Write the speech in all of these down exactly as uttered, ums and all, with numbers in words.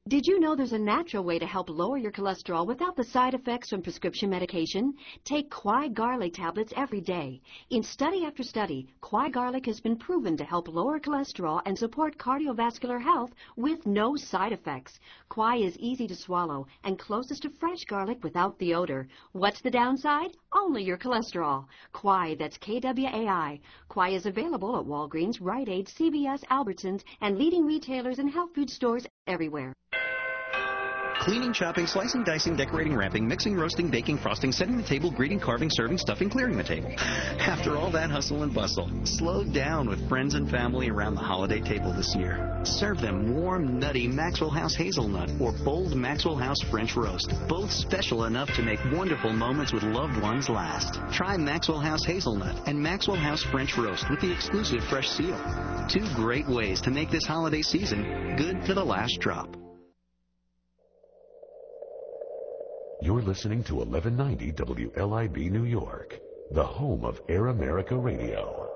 Did you know there's a natural way to help lower your cholesterol without the side effects from prescription medication? Take Kwai Garlic tablets every day. In study after study, Kwai Garlic has been proven to help lower cholesterol and support cardiovascular health with no side effects. Kwai is easy to swallow and closest to fresh garlic without the odor. What's the downside? Only your cholesterol. Kwai, that's K W A I. Kwai is available at Walgreens, Rite Aid, C V S, Albertsons, and leading retailers and health food stores everywhere. Cleaning, chopping, slicing, dicing, decorating, wrapping, mixing, roasting, baking, frosting, setting the table, greeting, carving, serving, stuffing, clearing the table. After all that hustle and bustle, slow down with friends and family around the holiday table this year. Serve them warm, nutty Maxwell House Hazelnut or bold Maxwell House French Roast, both special enough to make wonderful moments with loved ones last. Try Maxwell House Hazelnut and Maxwell House French Roast with the exclusive fresh seal. Two great ways to make this holiday season good to the last drop. You're listening to eleven ninety W L I B New York, the home of Air America Radio.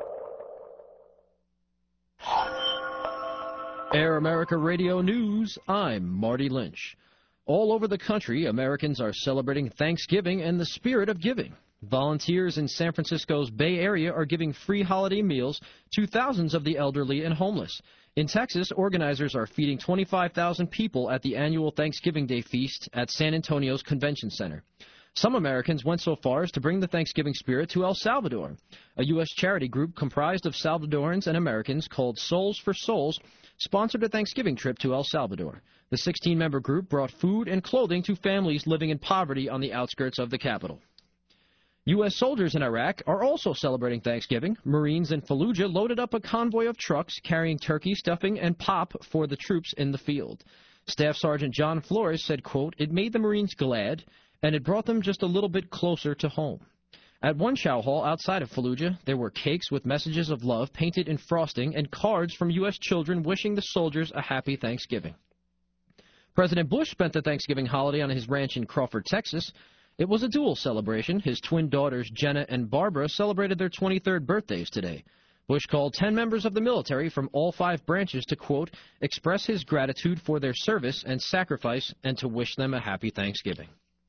Air America Radio News, I'm Marty Lynch. All over the country, Americans are celebrating Thanksgiving and the spirit of giving. Volunteers in San Francisco's Bay Area are giving free holiday meals to thousands of the elderly and homeless. In Texas, organizers are feeding twenty-five thousand people at the annual Thanksgiving Day feast at San Antonio's Convention Center. Some Americans went so far as to bring the Thanksgiving spirit to El Salvador. A U S charity group comprised of Salvadorans and Americans called Souls for Souls sponsored a Thanksgiving trip to El Salvador. The sixteen-member group brought food and clothing to families living in poverty on the outskirts of the capital. U S soldiers in Iraq are also celebrating Thanksgiving. Marines in Fallujah loaded up a convoy of trucks carrying turkey, stuffing, and pop for the troops in the field. Staff Sergeant John Flores said, quote, "It made the Marines glad, and it brought them just a little bit closer to home." At one chow hall outside of Fallujah, there were cakes with messages of love painted in frosting and cards from U S children wishing the soldiers a happy Thanksgiving. President Bush spent the Thanksgiving holiday on his ranch in Crawford, Texas. It was a dual celebration. His twin daughters, Jenna and Barbara, celebrated their twenty-third birthdays today. Bush called ten members of the military from all five branches to, quote, "express his gratitude for their service and sacrifice and to wish them a happy Thanksgiving."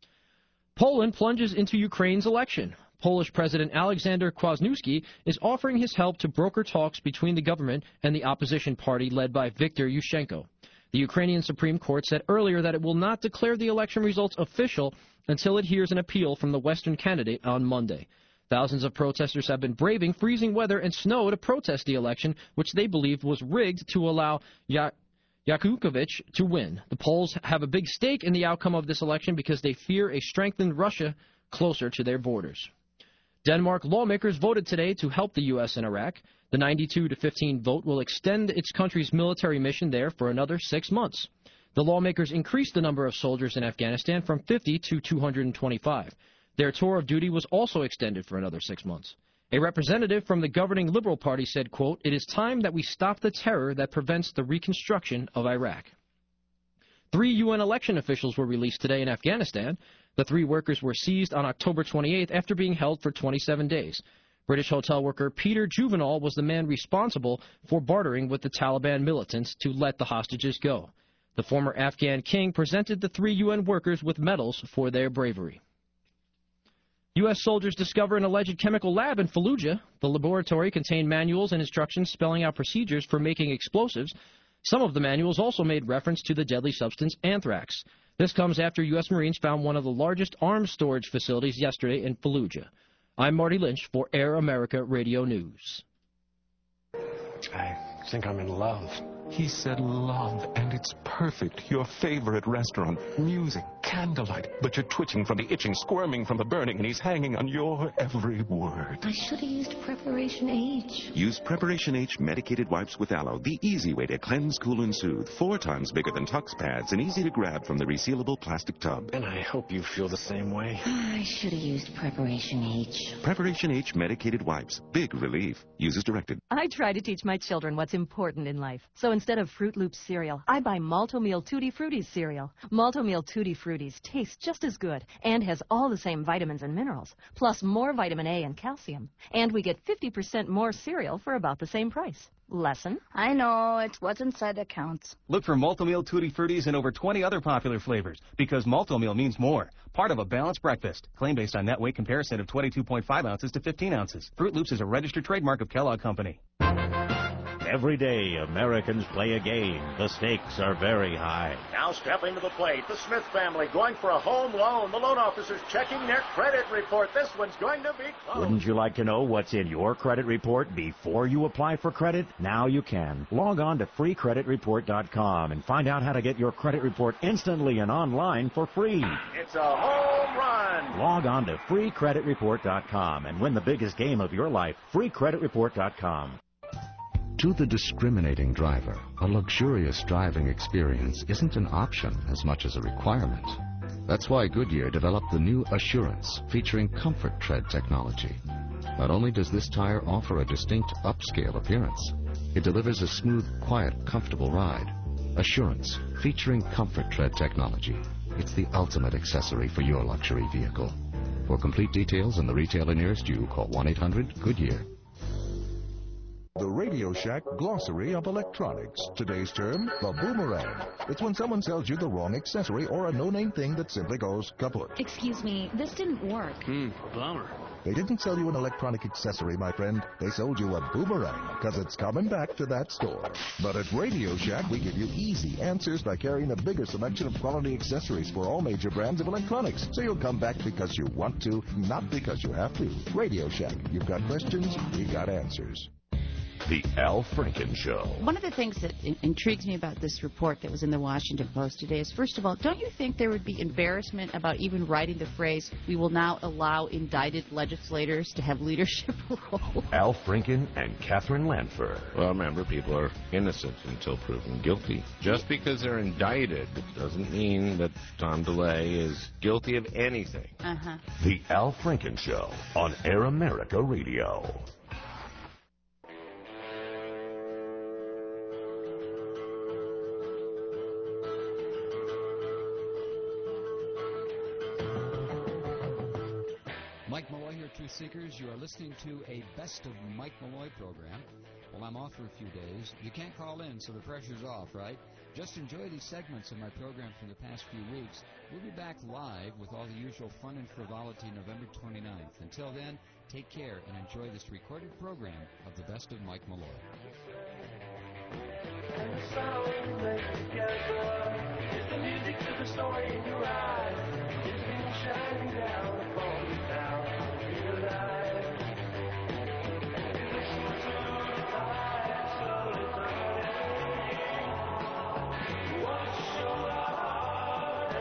Poland plunges into Ukraine's election. Polish President Alexander Kwasniewski is offering his help to broker talks between the government and the opposition party led by Viktor Yushchenko. The Ukrainian Supreme Court said earlier that it will not declare the election results official until it hears an appeal from the Western candidate on Monday. Thousands of protesters have been braving freezing weather and snow to protest the election, which they believed was rigged to allow Ya- Yanukovych to win. The Poles have a big stake in the outcome of this election because they fear a strengthened Russia closer to their borders. Denmark lawmakers voted today to help the U S in Iraq. The ninety-two to fifteen vote will extend its country's military mission there for another six months. The lawmakers increased the number of soldiers in Afghanistan from fifty to two hundred twenty-five. Their tour of duty was also extended for another six months. A representative from the governing Liberal Party said, quote, "It is time that we stop the terror that prevents the reconstruction of Iraq." Three U N election officials were released today in Afghanistan. The three workers were seized on October twenty-eighth after being held for twenty-seven days. British hotel worker Peter Juvenal was the man responsible for bartering with the Taliban militants to let the hostages go. The former Afghan king presented the three U N workers with medals for their bravery. U S soldiers discover an alleged chemical lab in Fallujah. The laboratory contained manuals and instructions spelling out procedures for making explosives. Some of the manuals also made reference to the deadly substance anthrax. This comes after U S Marines found one of the largest arms storage facilities yesterday in Fallujah. I'm Marty Lynch for Air America Radio News. I think I'm in love. He said love, and it's perfect. Your favorite restaurant, music, candlelight. But you're twitching from the itching, squirming from the burning, and he's hanging on your every word. I should have used Preparation H. Use Preparation H medicated wipes with aloe, the easy way to cleanse, cool, and soothe. Four times bigger than Tux pads and easy to grab from the resealable plastic tub. And I hope you feel the same way. I should have used Preparation H. Preparation H medicated wipes. Big relief. Use as directed. I try to teach my children what's important in life. So instead of Fruit Loops cereal, I buy Malto-Meal Tutti Frutti cereal. Malto-Meal Tutti Fruttis tastes just as good and has all the same vitamins and minerals, plus more vitamin A and calcium. And we get fifty percent more cereal for about the same price. Lesson? I know, it's what's inside that counts. Look for Malto-Meal Tutti Fruities and over twenty other popular flavors, because Malto-Meal means more. Part of a balanced breakfast. Claim based on net weight comparison of twenty-two point five ounces to fifteen ounces. Fruit Loops is a registered trademark of Kellogg Company. Every day, Americans play a game. The stakes are very high. Now stepping to the plate, the Smith family going for a home loan. The loan officer's checking their credit report. This one's going to be close. Wouldn't you like to know what's in your credit report before you apply for credit? Now you can. Log on to free credit report dot com and find out how to get your credit report instantly and online for free. It's a home run. Log on to free credit report dot com and win the biggest game of your life. free credit report dot com. To the discriminating driver, a luxurious driving experience isn't an option as much as a requirement. That's why Goodyear developed the new Assurance, featuring Comfort Tread technology. Not only does this tire offer a distinct upscale appearance, it delivers a smooth, quiet, comfortable ride. Assurance, featuring Comfort Tread technology. It's the ultimate accessory for your luxury vehicle. For complete details and the retailer nearest you, call one eight hundred Goodyear. The Radio Shack Glossary of Electronics. Today's term, the boomerang. It's when someone sells you the wrong accessory or a no-name thing that simply goes kaput. Excuse me, this didn't work. Hmm, bummer. They didn't sell you an electronic accessory, my friend. They sold you a boomerang, because it's coming back to that store. But at Radio Shack, we give you easy answers by carrying a bigger selection of quality accessories for all major brands of electronics. So you'll come back because you want to, not because you have to. Radio Shack. You've got questions, we got answers. The Al Franken Show. One of the things that in- intrigues me about this report that was in the Washington Post today is, first of all, don't you think there would be embarrassment about even writing the phrase, we will now allow indicted legislators to have leadership roles? Al Franken and Catherine Lanfer. Well, remember, people are innocent until proven guilty. Just because they're indicted doesn't mean that Tom DeLay is guilty of anything. Uh-huh. The Al Franken Show on Air America Radio. Mike Malloy here, Truth Seekers. You are listening to a Best of Mike Malloy program. Well, I'm off for a few days. You can't call in, so the pressure's off, right? Just enjoy these segments of my program from the past few weeks. We'll be back live with all the usual fun and frivolity November twenty-ninth. Until then, take care and enjoy this recorded program of the Best of Mike Malloy. And the sound we play together is the music to the story in your eyes. It's been shining down upon you now. Feel alive. Listen to the fire slowly burning. Watch your heart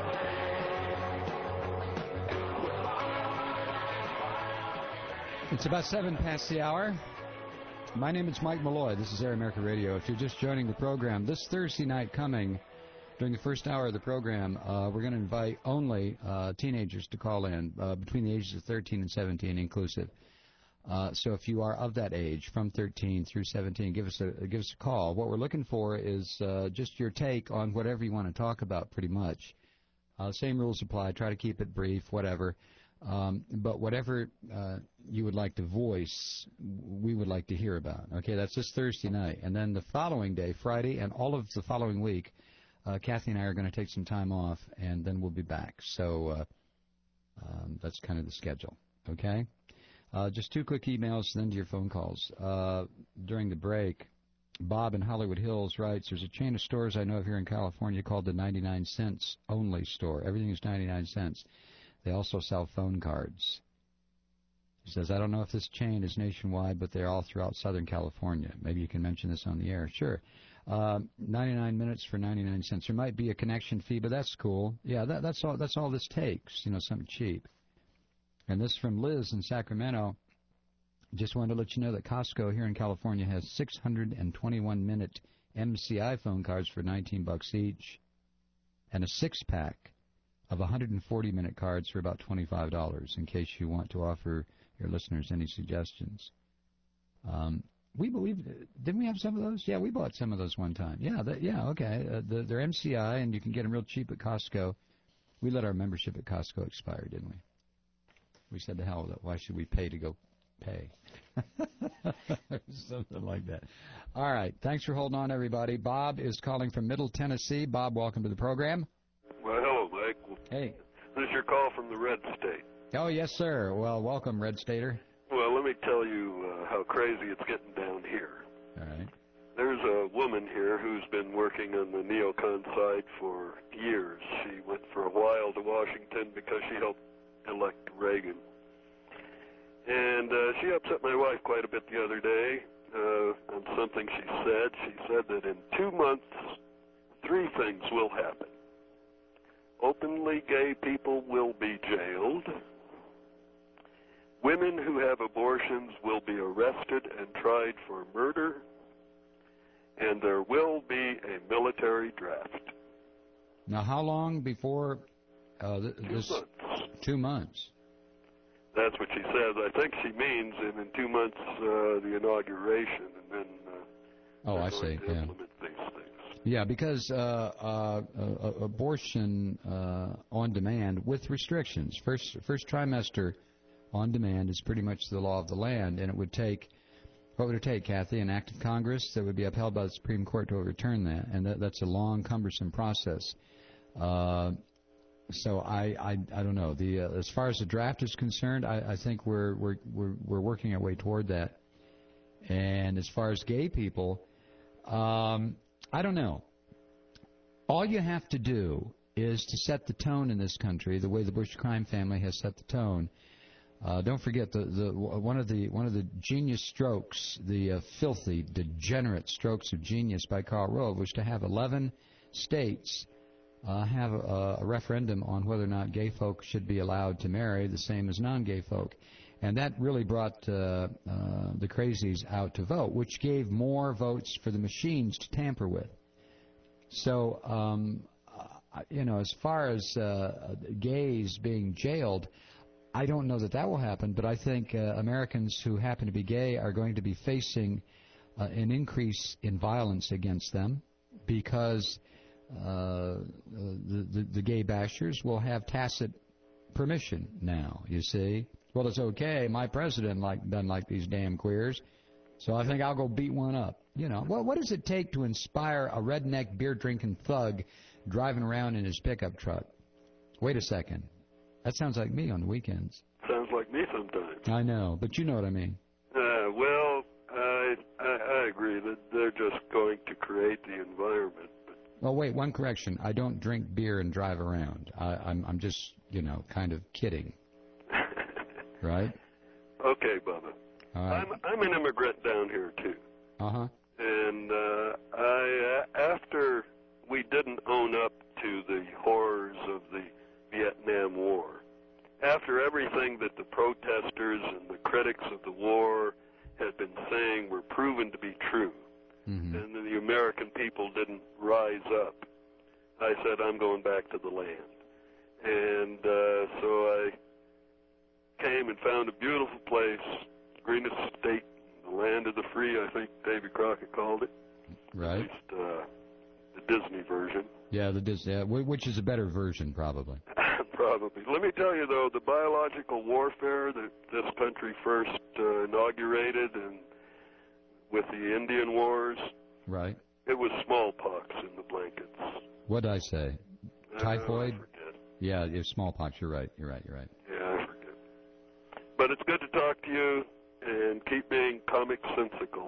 explode. It's about seven past the hour. My name is Mike Malloy. This is Air America Radio. If you're just joining the program, this Thursday night coming, during the first hour of the program, uh, we're going to invite only uh, teenagers to call in, uh, between the ages of thirteen and seventeen inclusive. Uh, so if you are of that age, from thirteen through seventeen, give us a give us a call. What we're looking for is uh, just your take on whatever you want to talk about, pretty much. Uh, same rules apply. Try to keep it brief, whatever. Um, but whatever uh, you would like to voice, we would like to hear about. Okay, that's this Thursday night. And then the following day, Friday, and all of the following week, uh, Kathy and I are going to take some time off, and then we'll be back. So uh, um, that's kind of the schedule. Okay? Uh, just two quick emails, then to your phone calls. Uh, during the break, Bob in Hollywood Hills writes, there's a chain of stores I know of here in California called the ninety-nine cents only store. Everything is ninety-nine cents. They also sell phone cards. He says, I don't know if this chain is nationwide, but they're all throughout Southern California. Maybe you can mention this on the air. Sure. Uh, ninety-nine minutes for ninety-nine cents. There might be a connection fee, but that's cool. Yeah, that, that's all That's all this takes, you know, something cheap. And this from Liz in Sacramento. Just wanted to let you know that Costco here in California has six hundred twenty-one minute M C I phone cards for nineteen bucks each, and a six-pack of one hundred forty minute cards for about twenty-five dollars, in case you want to offer your listeners any suggestions. Um, we believe, didn't we have some of those? Yeah, we bought some of those one time. Yeah, that, yeah, okay. Uh, the, they're M C I, and you can get them real cheap at Costco. We let our membership at Costco expire, didn't we? We said, to hell with it. Why should we pay to go pay. Something like that. All right. Thanks for holding on, everybody. Bob is calling from Middle Tennessee. Bob, welcome to the program. Well, hello, Mike. Hey. This is your call from the Red State. Oh, yes, sir. Well, welcome, Red Stater. Well, let me tell you uh, how crazy it's getting down here. All right. There's a woman here who's been working on the neocon side for years. She went for a while to Washington because she helped elect Reagan. And uh, she upset my wife quite a bit the other day uh, on something she said. She said that in two months, three things will happen. Openly gay people will be jailed. Women who have abortions will be arrested and tried for murder. And there will be a military draft. Now, how long before uh, th- two this? Months. Two months. That's what she says. I think she means in, in two months uh, the inauguration, and then uh, oh, they're I going see. to Yeah. implement these things. Yeah, because uh, uh, uh, abortion uh, on demand with restrictions. First, first trimester on demand is pretty much the law of the land, and it would take. What would it take, Kathy? An act of Congress that would be upheld by the Supreme Court to overturn that, and that, that's a long, cumbersome process. Uh, so I, I, I don't know. The uh, as far as the draft is concerned, I, I think we're we're we're we're working our way toward that. And as far as gay people, um, I don't know. All you have to do is to set the tone in this country the way the Bush crime family has set the tone. Uh, don't forget the, the one of the one of the genius strokes, the uh, filthy, degenerate strokes of genius by Karl Rove, was to have eleven states uh, have a, a referendum on whether or not gay folk should be allowed to marry the same as non-gay folk, and that really brought uh, uh, the crazies out to vote, which gave more votes for the machines to tamper with. So, um, uh, you know, as far as uh, gays being jailed, I don't know that that will happen, but I think uh, Americans who happen to be gay are going to be facing uh, an increase in violence against them because uh, the, the, the gay bashers will have tacit permission now, you see. Well, it's okay. My president like doesn't like these damn queers, so I think I'll go beat one up. You know, well, what does it take to inspire a redneck beer-drinking thug driving around in his pickup truck? Wait a second. That sounds like me on the weekends. Sounds like me sometimes. I know, but you know what I mean. Uh, well, I, I I agree that they're just going to create the environment. Well, wait, one correction. I don't drink beer and drive around. I, I'm I'm just, you know, kind of kidding. Right? Okay, Bubba. All right. I'm I'm an immigrant down here too. Uh huh. And uh, I uh, after we didn't own up to the horrors of the Vietnam War, after everything that the protesters and the critics of the war had been saying were proven to be true, mm-hmm. and the American people didn't rise up, I said, I'm going back to the land. And uh, so I came and found a beautiful place, greenest state, the land of the free, I think Davy Crockett called it. Right. At least uh, the Disney version. Yeah, the Disney, yeah, which is a better version, probably. Probably. Let me tell you, though, the biological warfare that this country first uh, inaugurated and with the Indian Wars, right? It was smallpox in the blankets. What did I say? Typhoid? Uh, I forget. Yeah, it's smallpox. You're right. You're right. You're right. Yeah, I forget. But it's good to talk to you and keep being comic-sensical.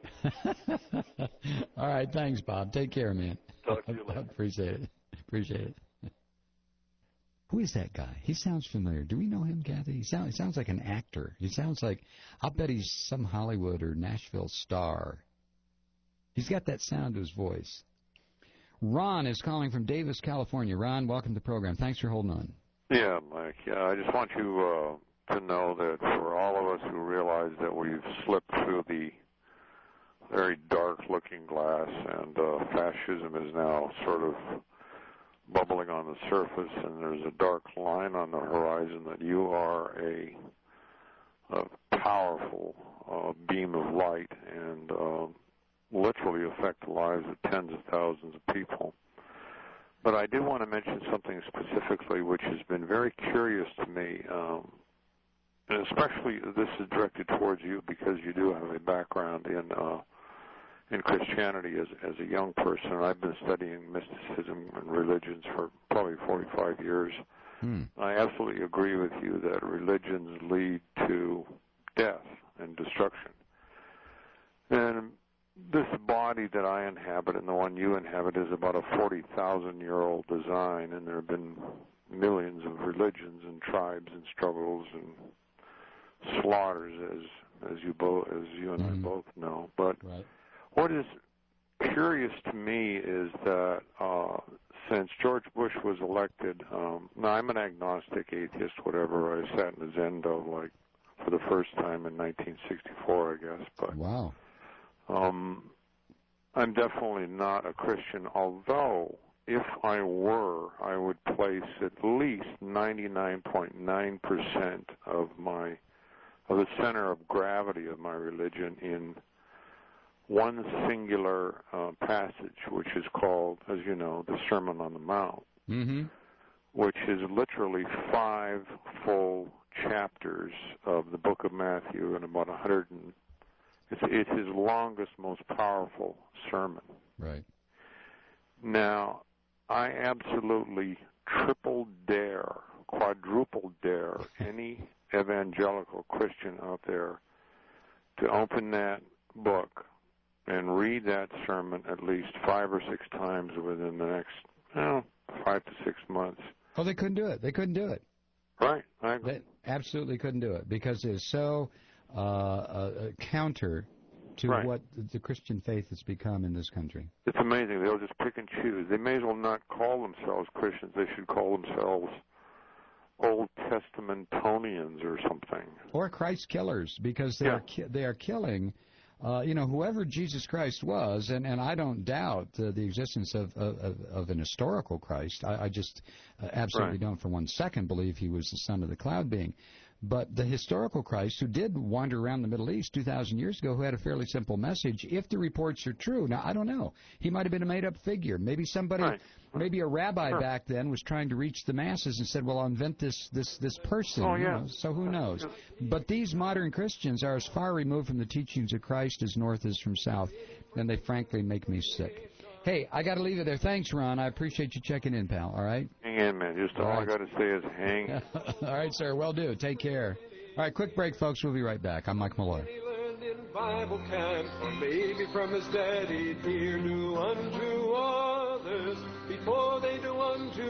All right. Thanks, Bob. Take care, man. Talk to you later. Appreciate it. Appreciate it. Who is that guy? He sounds familiar. Do we know him, Kathy? He, sound, he sounds like an actor. He sounds like, I'll bet he's some Hollywood or Nashville star. He's got that sound to his voice. Ron is calling from Davis, California. Ron, welcome to the program. Thanks for holding on. Yeah, Mike. Yeah, I just want you uh, to know that for all of us who realize that we've slipped through the very dark-looking glass and uh, fascism is now sort of bubbling on the surface, and there's a dark line on the horizon, that you are a, a powerful uh, beam of light and uh, literally affect the lives of tens of thousands of people. But I do want to mention something specifically which has been very curious to me, um, and especially this is directed towards you because you do have a background in uh, in Christianity as as a young person. I've been studying mysticism and religions for probably forty-five years. Hmm. I absolutely agree with you that religions lead to death and destruction. And this body that I inhabit and the one you inhabit is about a forty thousand year old design, and there have been millions of religions and tribes and struggles and slaughters, as as you both as you and mm-hmm. I both know. But right. what is curious to me is that uh, since George Bush was elected, um, now I'm an agnostic, atheist, whatever. I sat in the Zendo like for the first time in nineteen sixty-four, I guess. But wow. Um, I'm definitely not a Christian, although if I were, I would place at least ninety-nine point nine percent of my of the center of gravity of my religion in one singular uh, passage, which is called, as you know, the Sermon on the Mount, mm-hmm. which is literally five full chapters of the book of Matthew and about a hundred and It's, it's his longest, most powerful sermon. Right. Now, I absolutely triple dare, quadruple dare any evangelical Christian out there to open that book and read that sermon at least five or six times within the next, well, five to six months. Oh, they couldn't do it. They couldn't do it. Right. I agree. They absolutely couldn't do it because it's so uh, uh, counter to right. what the Christian faith has become in this country. It's amazing. They'll just pick and choose. They may as well not call themselves Christians. They should call themselves Old Testamentonians or something. Or Christ killers, because they yeah. are ki- they are killing, uh, you know, whoever Jesus Christ was, and, and I don't doubt uh, the existence of, of of an historical Christ. I, I just uh, absolutely right. don't for one second believe he was the son of the cloud being. But the historical Christ, who did wander around the Middle East two thousand years ago, who had a fairly simple message, if the reports are true. Now, I don't know. He might have been a made-up figure. Maybe somebody, right. maybe a rabbi sure. back then was trying to reach the masses and said, well, I'll invent this this, this person. Oh, yeah. You know, so who knows? But these modern Christians are as far removed from the teachings of Christ as north is from south, and they frankly make me sick. Hey, I got to leave it there. Thanks, Ron. I appreciate you checking in, pal. All right? Hang in, man. Just all, all right. I got to say is hang. All right, sir. Well do. Take care. All right, quick break, folks. We'll be right back. I'm Mike Malloy. He learned in Bible camp, or maybe from his daddy, dear, do unto others before they do unto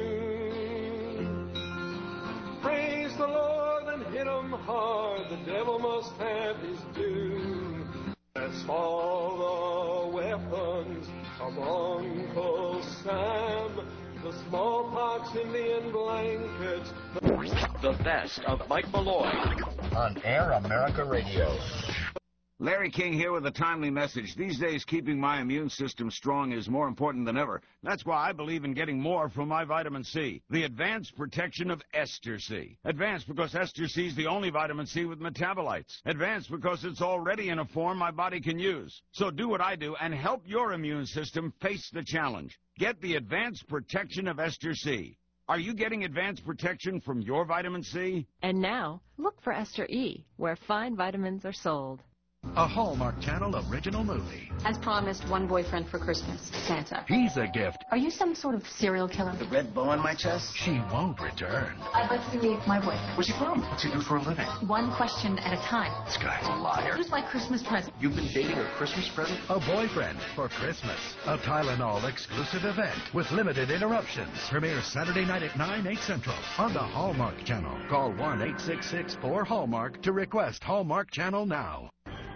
you. Praise the Lord and hit 'em hard. The devil must have his due. That's all the weapons of Uncle Sam. The smallpox, Indian blankets. The best of Mike Malloy on Air America Radio. Larry King here with a timely message. These days, keeping my immune system strong is more important than ever. That's why I believe in getting more from my vitamin C. The advanced protection of Ester C. Advanced because Ester C is the only vitamin C with metabolites. Advanced because it's already in a form my body can use. So do what I do and help your immune system face the challenge. Get the advanced protection of Ester C. Are you getting advanced protection from your vitamin C? And now, look for Ester E, where fine vitamins are sold. A Hallmark Channel original movie. As promised, one boyfriend for Christmas, Santa. He's a gift. Are you some sort of serial killer? The red bow on my chest? She won't return. I'd like you to meet my boyfriend. Where's he from? What's he do for a living? One question at a time. This guy's a liar. Here's my Christmas present. You've been dating a Christmas present? A boyfriend for Christmas. A Tylenol exclusive event with limited interruptions. Premieres Saturday night at nine, eight Central on the Hallmark Channel. Call one eight six six four Hallmark to request Hallmark Channel now.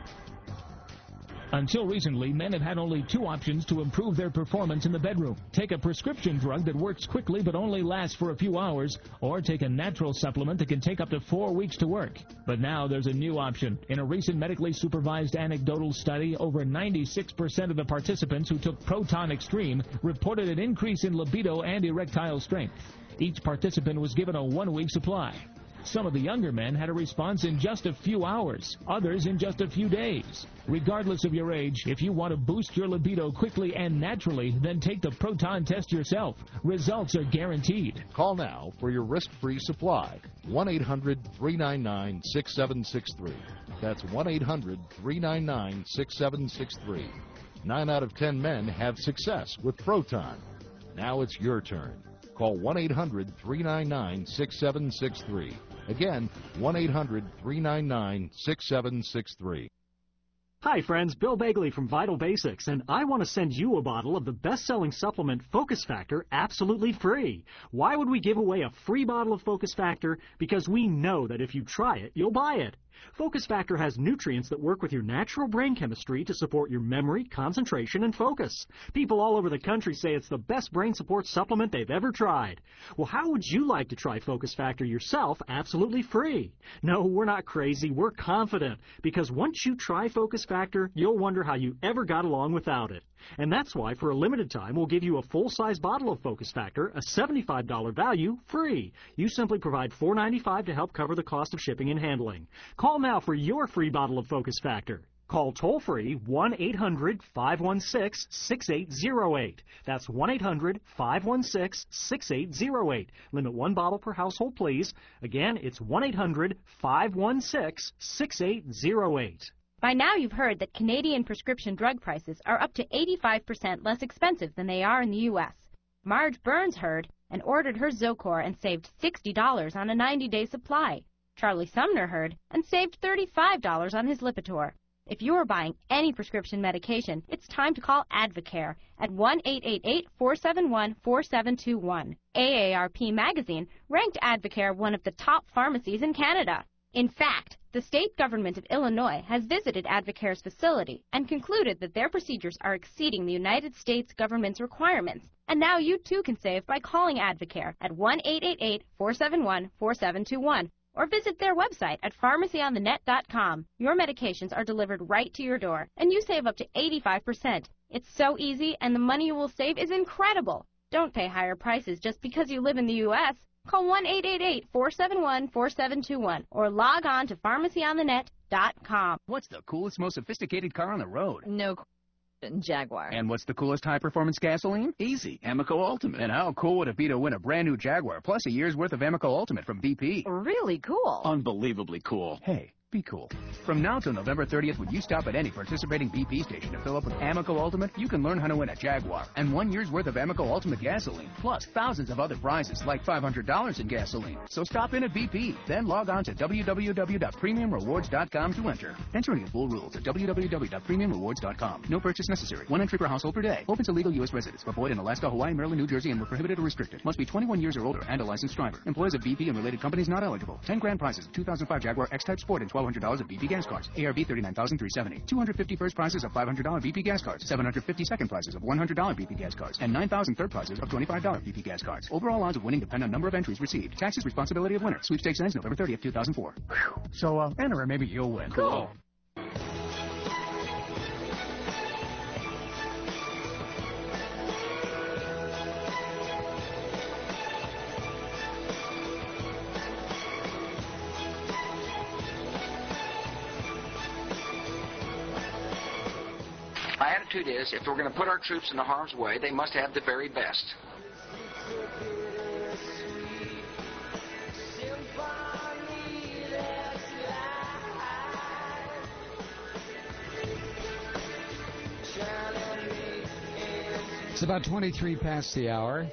Until recently, men have had only two options to improve their performance in the bedroom. Take a prescription drug that works quickly but only lasts for a few hours, or take a natural supplement that can take up to four weeks to work. But now there's a new option. In a recent medically supervised anecdotal study, over ninety-six percent of the participants who took Proton Extreme reported an increase in libido and erectile strength. Each participant was given a one-week supply. Some of the younger men had a response in just a few hours, others in just a few days. Regardless of your age, if you want to boost your libido quickly and naturally, then take the proton test yourself. Results are guaranteed. Call now for your risk-free supply. one eight hundred, three nine nine, six seven six three. That's one eight hundred, three nine nine, six seven six three. Nine out of ten men have success with Proton. Now it's your turn. Call one eight hundred, three nine nine, six seven six three. Again, one eight hundred, three nine nine, six seven six three. Hi friends, Bill Bagley from Vital Basics, and I want to send you a bottle of the best-selling supplement Focus Factor absolutely free. Why would we give away a free bottle of Focus Factor? Because we know that if you try it, you'll buy it. Focus Factor has nutrients that work with your natural brain chemistry to support your memory, concentration, and focus. People all over the country say it's the best brain support supplement they've ever tried. Well, how would you like to try Focus Factor yourself absolutely free? No, we're not crazy. We're confident. Because once you try Focus Factor, you'll wonder how you ever got along without it. And that's why, for a limited time, we'll give you a full-size bottle of Focus Factor, a seventy-five dollars value, free. You simply provide four dollars and ninety-five cents to help cover the cost of shipping and handling. Call now for your free bottle of Focus Factor. Call toll-free one eight hundred, five one six, six eight zero eight. That's one eight hundred, five one six, six eight zero eight. Limit one bottle per household, please. Again, it's one eight hundred, five one six, six eight zero eight. By now you've heard that Canadian prescription drug prices are up to eighty-five percent less expensive than they are in the U S Marge Burns heard and ordered her Zocor and saved sixty dollars on a ninety-day supply. Charlie Sumner heard and saved thirty-five dollars on his Lipitor. If you are buying any prescription medication, it's time to call Advocare at one eight eight eight, four seven one, four seven two one. A A R P Magazine ranked Advocare one of the top pharmacies in Canada. In fact, the state government of Illinois has visited Advocare's facility and concluded that their procedures are exceeding the United States government's requirements. And now you too can save by calling Advocare at one eight eight eight, four seven one, four seven two one or visit their website at pharmacy on the net dot com. Your medications are delivered right to your door, and you save up to eighty-five percent. It's so easy, and the money you will save is incredible. Don't pay higher prices just because you live in the U S Call one eight eight eight, four seven one, four seven two one or log on to pharmacy on the net dot com. What's the coolest, most sophisticated car on the road? No question, Jaguar. And what's the coolest high-performance gasoline? Easy, Amoco Ultimate. And how cool would it be to win a brand new Jaguar plus a year's worth of Amoco Ultimate from B P? Really cool. Unbelievably cool. Hey, be cool. From now till November thirtieth, when you stop at any participating B P station to fill up with Amoco Ultimate, you can learn how to win a Jaguar and one year's worth of Amoco Ultimate gasoline, plus thousands of other prizes like five hundred dollars in gasoline. So stop in at B P, then log on to w w w dot premium rewards dot com to enter. Entering in full rules at w w w dot premium rewards dot com. No purchase necessary. One entry per household per day. Open to legal U S residents. But void in Alaska, Hawaii, Maryland, New Jersey, and were prohibited or restricted. Must be twenty-one years or older and a licensed driver. Employees of B P and related companies not eligible. ten grand prizes of two thousand five Jaguar X-Type Sport and twelve hundred dollars of B P gas cards. A R V thirty-nine thousand three hundred seventy dollars. two hundred fifty first prizes of five hundred dollars B P gas cards. seven hundred fifty second prizes of one hundred dollars B P gas cards. And nine thousand third prizes of twenty-five dollars B P gas cards. Overall odds of winning depend on number of entries received. Taxes responsibility of winner. Sweepstakes ends November thirtieth, two thousand four. Whew. So, uh, enter and maybe you'll win. Cool. My attitude is, if we're going to put our troops into harm's way, they must have the very best. It's about twenty-three past the hour.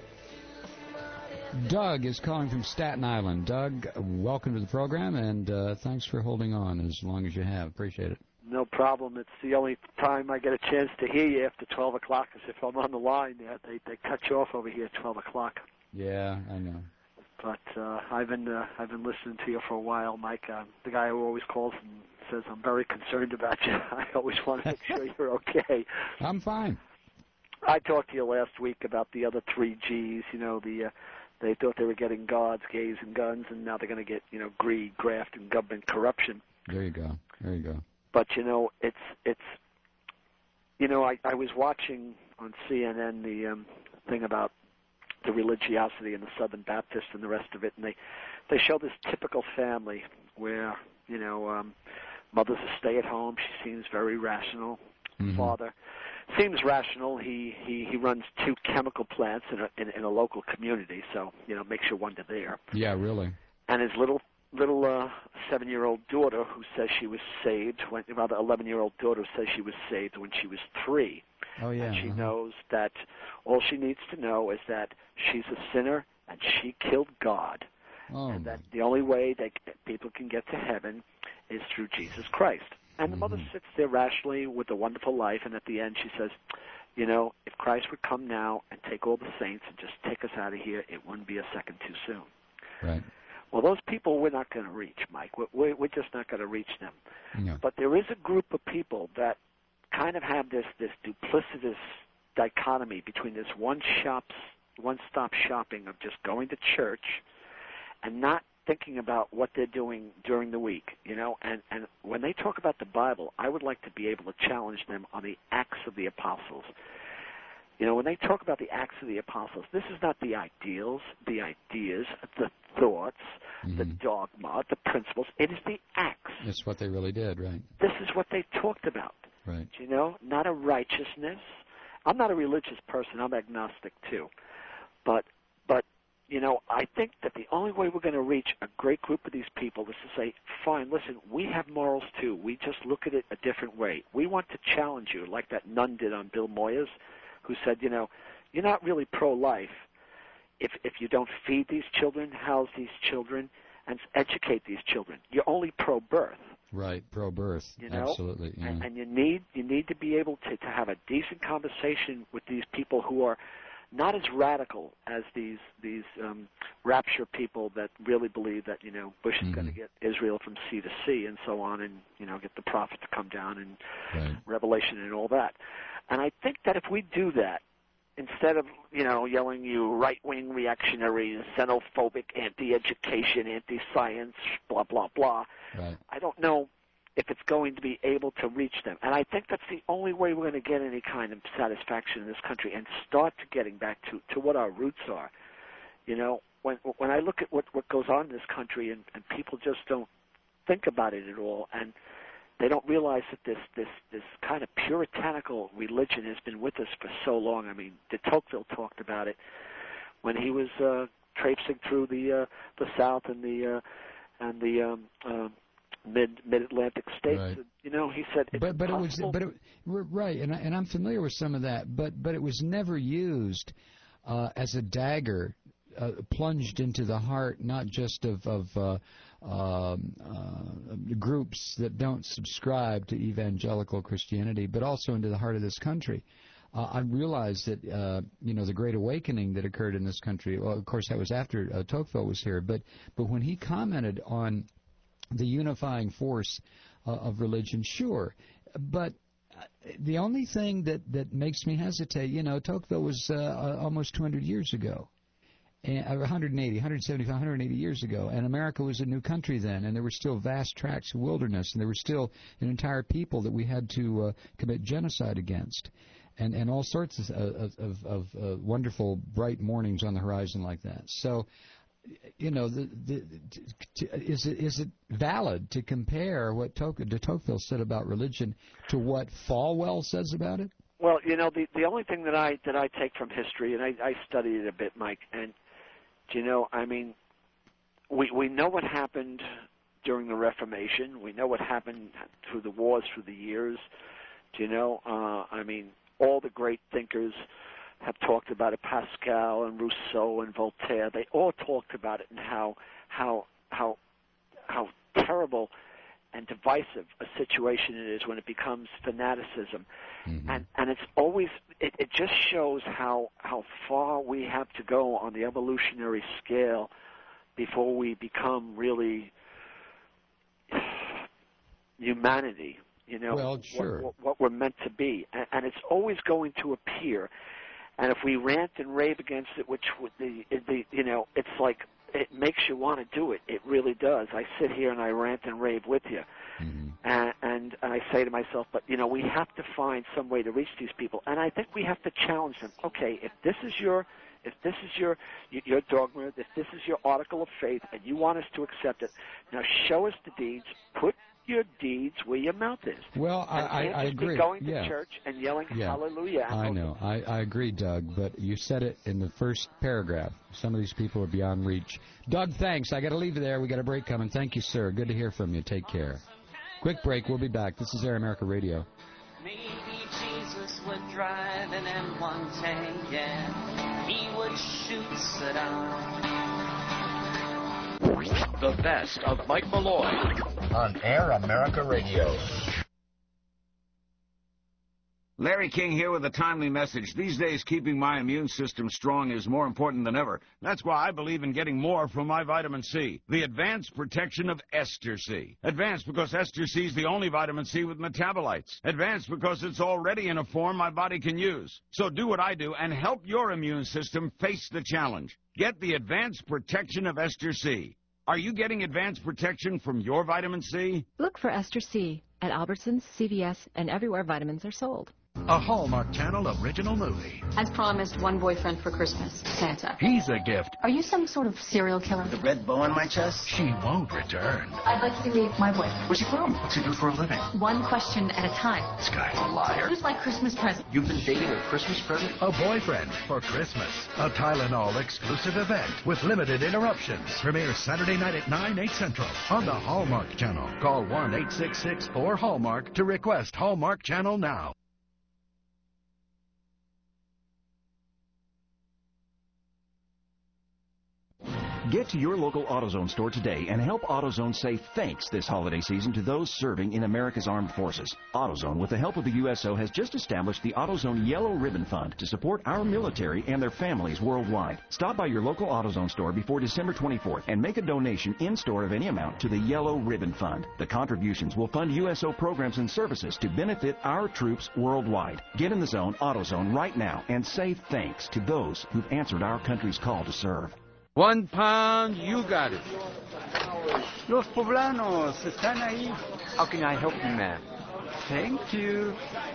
Doug is calling from Staten Island. Doug, welcome to the program, and uh, thanks for holding on as long as you have. Appreciate it. No problem. It's the only time I get a chance to hear you after twelve o'clock, because if I'm on the line, they, they cut you off over here at twelve o'clock. Yeah, I know. But uh, I've been uh, I've been listening to you for a while, Mike. Uh, the guy who always calls and says, I'm very concerned about you. I always want to make sure you're okay. I'm fine. I talked to you last week about the other three G's. You know, the uh, they thought they were getting gods, gays, and guns, and now they're going to get, you know, greed, graft, and government corruption. There you go. There you go. But, you know, it's, it's you know, I, I was watching on C N N the um, thing about the religiosity and the Southern Baptist and the rest of it, and they they show this typical family where, you know, um, mother's a stay-at-home. She seems very rational. Mm-hmm. Father seems rational. He, he he runs two chemical plants in a in, in a local community, so you know makes you wonder there. Yeah, really. And his little little uh, seven-year-old daughter who says she was saved, when, rather eleven-year-old daughter who says she was saved when she was three. Oh yeah. And she uh-huh. knows that all she needs to know is that she's a sinner and she killed God, oh, and that the only way that people can get to heaven is through Jesus Christ. And the mm-hmm. mother sits there rationally with a wonderful life, and at the end she says, you know, if Christ would come now and take all the saints and just take us out of here, it wouldn't be a second too soon. Right. Well, those people we're not going to reach, Mike. We're, we're just not going to reach them. No. But there is a group of people that kind of have this, this duplicitous dichotomy between this one shops, one-stop shopping of just going to church and not thinking about what they're doing during the week, you know, and, and when they talk about the Bible, I would like to be able to challenge them on the Acts of the Apostles. You know, when they talk about the Acts of the Apostles, this is not the ideals, the ideas, the thoughts, mm-hmm. the dogma, the principles. It is the acts. It's what they really did, right? This is what they talked about. Right. You know, not a righteousness. I'm not a religious person. I'm agnostic, too. But, but you know, I think that the only way we're going to reach a great group of these people is to say, fine, listen, we have morals, too. We just look at it a different way. We want to challenge you, like that nun did on Bill Moyers, who said, you know, you're not really pro-life if if you don't feed these children, house these children, and educate these children. You're only pro-birth. Right, pro-birth. You know? Absolutely. Yeah. And, and you need you need to be able to, to have a decent conversation with these people who are not as radical as these these um, rapture people that really believe that, you know, Bush is mm-hmm. going to get Israel from sea to sea and so on, and, you know, get the prophet to come down and right. Revelation and all that. And I think that if we do that, instead of, you know, yelling you right-wing reactionary, xenophobic, anti-education, anti-science, blah, blah, blah, right. I don't know if it's going to be able to reach them. And I think that's the only way we're going to get any kind of satisfaction in this country and start to getting back to, to what our roots are. You know, when when I look at what, what goes on in this country and, and people just don't think about it at all, and they don't realize that this, this, this kind of puritanical religion has been with us for so long. I mean, de Tocqueville talked about it when he was uh, traipsing through the uh, the South and the uh, and the um, uh, mid mid Atlantic states. Right. You know, he said, it's but but impossible. it was but it, right, and I, and I'm familiar with some of that, but but it was never used uh, as a dagger. Uh, plunged into the heart, not just of, of uh, um, uh, groups that don't subscribe to evangelical Christianity, but also into the heart of this country. Uh, I realized that, uh, you know, the Great Awakening that occurred in this country, well, of course, that was after uh, Tocqueville was here, but, but when he commented on the unifying force uh, of religion, sure, but the only thing that, that makes me hesitate, you know, Tocqueville was uh, almost two hundred years ago. And one hundred eighty, one hundred seventy-five, one hundred eighty years ago, and America was a new country then, and there were still vast tracts of wilderness, and there were still an entire people that we had to uh, commit genocide against, and and all sorts of of, of, of uh, wonderful bright mornings on the horizon like that. So, you know, the, the, t- is it is it valid to compare what Toc- de Tocqueville said about religion to what Falwell says about it? Well, you know, the the only thing that I that I take from history, and I, I studied it a bit, Mike, and you know, I mean, we we know what happened during the Reformation. We know what happened through the wars, through the years. Do you know? Uh, I mean, all the great thinkers have talked about it. Pascal and Rousseau and Voltaire. They all talked about it and how how how how terrible and divisive a situation it is when it becomes fanaticism. Mm-hmm. And and it's always, it, it just shows how how far we have to go on the evolutionary scale before we become really humanity, you know, well, sure. what, what we're meant to be. And, and it's always going to appear. And if we rant and rave against it, which would the, the you know, it's like, it makes you want to do it. It really does. I sit here and I rant and rave with you. Mm-hmm. And, and and and I say to myself, but you know, we have to find some way to reach these people, and I think we have to challenge them. Okay, if this is your if this is your your dogma, if this is your article of faith, and you want us to accept it, now show us the deeds. Put your deeds where your mouth is. Well, I, I, I agree. Going to yeah. church and yelling yeah. hallelujah. I know. I, I agree, Doug, but you said it in the first paragraph. Some of these people are beyond reach. Doug, thanks. I got to leave you there. We got a break coming. Thank you, sir. Good to hear from you. Take care. Quick break. We'll be back. This is Air America Radio. Maybe Jesus would drive an M one tank, yeah. He would shoot Saddam. The best of Mike Malloy on Air America Radio. Larry King here with a timely message. These days, keeping my immune system strong is more important than ever. That's why I believe in getting more from my vitamin C. The advanced protection of Ester C. Advanced because Ester C is the only vitamin C with metabolites. Advanced because it's already in a form my body can use. So do what I do and help your immune system face the challenge. Get the advanced protection of Ester C. Are you getting advanced protection from your vitamin C? Look for Ester C at Albertsons, C V S, and everywhere vitamins are sold. A Hallmark Channel original movie. As promised, one boyfriend for Christmas, Santa. He's a gift. Are you some sort of serial killer? The red bow on my chest? She won't return. I'd like you to meet my boyfriend. Where's he from? What's he do for a living? One question at a time. This guy's a liar. Who's my Christmas present? You've been dating a Christmas present? A boyfriend for Christmas. A Tylenol exclusive event with limited interruptions. Premieres Saturday night at nine, eight Central on the Hallmark Channel. Call one eight six six four Hallmark to request Hallmark Channel now. Get to your local AutoZone store today and help AutoZone say thanks this holiday season to those serving in America's armed forces. AutoZone, with the help of the U S O, has just established the AutoZone Yellow Ribbon Fund to support our military and their families worldwide. Stop by your local AutoZone store before December twenty-fourth and make a donation in-store of any amount to the Yellow Ribbon Fund. The contributions will fund U S O programs and services to benefit our troops worldwide. Get in the zone, AutoZone, right now and say thanks to those who've answered our country's call to serve. One pound, you got it. Los poblanos están ahí. How can I help you, ma'am? Thank you.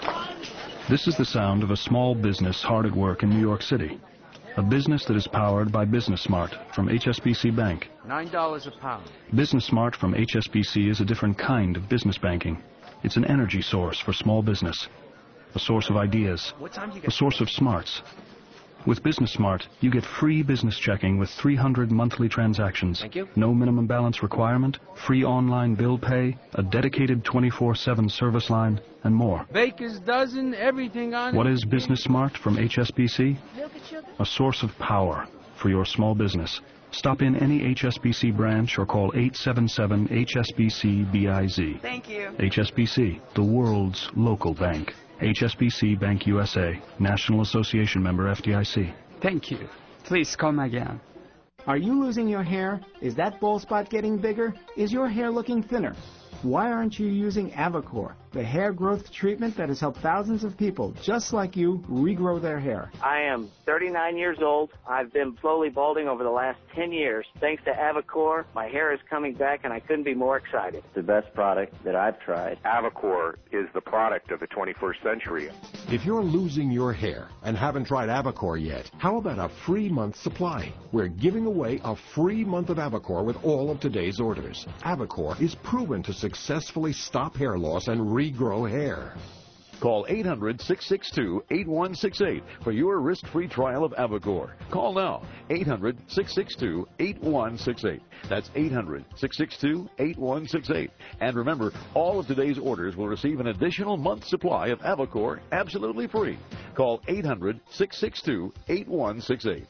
This is the sound of a small business hard at work in New York City. A business that is powered by Business Smart from H S B C Bank. Nine dollars a pound. Business Smart from H S B C is a different kind of business banking. It's an energy source for small business. A source of ideas. A source of smarts. With Business Smart, you get free business checking with three hundred monthly transactions. Thank you. No minimum balance requirement, free online bill pay, a dedicated twenty-four seven service line, and more. Baker's dozen, everything on What it. is Business Smart from H S B C? A source of power for your small business. Stop in any H S B C branch or call eight seven seven H S B C B I Z. Thank you. H S B C, the world's local bank. H S B C Bank U S A, National Association member F D I C. Thank you. Please come again. Are you losing your hair? Is that bald spot getting bigger? Is your hair looking thinner? Why aren't you using Avacor, the hair growth treatment that has helped thousands of people just like you regrow their hair? I am thirty-nine years old. I've been slowly balding over the last ten years. Thanks to Avacor, my hair is coming back, and I couldn't be more excited. The best product that I've tried. Avacor is the product of the twenty-first century. If you're losing your hair and haven't tried Avacor yet, how about a free month supply? We're giving away a free month of Avacor with all of today's orders. Avacor is proven to successfully stop hair loss and regrow hair. Call eight hundred, six six two, eight one six eight for your risk-free trial of Avacor. Call now, eight hundred, six six two, eight one six eight. That's eight hundred, six six two, eight one six eight. And remember, all of today's orders will receive an additional month's supply of Avacor absolutely free. Call eight hundred, six six two, eight one six eight.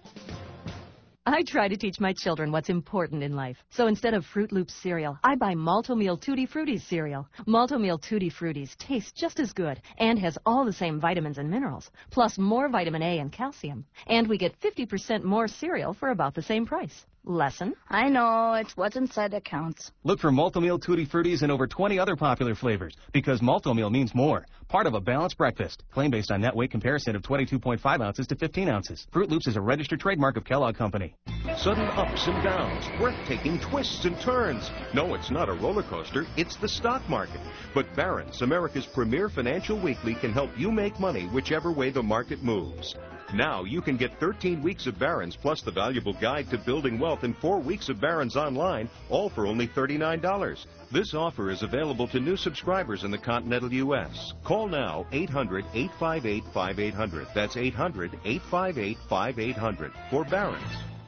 I try to teach my children what's important in life. So instead of Fruit Loops cereal, I buy Malto-Meal Tutti Frutti cereal. Malto-Meal Tutti Fruttis tastes just as good and has all the same vitamins and minerals, plus more vitamin A and calcium. And we get fifty percent more cereal for about the same price. Lesson? I know. It's what's inside that counts. Look for Malto-Meal Tutti Fruities and over twenty other popular flavors, because Malto-Meal means more. Part of a balanced breakfast. Claim based on net weight comparison of twenty-two point five ounces to fifteen ounces. Fruit Loops is a registered trademark of Kellogg Company. Sudden ups and downs, breathtaking twists and turns. No, it's not a roller coaster, it's the stock market. But Barron's, America's premier financial weekly, can help you make money whichever way the market moves. Now you can get thirteen weeks of Barron's plus the valuable guide to building wealth and four weeks of Barron's online, all for only thirty-nine dollars. This offer is available to new subscribers in the continental U S Call now, eight hundred, eight five eight, five eight hundred. That's eight hundred, eight five eight, five eight hundred for Barron's.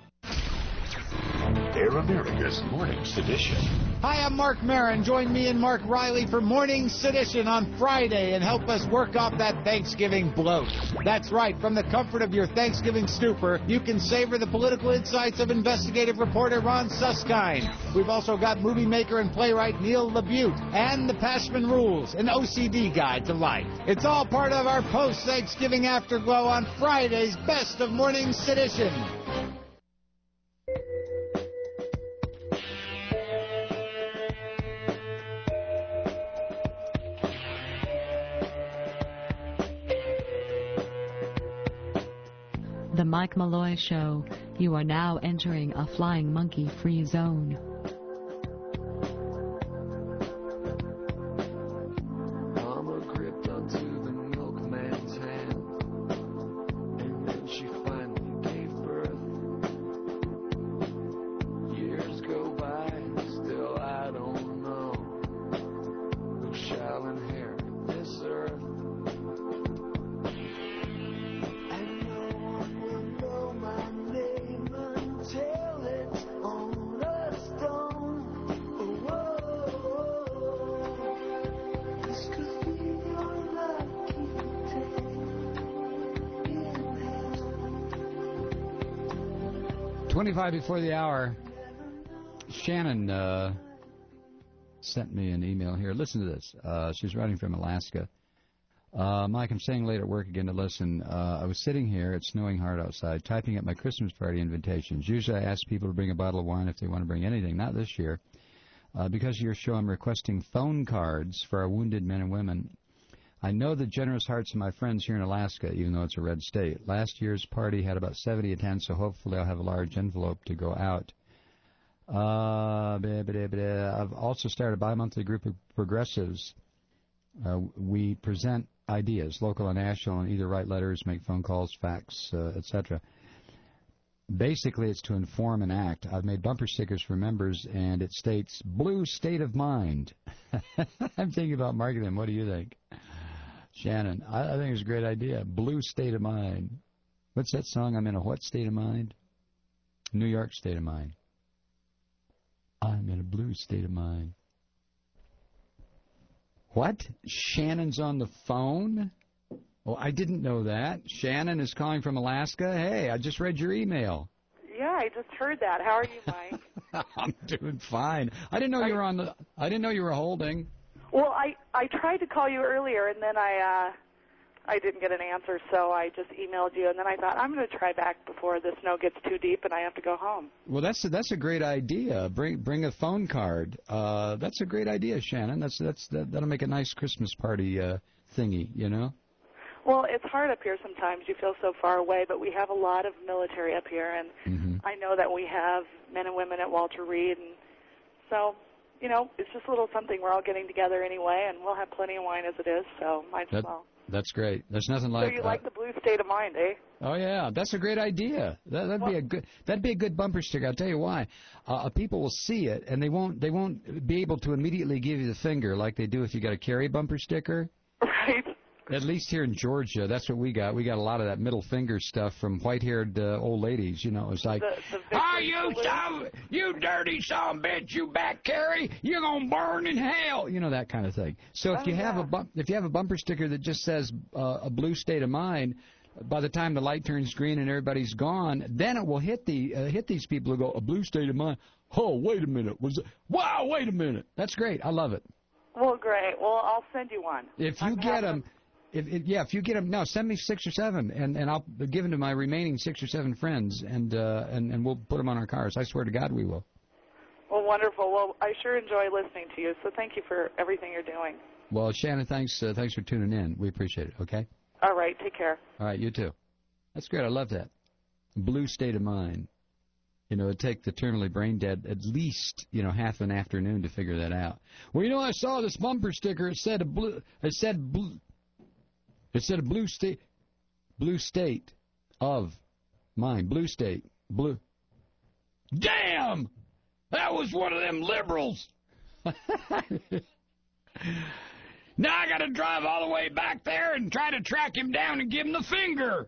Air America's Morning Sedition. Hi, I'm Mark Maron. Join me and Mark Riley for Morning Sedition on Friday and help us work off that Thanksgiving bloat. That's right. From the comfort of your Thanksgiving stupor, you can savor the political insights of investigative reporter Ron Suskind. We've also got movie maker and playwright Neil LaBute and the Pashman Rules, an O C D guide to life. It's all part of our post-Thanksgiving afterglow on Friday's Best of Morning Sedition. The Mike Malloy Show. You are now entering a flying monkey-free zone. Mama gripped onto the milkman's hand, and then she finally gave birth. Years go by, still I don't know who shall inherit this earth. twenty-five before the hour, Shannon uh, sent me an email here. Listen to this. Uh, she's writing from Alaska. Uh, Mike, I'm staying late at work again to listen. Uh, I was sitting here, it's snowing hard outside, typing up my Christmas party invitations. Usually I ask people to bring a bottle of wine if they want to bring anything. Not this year. Uh, because of your show, I'm requesting phone cards for our wounded men and women. I know the generous hearts of my friends here in Alaska, even though it's a red state. Last year's party had about seventy attendants, so hopefully I'll have a large envelope to go out. Uh, blah, blah, blah. I've also started a bi-monthly group of progressives. Uh, we present ideas, local and national, and either write letters, make phone calls, fax, uh, et cetera. Basically, it's to inform and act. I've made bumper stickers for members, and it states, Blue State of Mind. I'm thinking about marketing them. What do you think? Shannon, I, I think it's a great idea. Blue State of Mind. What's that song? I'm in a what state of mind? New York state of mind. I'm in a blue state of mind. What? Shannon's on the phone? Oh, I didn't know that. Shannon is calling from Alaska. Hey, I just read your email. Yeah, I just heard that. How are you, Mike? I'm doing fine. I didn't know you were on the. I didn't know you were holding. Well, I I tried to call you earlier, and then I uh I didn't get an answer, so I just emailed you, and then I thought I'm going to try back before the snow gets too deep and I have to go home. Well, that's a, that's a great idea. Bring bring a phone card. Uh, that's a great idea, Shannon. That's that's that, that'll make a nice Christmas party uh, thingy, you know. Well, it's hard up here sometimes. You feel so far away, but we have a lot of military up here, and mm-hmm. I know that we have men and women at Walter Reed, and so, you know, it's just a little something. We're all getting together anyway, and we'll have plenty of wine as it is, so might as that, well. That's great. There's nothing like. So you uh, like the blue state of mind, eh? Oh yeah, that's a great idea. That, that'd well, be a good. That'd be a good bumper sticker. I'll tell you why. Uh, people will see it, and they won't. They won't be able to immediately give you the finger like they do if you got a Kerry bumper sticker. Right. At least here in Georgia, that's what we got. We got a lot of that middle finger stuff from white-haired uh, old ladies. You know, it's like, the, the "Oh, you son, you dirty son bitch, you back Kerry, you're gonna burn in hell." You know, that kind of thing. So if oh, you have yeah. a bump, if you have a bumper sticker that just says uh, "a blue state of mind," by the time the light turns green and everybody's gone, then it will hit the uh, hit these people who go, "A blue state of mind." Oh, wait a minute. Was it? Wow, wait a minute. That's great. I love it. Well, great. Well, I'll send you one. If you I'm get them. If, if, yeah, if you get them, no, send me six or seven, and, and I'll give them to my remaining six or seven friends, and, uh, and and we'll put them on our cars. I swear to God we will. Well, wonderful. Well, I sure enjoy listening to you, so thank you for everything you're doing. Well, Shannon, thanks uh, thanks for tuning in. We appreciate it, okay? All right, take care. All right, you too. That's great. I love that. Blue state of mind. You know, it'd take the terminally brain dead at least, you know, half an afternoon to figure that out. Well, you know, I saw this bumper sticker. It said a blue. It said blue. It said a blue state. Blue state of mind. Blue state. Blue. Damn! That was one of them liberals. Now I got to drive all the way back there and try to track him down and give him the finger.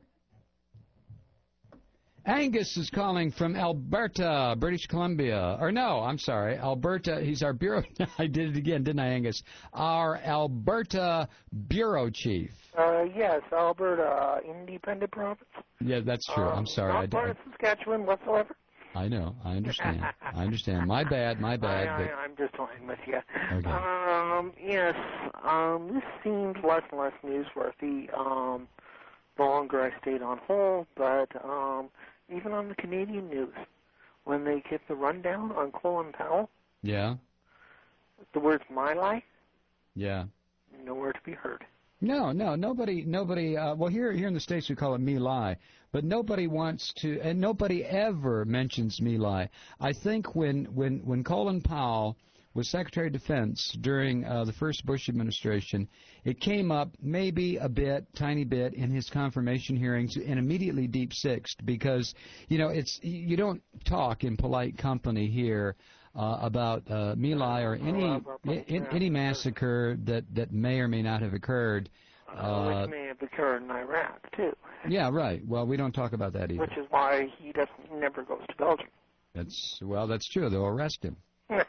Angus is calling from Alberta, British Columbia. Or no, I'm sorry, Alberta. He's our bureau. I did it again, didn't I, Angus? Our Alberta bureau chief. Uh, yes, Alberta, independent province. Yeah, that's true. Um, I'm sorry. Not I, part of Saskatchewan whatsoever. I know. I understand. I understand. My bad. My bad. I, but... I, I'm just toying with you. Okay. Um, yes, um, this seemed less and less newsworthy um, the longer I stayed on hold, but um, even on the Canadian news, when they get the rundown on Colin Powell, Yeah. the words "my lie," Yeah. nowhere to be heard. No, no, nobody, nobody. Uh, well, here, here in the States we call it me lie, but nobody wants to, and nobody ever mentions me lie. I think when, when, when Colin Powell was Secretary of Defense during uh, the first Bush administration, it came up maybe a bit, tiny bit, in his confirmation hearings, and immediately deep-sixed because, you know, it's you don't talk in polite company here uh, about uh, My Lai or any in, any massacre that, that may or may not have occurred. Uh, Which may have occurred in Iraq, too. Yeah, right. Well, we don't talk about that either. Which is why he doesn't he never goes to Belgium. That's well, that's true. They'll arrest him.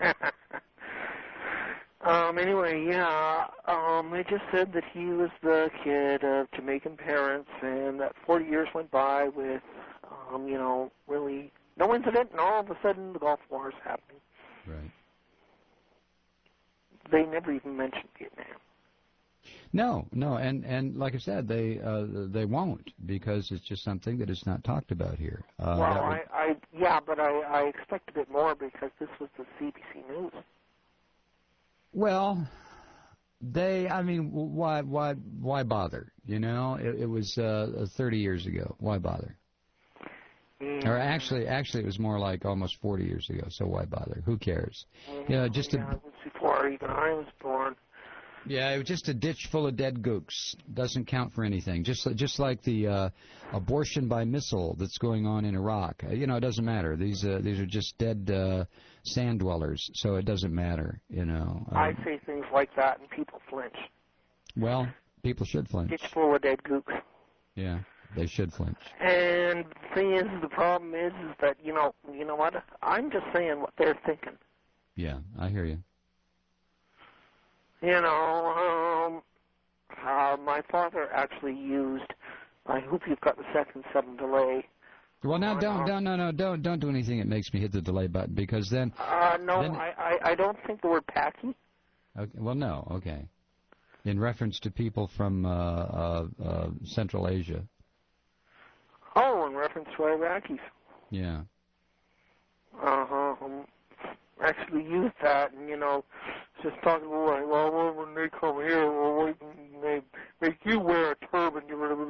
um. Anyway, yeah. Um. They just said that he was the kid of Jamaican parents, and that forty years went by with, um, you know, really no incident, and all of a sudden the Gulf War is happening. Right. They never even mentioned Vietnam. No, no, and, and like I said, they uh, they won't because it's just something that is not talked about here. Uh, well, would... I, I, yeah, but I, I expected it more because this was the C B C News. Well, they, I mean, why, why, why bother? You know, it, it was uh, thirty years ago. Why bother? Mm. Or actually, actually, it was more like almost forty years ago. So why bother? Who cares? Mm. You know, just yeah, a. it was before even I was born. Yeah, it was just a ditch full of dead gooks. Doesn't count for anything. Just just like the uh, abortion by missile that's going on in Iraq. Uh, you know, it doesn't matter. These uh, these are just dead uh, sand dwellers, so it doesn't matter. You know. Um, I say things like that and people flinch. Well, people should flinch. Ditch full of dead gooks. Yeah, they should flinch. And the thing is, the problem is, is that you know, you know what? I'm just saying what they're thinking. Yeah, I hear you. You know, um, uh, my father actually used. I hope you've got the second seven delay. Well, now don't, don't, no, no, don't, don't do anything that makes me hit the delay button because then. Uh, no, then, I, I, I don't think the word packy. Okay, well, no, okay. In reference to people from uh, uh, uh, Central Asia. Oh, in reference to Iraqis. Yeah. Uh huh. Um, actually used that, and you know, just talking about, well, when they come here, well, they make you wear a turban.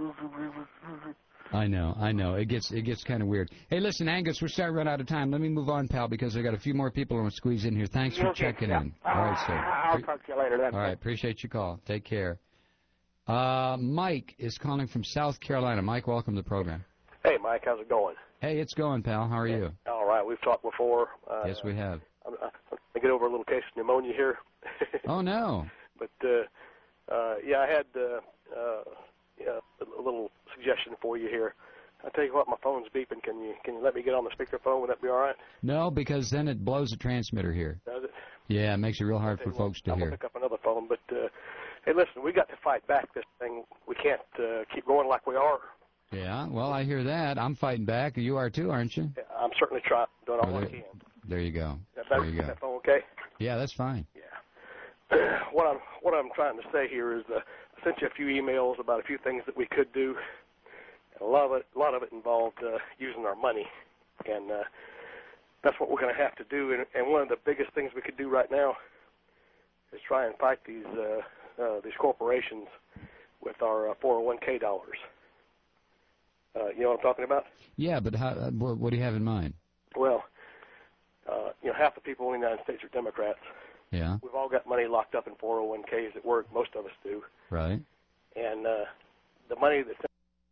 I know, I know. It gets it gets kind of weird. Hey, listen, Angus, we're starting to run out of time. Let me move on, pal, because I got a few more people I want to squeeze in here. Thanks for okay, checking yeah. in. All right, sir. I'll Pre- talk to you later then. All right, appreciate your call. Take care. Uh, Mike is calling from South Carolina. Mike, welcome to the program. Hey, Mike, how's it going? Hey, it's going, pal. How are you? All right, we've talked before. Uh, yes, we have. I'm, I'm going to get over a little case of pneumonia here. Oh, no. But, uh, uh, yeah, I had uh, uh, yeah, a little suggestion for you here. I tell you what, my phone's beeping. Can you can you let me get on the speakerphone? Would that be all right? No, because then it blows the transmitter here. Does it? Yeah, it makes it real hard okay, for well, folks to I'm hear. I'll pick up another phone. But, uh, hey, listen, we got to fight back this thing. We can't uh, keep going like we are. Yeah, well, I hear that. I'm fighting back. You are too, aren't you? Yeah, I'm certainly trying, doing all oh, there, I can. There you go. Is that better? There you go. Is that phone okay? Yeah, that's fine. Yeah. what I'm what I'm trying to say here is uh, sent you a few emails about a few things that we could do. A lot of it, a lot of it involved uh, using our money, and uh, that's what we're going to have to do. And, and one of the biggest things we could do right now is try and fight these uh, uh, these corporations with our uh, four oh one K dollars. Uh, you know what I'm talking about? Yeah, but how, uh, what, what do you have in mind? Well, uh, you know, half the people in the United States are Democrats. Yeah. We've all got money locked up in four oh one Ks at work. Most of us do. Right. And uh, the money that's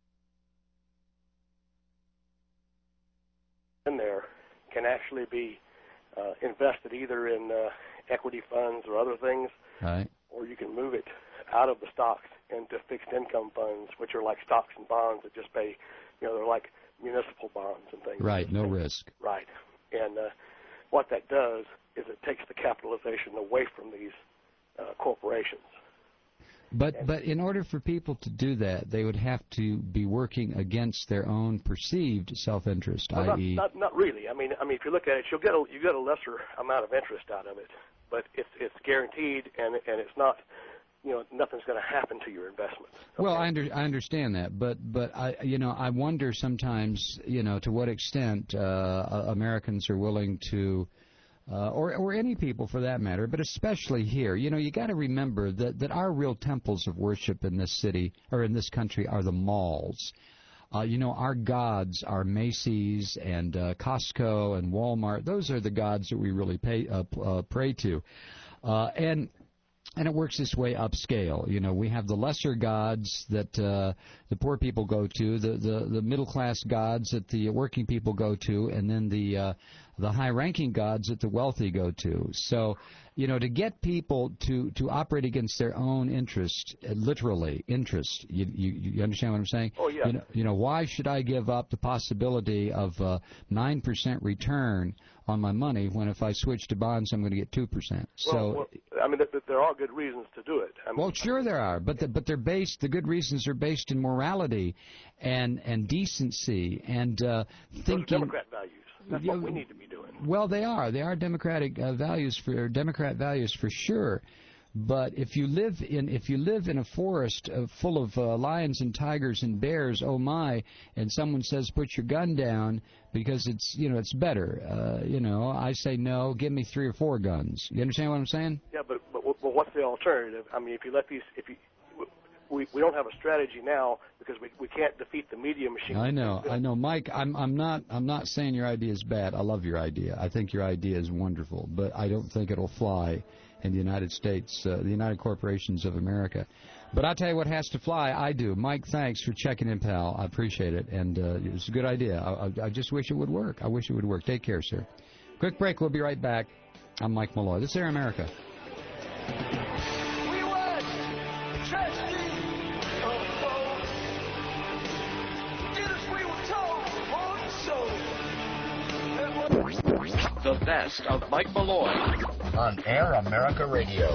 in there can actually be uh, invested either in uh, equity funds or other things, right, or you can move it out of the stocks into fixed income funds, which are like stocks and bonds that just pay, you know, they're like municipal bonds and things. Right, no risk. Right. And uh, what that does is it takes the capitalization away from these uh, corporations. But but in order for people to do that, they would have to be working against their own perceived self-interest, Well, that is, not, not not really. I mean, I mean, if you look at it, you'll get a you get a lesser amount of interest out of it, but it's it's guaranteed, and and it's not, you know, nothing's going to happen to your investment. well, I, under, I understand that, but but I you know I wonder sometimes, you know, to what extent uh, Americans are willing to. Uh, or, or any people for that matter, but especially here. You know, you got to remember that, that our real temples of worship in this city, or in this country, are the malls. Uh, you know, our gods are Macy's and uh, Costco and Walmart. Those are the gods that we really pay, uh, uh, pray to. Uh, and... And it works this way upscale. You know, we have the lesser gods that uh, the poor people go to, the, the, the middle-class gods that the working people go to, and then the uh, the high-ranking gods that the wealthy go to. So, you know, to get people to, to operate against their own interest, uh, literally, interest, you, you, you understand what I'm saying? Oh, yeah. You know, you know, why should I give up the possibility of uh, nine percent return on my money when if I switch to bonds I'm going to get two percent? So, well, well, I mean, th th there are good reasons to do it. I mean, well, sure there are, but the, but they're based. The good reasons are based in morality, and and decency, and uh, thinking. Those are Democrat values. That's what we need to be doing. Well, they are. They are democratic uh, values for Democrat values for sure. But if you live in if you live in a forest uh, full of uh, lions and tigers and bears, oh my! And someone says put your gun down because it's you know it's better. Uh, you know, I say no. Give me three or four guns. You understand what I'm saying? Yeah, but but, but what's the alternative? I mean, if you let these, if you we we don't have a strategy now because we we can't defeat the media machine. I know, I know, Mike. I'm I'm not I'm not saying your idea is bad. I love your idea. I think your idea is wonderful, but I don't think it'll fly in the United States, uh, the United Corporations of America. But I'll tell you what has to fly. I do. Mike, thanks for checking in, pal. I appreciate it, and uh, it's a good idea. I, I, I just wish it would work. I wish it would work. Take care, sir. Quick break. We'll be right back. I'm Mike Malloy. This is Air America. We were tragedy of foes. Did as we were told, on so. The best of Mike Malloy on Air America Radio.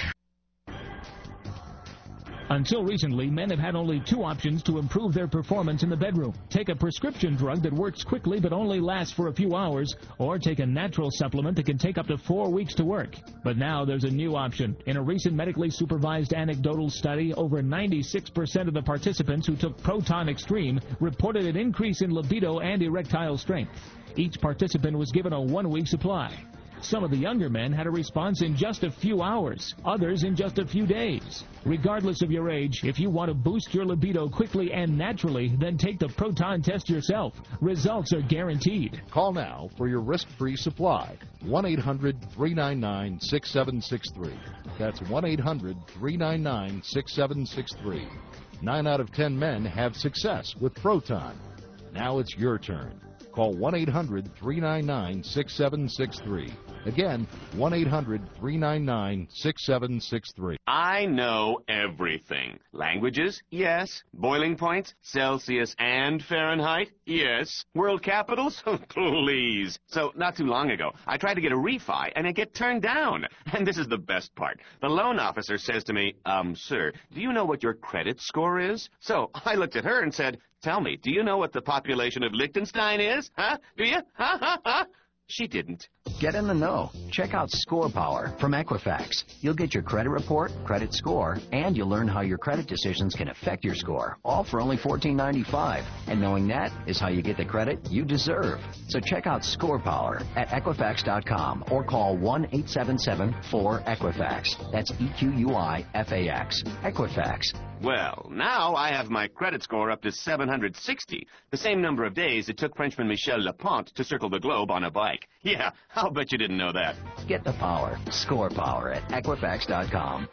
Until recently, men have had only two options to improve their performance in the bedroom. Take a prescription drug that works quickly but only lasts for a few hours, or take a natural supplement that can take up to four weeks to work. But now there's a new option. In a recent medically supervised anecdotal study, over ninety-six percent of the participants who took Proton Extreme reported an increase in libido and erectile strength. Each participant was given a one-week supply. Some of the younger men had a response in just a few hours, others in just a few days. Regardless of your age, if you want to boost your libido quickly and naturally, then take the Proton test yourself. Results are guaranteed. Call now for your risk-free supply. one eight hundred, three nine nine, six seven six three. That's one eight hundred, three nine nine, six seven six three. Nine out of ten men have success with Proton. Now it's your turn. Call one eight hundred, three nine nine, six seven six three. Again, one eight hundred, three nine nine, six seven six three. I know everything. Languages? Yes. Boiling points? Celsius and Fahrenheit? Yes. World capitals? Please. So, not too long ago, I tried to get a refi, and I get turned down. And this is the best part. The loan officer says to me, um, sir, do you know what your credit score is? So, I looked at her and said, tell me, do you know what the population of Liechtenstein is? Huh? Do you? Ha, ha, ha. She didn't. Get in the know. Check out Score Power from Equifax. You'll get your credit report, credit score, and you'll learn how your credit decisions can affect your score, all for only fourteen ninety-five. And knowing that is how you get the credit you deserve. So check out Score Power at Equifax dot com or call one eight seven seven four Equifax. That's E Q U I F A X. Equifax. Well, now I have my credit score up to seven hundred sixty, the same number of days it took Frenchman Michel Lepont to circle the globe on a bike. Yeah, I'll bet you didn't know that. Get the power. Score Power at Equifax dot com.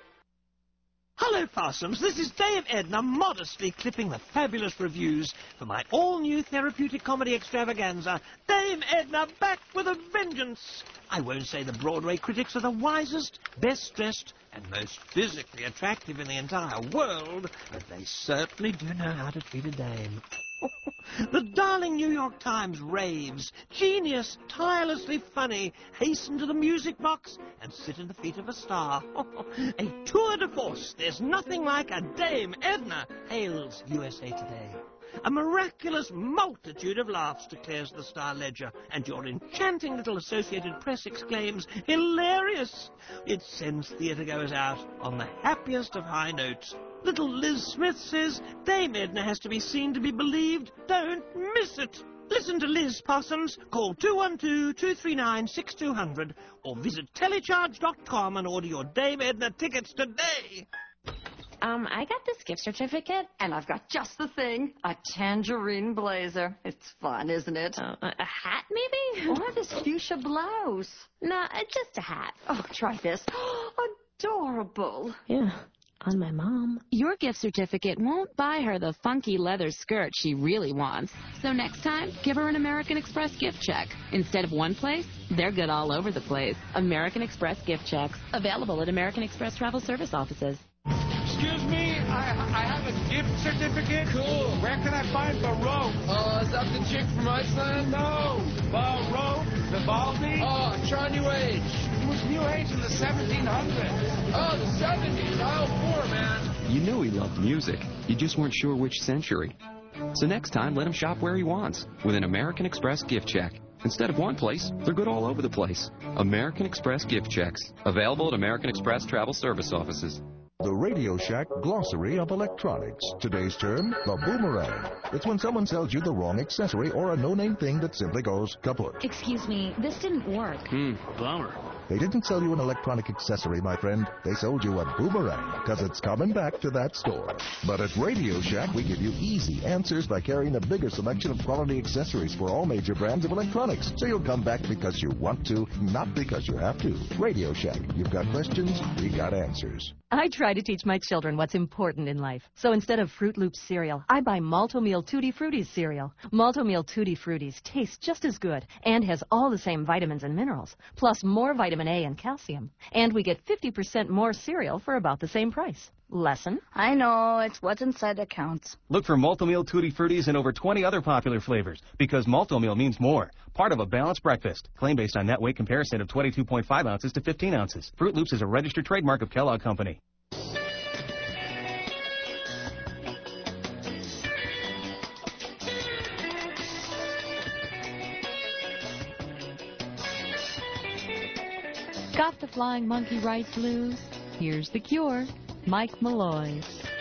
Hello, Possums. This is Dame Edna modestly clipping the fabulous reviews for my all-new therapeutic comedy extravaganza, Dame Edna back with a vengeance. I won't say the Broadway critics are the wisest, best-dressed, and most physically attractive in the entire world, but they certainly do know how to treat a dame. The darling New York Times raves, genius, tirelessly funny, hasten to the music box and sit at the feet of a star. A tour de force, there's nothing like a Dame Edna, hails U S A Today. A miraculous multitude of laughs, declares the Star Ledger, and your enchanting little Associated Press exclaims, hilarious! It sends theatergoers out on the happiest of high notes. Little Liz Smith says, Dame Edna has to be seen to be believed. Don't miss it. Listen to Liz, Possums. Call two one two, two three nine, six two zero zero or visit telecharge dot com and order your Dame Edna tickets today. Um, I got this gift certificate, and I've got just the thing, a tangerine blazer. It's fun, isn't it? Uh, a hat, maybe? Or this fuchsia blouse. Nah, uh, just a hat. Oh, try this. Adorable. Yeah. On my mom. Your gift certificate won't buy her the funky leather skirt she really wants. So next time, give her an American Express gift check. Instead of one place, they're good all over the place. American Express gift checks. Available at American Express Travel Service offices. Excuse me, I, I have a gift certificate. Cool. Where can I find Baroque? Uh, is that the chick from Iceland? No. Baroque? Vivaldi? Oh, John New Age. It was New Age in the seventeen hundreds. Oh, the seventies. Aisle four, man. You knew he loved music. You just weren't sure which century. So next time, let him shop where he wants with an American Express gift check. Instead of one place, they're good all over the place. American Express gift checks. Available at American Express Travel Service offices. The Radio Shack Glossary of Electronics. Today's term, the boomerang. It's when someone sells you the wrong accessory or a no-name thing that simply goes kaput. Excuse me, this didn't work. Hmm, bummer. They didn't sell you an electronic accessory, my friend. They sold you a boomerang, because it's coming back to that store. But at Radio Shack, we give you easy answers by carrying a bigger selection of quality accessories for all major brands of electronics. So you'll come back because you want to, not because you have to. Radio Shack. You've got questions, we got answers. I try to teach my children what's important in life. So instead of Fruit Loops cereal, I buy Malto-Meal Tutti Frutti cereal. Malto-Meal Tutti Frutti tastes just as good and has all the same vitamins and minerals, plus more vitamin A and calcium. And we get fifty percent more cereal for about the same price. Lesson? I know, it's what's inside that counts. Look for Malto-Meal Tutti Fruttis and over twenty other popular flavors, because Malto-Meal means more. Part of a balanced breakfast. Claim based on net weight comparison of twenty-two point five ounces to fifteen ounces. Fruit Loops is a registered trademark of Kellogg Company. Got the flying monkey rights blues? Here's the cure. Mike Malloy.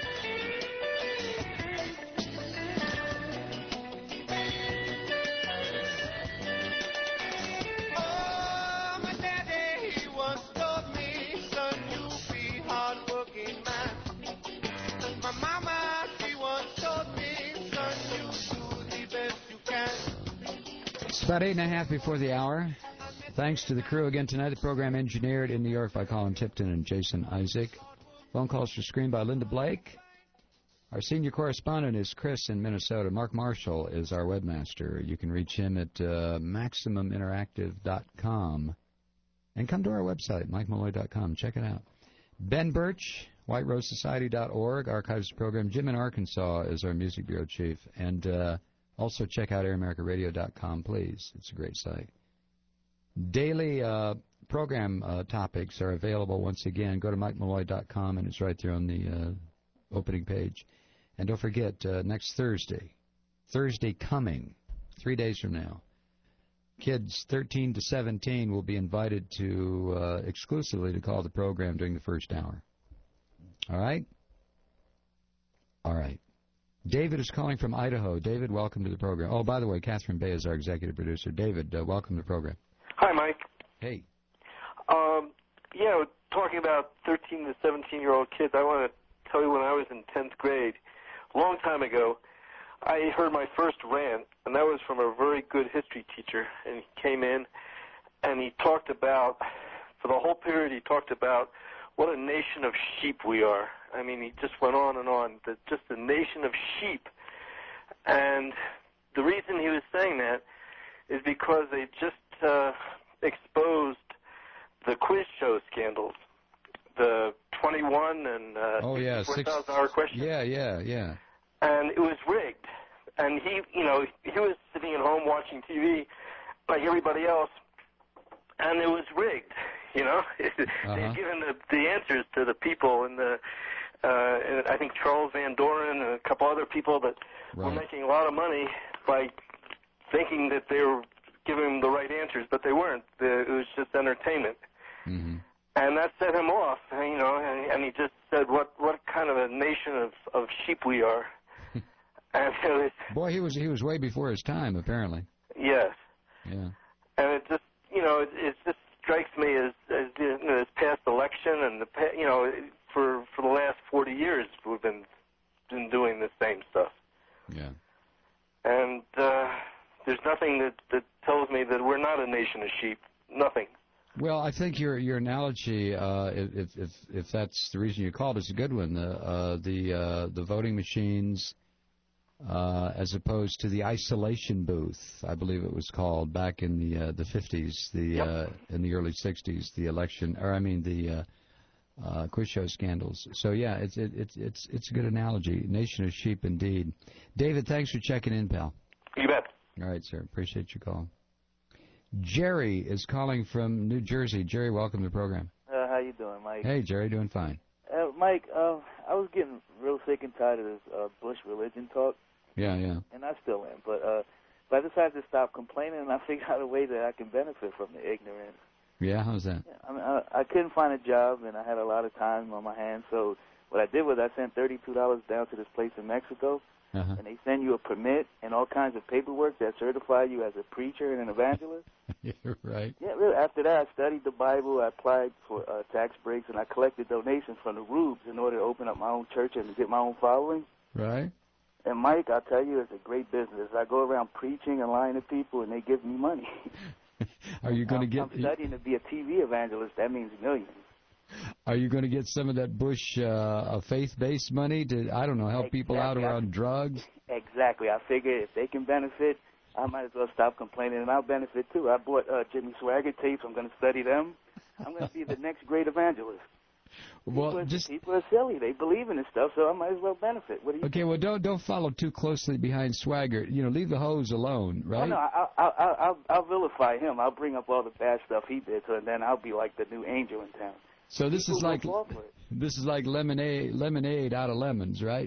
It's about eight and a half before the hour. Thanks to the crew again tonight. The program engineered in New York by Colin Tipton and Jason Isaac. Phone calls were screened by Linda Blake. Our senior correspondent is Chris in Minnesota. Mark Marshall is our webmaster. You can reach him at uh, maximum interactive dot com. And come to our website, mike malloy dot com. Check it out. Ben Birch, white rose society dot org, archives the program. Jim in Arkansas is our music bureau chief. And uh, also check out air america radio dot com, please. It's a great site. Daily uh, program uh, topics are available once again. Go to mike malloy dot com, and it's right there on the uh, opening page. And don't forget, uh, next Thursday, Thursday coming, three days from now, kids thirteen to seventeen will be invited to uh, exclusively to call the program during the first hour. All right? All right. David is calling from Idaho. David, welcome to the program. Oh, by the way, Catherine Bay is our executive producer. David, uh, welcome to the program. Hi, Mike. Hey. Um, yeah, talking about thirteen to seventeen-year-old kids, I want to tell you when I was in tenth grade, a long time ago, I heard my first rant, and that was from a very good history teacher. And he came in, and he talked about, for the whole period, he talked about what a nation of sheep we are. I mean, he just went on and on, that just a nation of sheep. And the reason he was saying that is because they just uh, exposed the quiz show scandals, the twenty-one and uh, oh, yeah, four thousand hour question. Yeah, yeah, yeah. And it was rigged. And he, you know, he was sitting at home watching T V like everybody else, and it was rigged. You know, uh-huh. They've given the, the answers to the people, and the uh, and I think Charles Van Doren and a couple other people that right. were making a lot of money by thinking that they were giving them the right answers, but they weren't. The, it was just entertainment. Mm-hmm. And that set him off, you know, and, and he just said, what what kind of a nation of, of sheep we are. And it was, Boy, he was he was way before his time, apparently. yes. Yeah. And it just, you know, it, it just strikes me as, as you know, this past election and, the you know, for for the last forty years we've been, been doing the same stuff. Yeah. And uh, there's nothing that, that tells me that we're not a nation of sheep. Nothing. Well, I think your your analogy, uh, if if if that's the reason you called, is a good one. The uh, the uh, the voting machines, uh, as opposed to the isolation booth, I believe it was called back in the uh, the fifties, the yep. uh, in the early sixties, the election, or I mean the uh, uh, quiz show scandals. So yeah, it's it, it's it's it's a good analogy. Nation of sheep, indeed. David, thanks for checking in, pal. You bet. All right, sir. Appreciate your call. Jerry is calling from New Jersey. Jerry, welcome to the program. Uh, how you doing, Mike? Hey, Jerry, doing fine. Uh, Mike, uh, I was getting real sick and tired of this uh, Bush religion talk. Yeah, yeah. And I still am. But, uh, but I decided to stop complaining, and I figured out a way that I can benefit from the ignorance. Yeah, how's that? Yeah, I mean, I, I couldn't find a job, and I had a lot of time on my hands. So what I did was I sent thirty-two dollars down to this place in Mexico. Uh-huh. And they send you a permit and all kinds of paperwork that certify you as a preacher and an evangelist. You're right. Yeah, really. After that, I studied the Bible. I applied for uh, tax breaks, and I collected donations from the Rubes in order to open up my own church and to get my own following. Right. And, Mike, I'll tell you, it's a great business. I go around preaching and lying to people, and they give me money. Are you going to get... I'm studying to be a T V evangelist. That means millions. Are you going to get some of that Bush uh, faith-based money to, I don't know, help exactly. people out around drugs? Exactly. I figure if they can benefit, I might as well stop complaining, and I'll benefit too. I bought uh, Jimmy Swaggart tapes. I'm going to study them. I'm going to be the next great evangelist. Well, people, just people are silly. They believe in this stuff, so I might as well benefit. What do you Okay, think? well, don't don't follow too closely behind Swagger. You know, leave the hose alone, right? Oh, no, I'll, I'll, I'll, I'll, I'll vilify him. I'll bring up all the bad stuff he did, so then I'll be like the new angel in town. So this People is like fall for it. this is like lemonade lemonade out of lemons, right?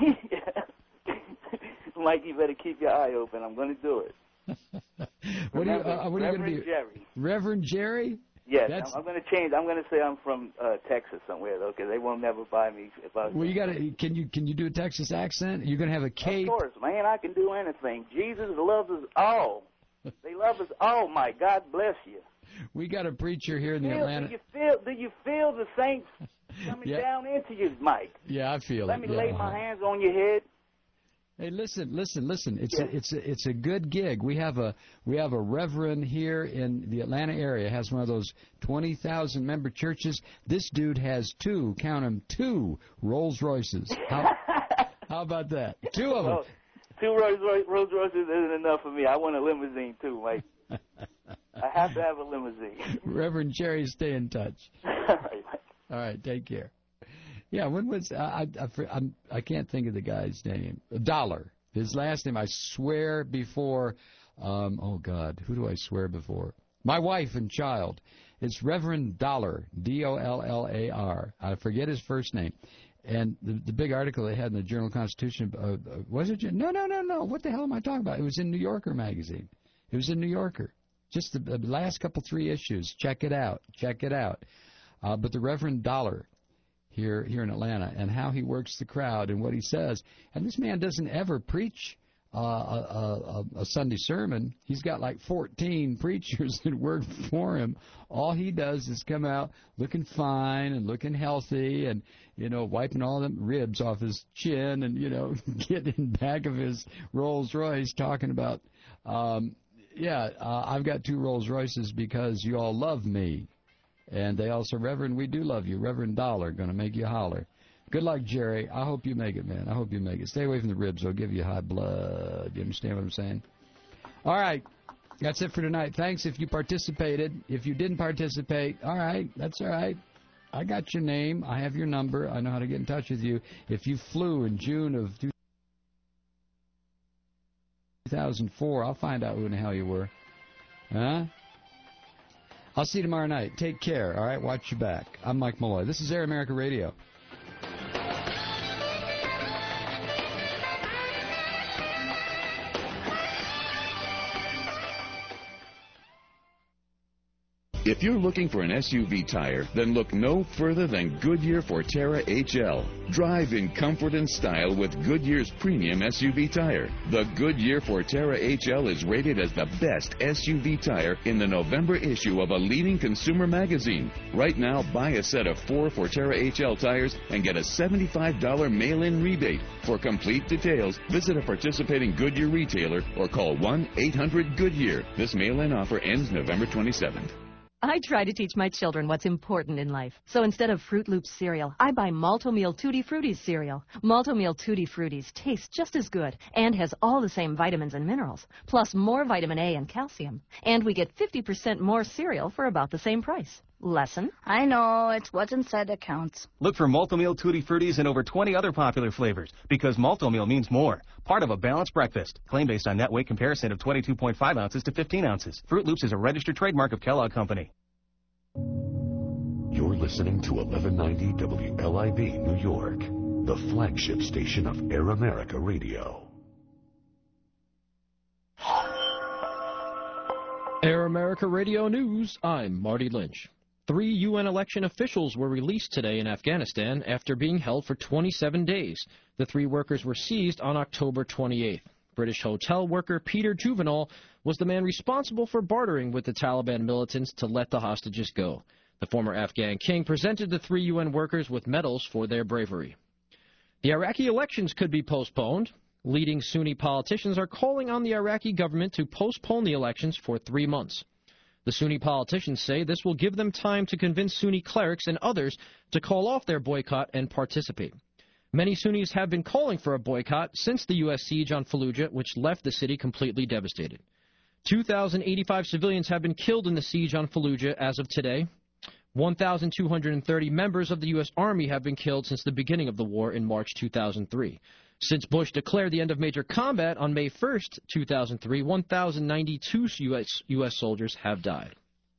Mike, you better keep your eye open. I'm going to do it. what Remember, are you, uh, what are you going to Reverend be? Jerry. Reverend Jerry? Yes, That's... I'm, I'm going to change. I'm going to say I'm from uh, Texas somewhere, though, because they won't never buy me if I. Well, you got to. Can you can you do a Texas accent? You're going to have a cape. Of course, man. I can do anything. Jesus loves us all. They love us all, Mike. God bless you. We got a preacher here in the feel, Atlanta. Do you feel? Do you feel the saints coming yeah. down into you, Mike? Yeah, I feel Let it. me yeah. lay my hands on your head. Hey, listen, listen, listen. It's yeah. a, it's a, it's a good gig. We have a we have a reverend here in the Atlanta area. Has one of those twenty thousand member churches. This dude has two, count them, two Rolls Royces. How, how about that? Two of them. Well, two Rolls Rolls Royces isn't enough for me. I want a limousine too, Mike. I have to have a limousine. Reverend Jerry, stay in touch. All right, Mike. All right, take care. Yeah, when was I? I, I, I'm, I can't think of the guy's name. Dollar. His last name, I swear before. Um, oh God, who do I swear before? My wife and child. It's Reverend Dollar, D O L L A R. I forget his first name. And the, the big article they had in the Journal-Constitution, uh, was it? No, no, no, no. What the hell am I talking about? It was in New Yorker magazine. It was in New Yorker. Just the, the last couple, three issues. Check it out. Check it out. Uh, but the Reverend Dollar here here in Atlanta, and how he works the crowd and what he says. And this man doesn't ever preach uh, a, a, a Sunday sermon. He's got like fourteen preachers that work for him. All he does is come out looking fine and looking healthy and, you know, wiping all them ribs off his chin and, you know, getting in the back of his Rolls Royce talking about, um, yeah, uh, I've got two Rolls Royces because you all love me. And they also, Reverend, we do love you. Reverend Dollar, going to make you holler. Good luck, Jerry. I hope you make it, man. I hope you make it. Stay away from the ribs. They'll give you high blood. You understand what I'm saying? All right. That's it for tonight. Thanks if you participated. If you didn't participate, all right. That's all right. I got your name. I have your number. I know how to get in touch with you. If you flew in June of two thousand four, I'll find out who in the hell you were. Huh? I'll see you tomorrow night. Take care, all right? Watch your back. I'm Mike Malloy. This is Air America Radio. If you're looking for an S U V tire, then look no further than Goodyear Forterra H L. Drive in comfort and style with Goodyear's premium S U V tire. The Goodyear Forterra H L is rated as the best S U V tire in the November issue of a leading consumer magazine. Right now, buy a set of four Forterra H L tires and get a seventy-five dollars mail-in rebate. For complete details, visit a participating Goodyear retailer or call one eight hundred Goodyear. This mail-in offer ends November twenty-seventh. I try to teach my children what's important in life. So instead of Fruit Loops cereal, I buy Malto-Meal Tutti Fruities cereal. Malto-Meal Tutti Fruities tastes just as good and has all the same vitamins and minerals, plus more vitamin A and calcium. And we get fifty percent more cereal for about the same price. Lesson? I know, it's what's inside that counts. Look for Malto-Meal Tutti Fruities and over twenty other popular flavors, because Malto-Meal means more. Part of a balanced breakfast. Claim based on net weight comparison of twenty-two point five ounces to fifteen ounces. Fruit Loops is a registered trademark of Kellogg Company. You're listening to eleven ninety W L I B New York, the flagship station of Air America Radio. Air America Radio News, I'm Marty Lynch. Three U N election officials were released today in Afghanistan after being held for twenty-seven days. The three workers were seized on October twenty-eighth. British hotel worker Peter Juvenal was the man responsible for bartering with the Taliban militants to let the hostages go. The former Afghan king presented the three U N workers with medals for their bravery. The Iraqi elections could be postponed. Leading Sunni politicians are calling on the Iraqi government to postpone the elections for three months. The Sunni politicians say this will give them time to convince Sunni clerics and others to call off their boycott and participate. Many Sunnis have been calling for a boycott since the U S siege on Fallujah, which left the city completely devastated. two thousand eighty-five civilians have been killed in the siege on Fallujah as of today. one thousand two hundred thirty members of the U S Army have been killed since the beginning of the war in March two thousand three. Since Bush declared the end of major combat on May first, two thousand three, one thousand ninety-two U S U S soldiers have died.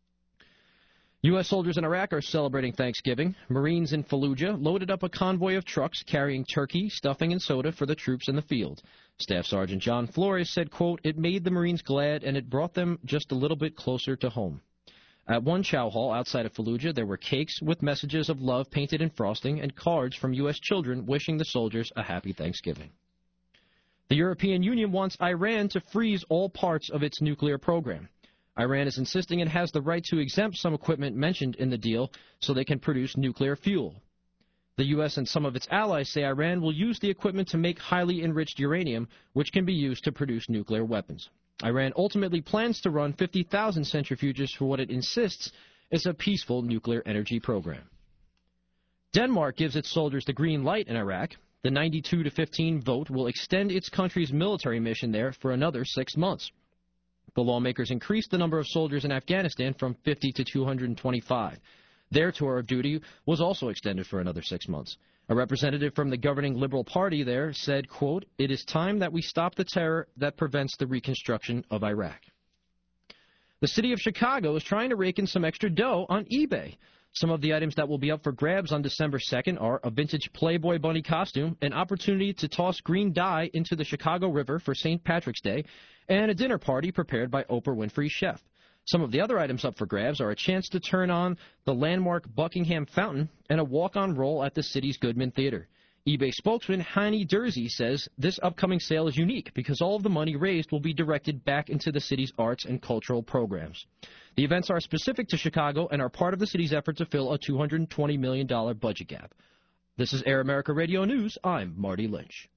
U S soldiers in Iraq are celebrating Thanksgiving. Marines in Fallujah loaded up a convoy of trucks carrying turkey, stuffing, and soda for the troops in the field. Staff Sergeant John Flores said, quote, "It made the Marines glad and it brought them just a little bit closer to home." At one chow hall outside of Fallujah, there were cakes with messages of love painted in frosting and cards from U S children wishing the soldiers a happy Thanksgiving. The European Union wants Iran to freeze all parts of its nuclear program. Iran is insisting it has the right to exempt some equipment mentioned in the deal so they can produce nuclear fuel. The U S and some of its allies say Iran will use the equipment to make highly enriched uranium, which can be used to produce nuclear weapons. Iran ultimately plans to run fifty thousand centrifuges for what it insists is a peaceful nuclear energy program. Denmark gives its soldiers the green light in Iraq. The ninety-two to fifteen vote will extend its country's military mission there for another six months. The lawmakers increased the number of soldiers in Afghanistan from fifty to two hundred twenty-five. Their tour of duty was also extended for another six months. A representative from the governing Liberal Party there said, quote, "It is time that we stop the terror that prevents the reconstruction of Iraq." The city of Chicago is trying to rake in some extra dough on eBay. Some of the items that will be up for grabs on December second are a vintage Playboy bunny costume, an opportunity to toss green dye into the Chicago River for Saint Patrick's Day, and a dinner party prepared by Oprah Winfrey's chef. Some of the other items up for grabs are a chance to turn on the landmark Buckingham Fountain and a walk-on role at the city's Goodman Theater. eBay spokesman Heine Dersey says this upcoming sale is unique because all of the money raised will be directed back into the city's arts and cultural programs. The events are specific to Chicago and are part of the city's effort to fill a two hundred twenty million dollars budget gap. This is Air America Radio News. I'm Marty Lynch.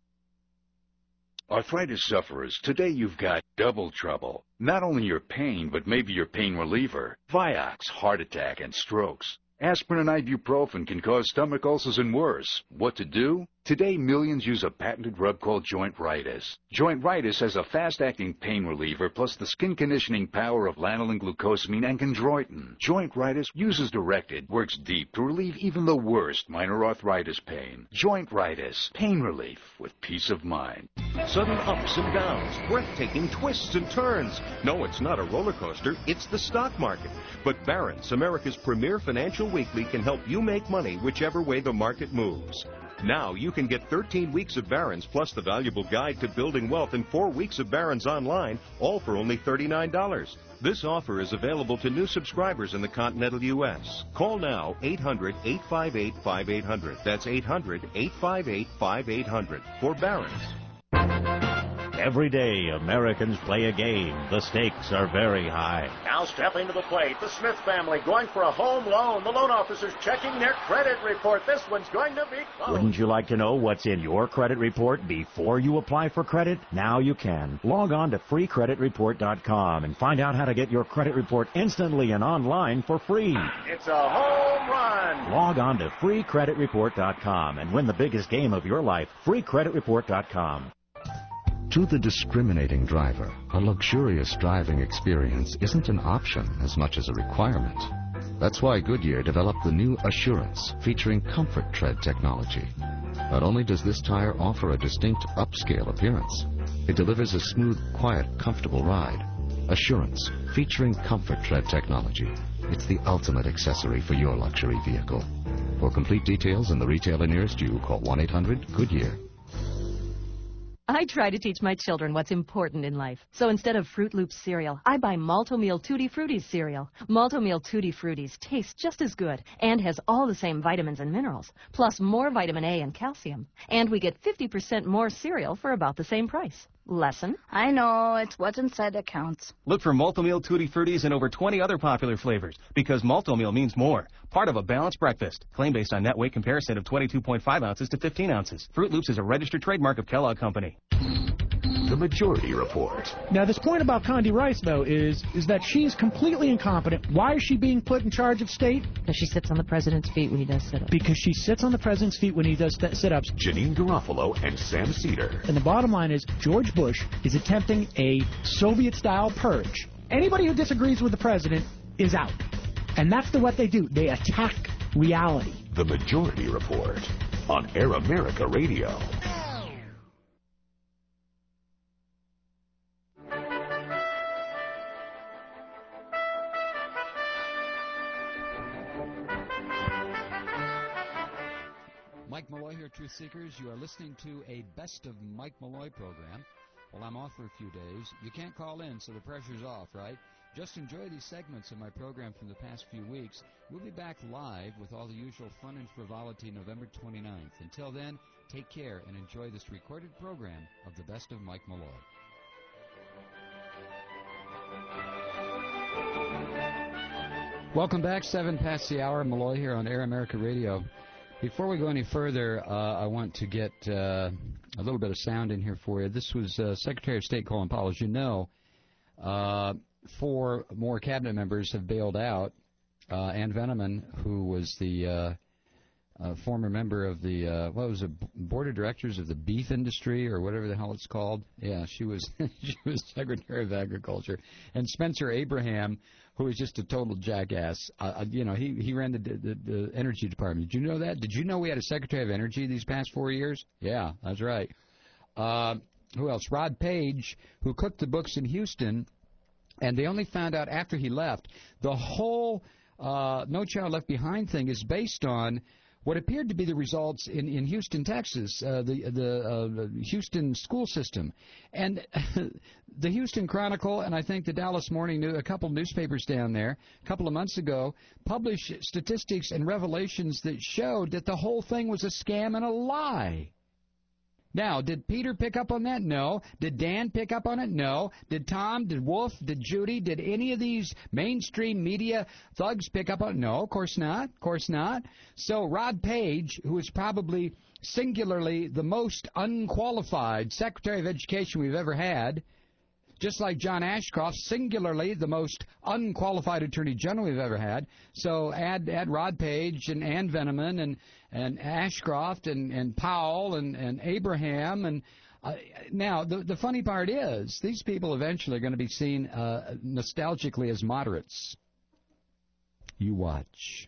Arthritis sufferers, today you've got double trouble. Not only your pain, but maybe your pain reliever. Vioxx, heart attack, and strokes. Aspirin and ibuprofen can cause stomach ulcers and worse. What to do? Today, millions use a patented rub called Jointritis. Jointritis has a fast-acting pain reliever plus the skin-conditioning power of lanolin glucosamine and chondroitin. Jointritis, uses directed, works deep to relieve even the worst minor arthritis pain. Jointritis, pain relief with peace of mind. Sudden ups and downs, breathtaking twists and turns. No, it's not a roller coaster, it's the stock market. But Barron's, America's premier financial weekly, can help you make money whichever way the market moves. Now you can get thirteen weeks of Barron's plus the valuable guide to building wealth and four weeks of Barron's online, all for only thirty-nine dollars. This offer is available to new subscribers in the continental U S Call now, eight hundred, eight five eight, five eight hundred. That's eight hundred, eight five eight, five eight hundred for Barron's. Every day, Americans play a game. The stakes are very high. Now stepping to the plate, the Smith family going for a home loan. The loan officer's checking their credit report. This one's going to be close. Wouldn't you like to know what's in your credit report before you apply for credit? Now you can. Log on to free credit report dot com and find out how to get your credit report instantly and online for free. It's a home run. Log on to free credit report dot com and win the biggest game of your life. free credit report dot com. To the discriminating driver, a luxurious driving experience isn't an option as much as a requirement. That's why Goodyear developed the new Assurance, featuring Comfort Tread technology. Not only does this tire offer a distinct upscale appearance, it delivers a smooth, quiet, comfortable ride. Assurance, featuring Comfort Tread technology. It's the ultimate accessory for your luxury vehicle. For complete details and the retailer nearest you, call one eight hundred Goodyear. I try to teach my children what's important in life. So instead of Fruit Loops cereal, I buy Malto-Meal Tutti Frutti cereal. Malto-Meal Tutti Frutti tastes just as good and has all the same vitamins and minerals, plus more vitamin A and calcium. And we get fifty percent more cereal for about the same price. Lesson? I know, it's what's inside that counts. Look for Malto-Meal Tutti Fruttis and over twenty other popular flavors, because Malto-Meal means more. Part of a balanced breakfast. Claim based on net weight comparison of twenty-two point five ounces to fifteen ounces. Fruit Loops is a registered trademark of Kellogg Company. The Majority Report. Now, this point about Condi Rice, though, is is that she's completely incompetent. Why is she being put in charge of state? Because she sits on the president's feet when he does sit-ups. Because she sits on the president's feet when he does th- sit-ups. Janine Garofalo and Sam Cedar. And the bottom line is George Bush is attempting a Soviet-style purge. Anybody who disagrees with the president is out. And that's the, what they do. They attack reality. The Majority Report on Air America Radio. Mike Malloy here, Truth Seekers. You are listening to a Best of Mike Malloy program. Well, I'm off for a few days. You can't call in, so the pressure's off, right? Just enjoy these segments of my program from the past few weeks. We'll be back live with all the usual fun and frivolity November twenty-ninth. Until then, take care and enjoy this recorded program of the Best of Mike Malloy. Welcome back, seven past the hour. Malloy here on Air America Radio. Before we go any further, uh, I want to get uh, a little bit of sound in here for you. This was uh, Secretary of State Colin Powell. As you know, uh, four more cabinet members have bailed out. Uh, Ann Veneman, who was the uh, uh, former member of the, uh, what was it, Board of Directors of the beef industry or whatever the hell it's called. Yeah, she was she was Secretary of Agriculture. And Spencer Abraham, who is just a total jackass. Uh, you know, he, he ran the, the the Energy Department. Did you know that? Did you know we had a Secretary of Energy these past four years? Yeah, that's right. Uh, who else? Rod Page, who cooked the books in Houston, and they only found out after he left. The whole uh, No Child Left Behind thing is based on what appeared to be the results in, in Houston, Texas, uh, the the uh, Houston school system. And the Houston Chronicle and I think the Dallas Morning News, a couple of newspapers down there, a couple of months ago, published statistics and revelations that showed that the whole thing was a scam and a lie. Now, did Peter pick up on that? No. Did Dan pick up on it? No. Did Tom? Did Wolf? Did Judy? Did any of these mainstream media thugs pick up on it? No, of course not. Of course not. So Rod Page, who is probably singularly the most unqualified Secretary of Education we've ever had, just like John Ashcroft, singularly the most unqualified Attorney General we've ever had. So add add Rod Page and Ann Veneman and, and Ashcroft and, and Powell and, and Abraham. And uh, now, the, the funny part is, these people eventually are going to be seen uh, nostalgically as moderates. You watch.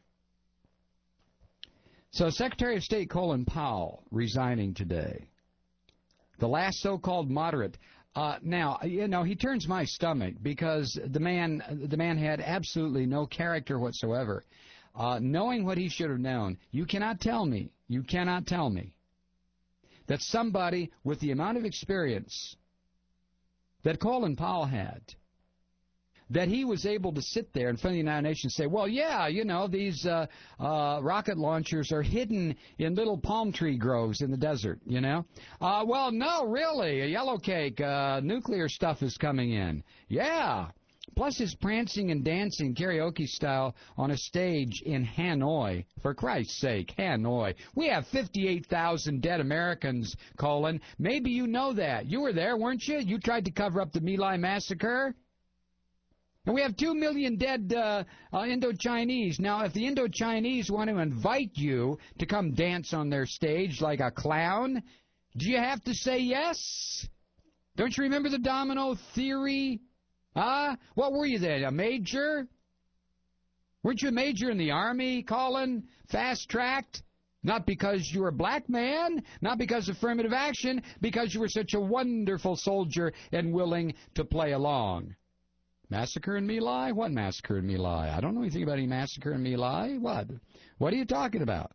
So Secretary of State Colin Powell resigning today. The last so-called moderate. Uh, now, you know, he turns my stomach because the man the man had absolutely no character whatsoever. Uh, knowing what he should have known, you cannot tell me, you cannot tell me that somebody with the amount of experience that Colin Powell had, that he was able to sit there in front of the United Nations and say, well, yeah, you know, these uh, uh, rocket launchers are hidden in little palm tree groves in the desert, you know. Uh, well, no, really, a yellow cake, uh, nuclear stuff is coming in. Yeah. Plus his prancing and dancing karaoke style on a stage in Hanoi. For Christ's sake, Hanoi. We have fifty-eight thousand dead Americans, Colin. Maybe you know that. You were there, weren't you? You tried to cover up the My Lai massacre. And we have two million dead uh, uh, Indo-Chinese. Now, if the Indo-Chinese want to invite you to come dance on their stage like a clown, do you have to say yes? Don't you remember the domino theory? Huh? What were you then, a major? Weren't you a major in the Army, Colin? Fast-tracked? Not because you were a black man, not because of affirmative action, because you were such a wonderful soldier and willing to play along. Massacre in My Lai? What massacre in My Lai? I don't know anything about any massacre in My Lai. What? What are you talking about?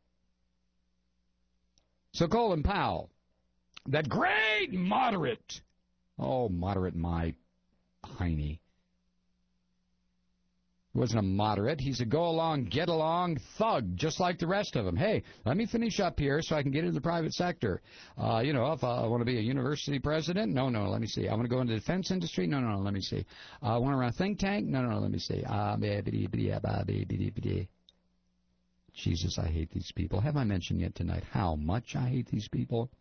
So Colin Powell, that great moderate. Oh, moderate my hiney. He wasn't a moderate. He's a go-along, get-along thug, just like the rest of them. Hey, let me finish up here so I can get into the private sector. Uh, you know, if I want to be a university president, no, no, let me see. I want to go into the defense industry, no, no, no, let me see. I want to run a think tank, no, no, no, let me see. Uh, Jesus, I hate these people. Have I mentioned yet tonight how much I hate these people?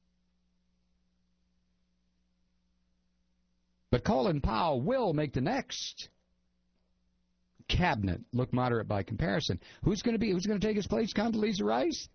But Colin Powell will make the next cabinet look moderate by comparison. Who's going to be? Who's going to take his place? Condoleezza Rice?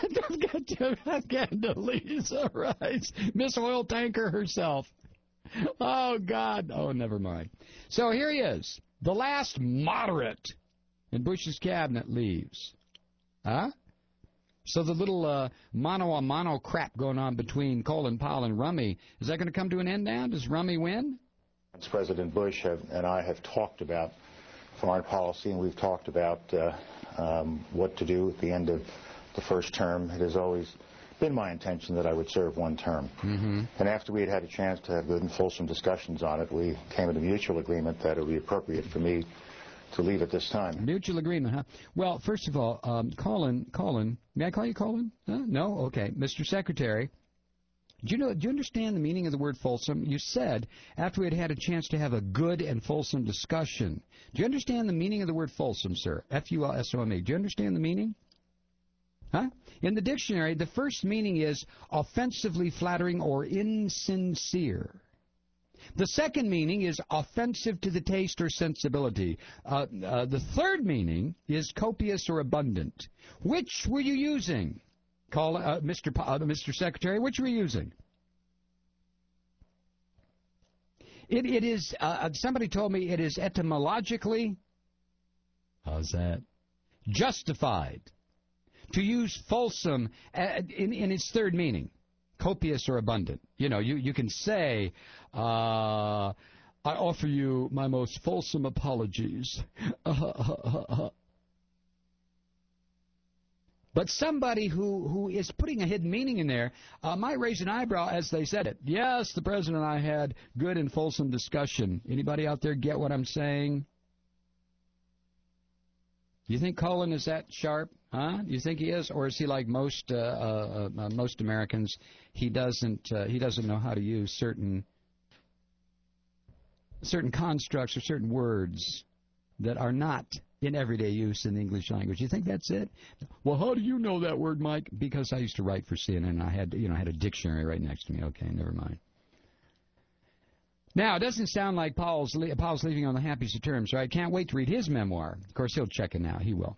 Condoleezza Rice, Miss Oil Tanker herself. Oh God! Oh, never mind. So here he is, the last moderate, and Bush's cabinet leaves. Huh? So the little uh, mano-a-mano crap going on between Colin Powell and Rummy, is that going to come to an end now? Does Rummy win? President Bush have, and I have talked about foreign policy, and we've talked about uh, um, what to do at the end of the first term. It has always been my intention that I would serve one term. Mm-hmm. And after we had had a chance to have good and fulsome discussions on it, we came to a mutual agreement that it would be appropriate for me to leave at this time. Mutual agreement, huh? Well, first of all, um, Colin, Colin, may I call you Colin? Huh? No? Okay. Mister Secretary, do you know, do you understand the meaning of the word fulsome? You said, after we had had a chance to have a good and fulsome discussion. Do you understand the meaning of the word fulsome, sir? F U L S O M E. Do you understand the meaning? Huh? In the dictionary, the first meaning is offensively flattering or insincere. The second meaning is offensive to the taste or sensibility. Uh, uh, the third meaning is copious or abundant. Which were you using, Call, uh, Mister P- uh, Mister Secretary? Which were you using? It, it is, uh, somebody told me it is etymologically, how's that, justified to use fulsome uh, in, in its third meaning. Copious or abundant. You know, you, you can say, uh, I offer you my most fulsome apologies. But but somebody who, who is putting a hidden meaning in there uh, might raise an eyebrow as they said it. Yes, the President and I had good and fulsome discussion. Anybody out there get what I'm saying? You think Cullen is that sharp? Huh? You think he is, or is he like most uh, uh, uh, most Americans? He doesn't uh, he doesn't know how to use certain certain constructs or certain words that are not in everyday use in the English language. You think that's it? Well, how do you know that word, Mike? Because I used to write for C N N, and I had you know I had a dictionary right next to me. Okay, never mind. Now, it doesn't sound like Paul's, le Paul's leaving on the happiest of terms, right? Can't wait to read his memoir. Of course, he'll check it out. He will.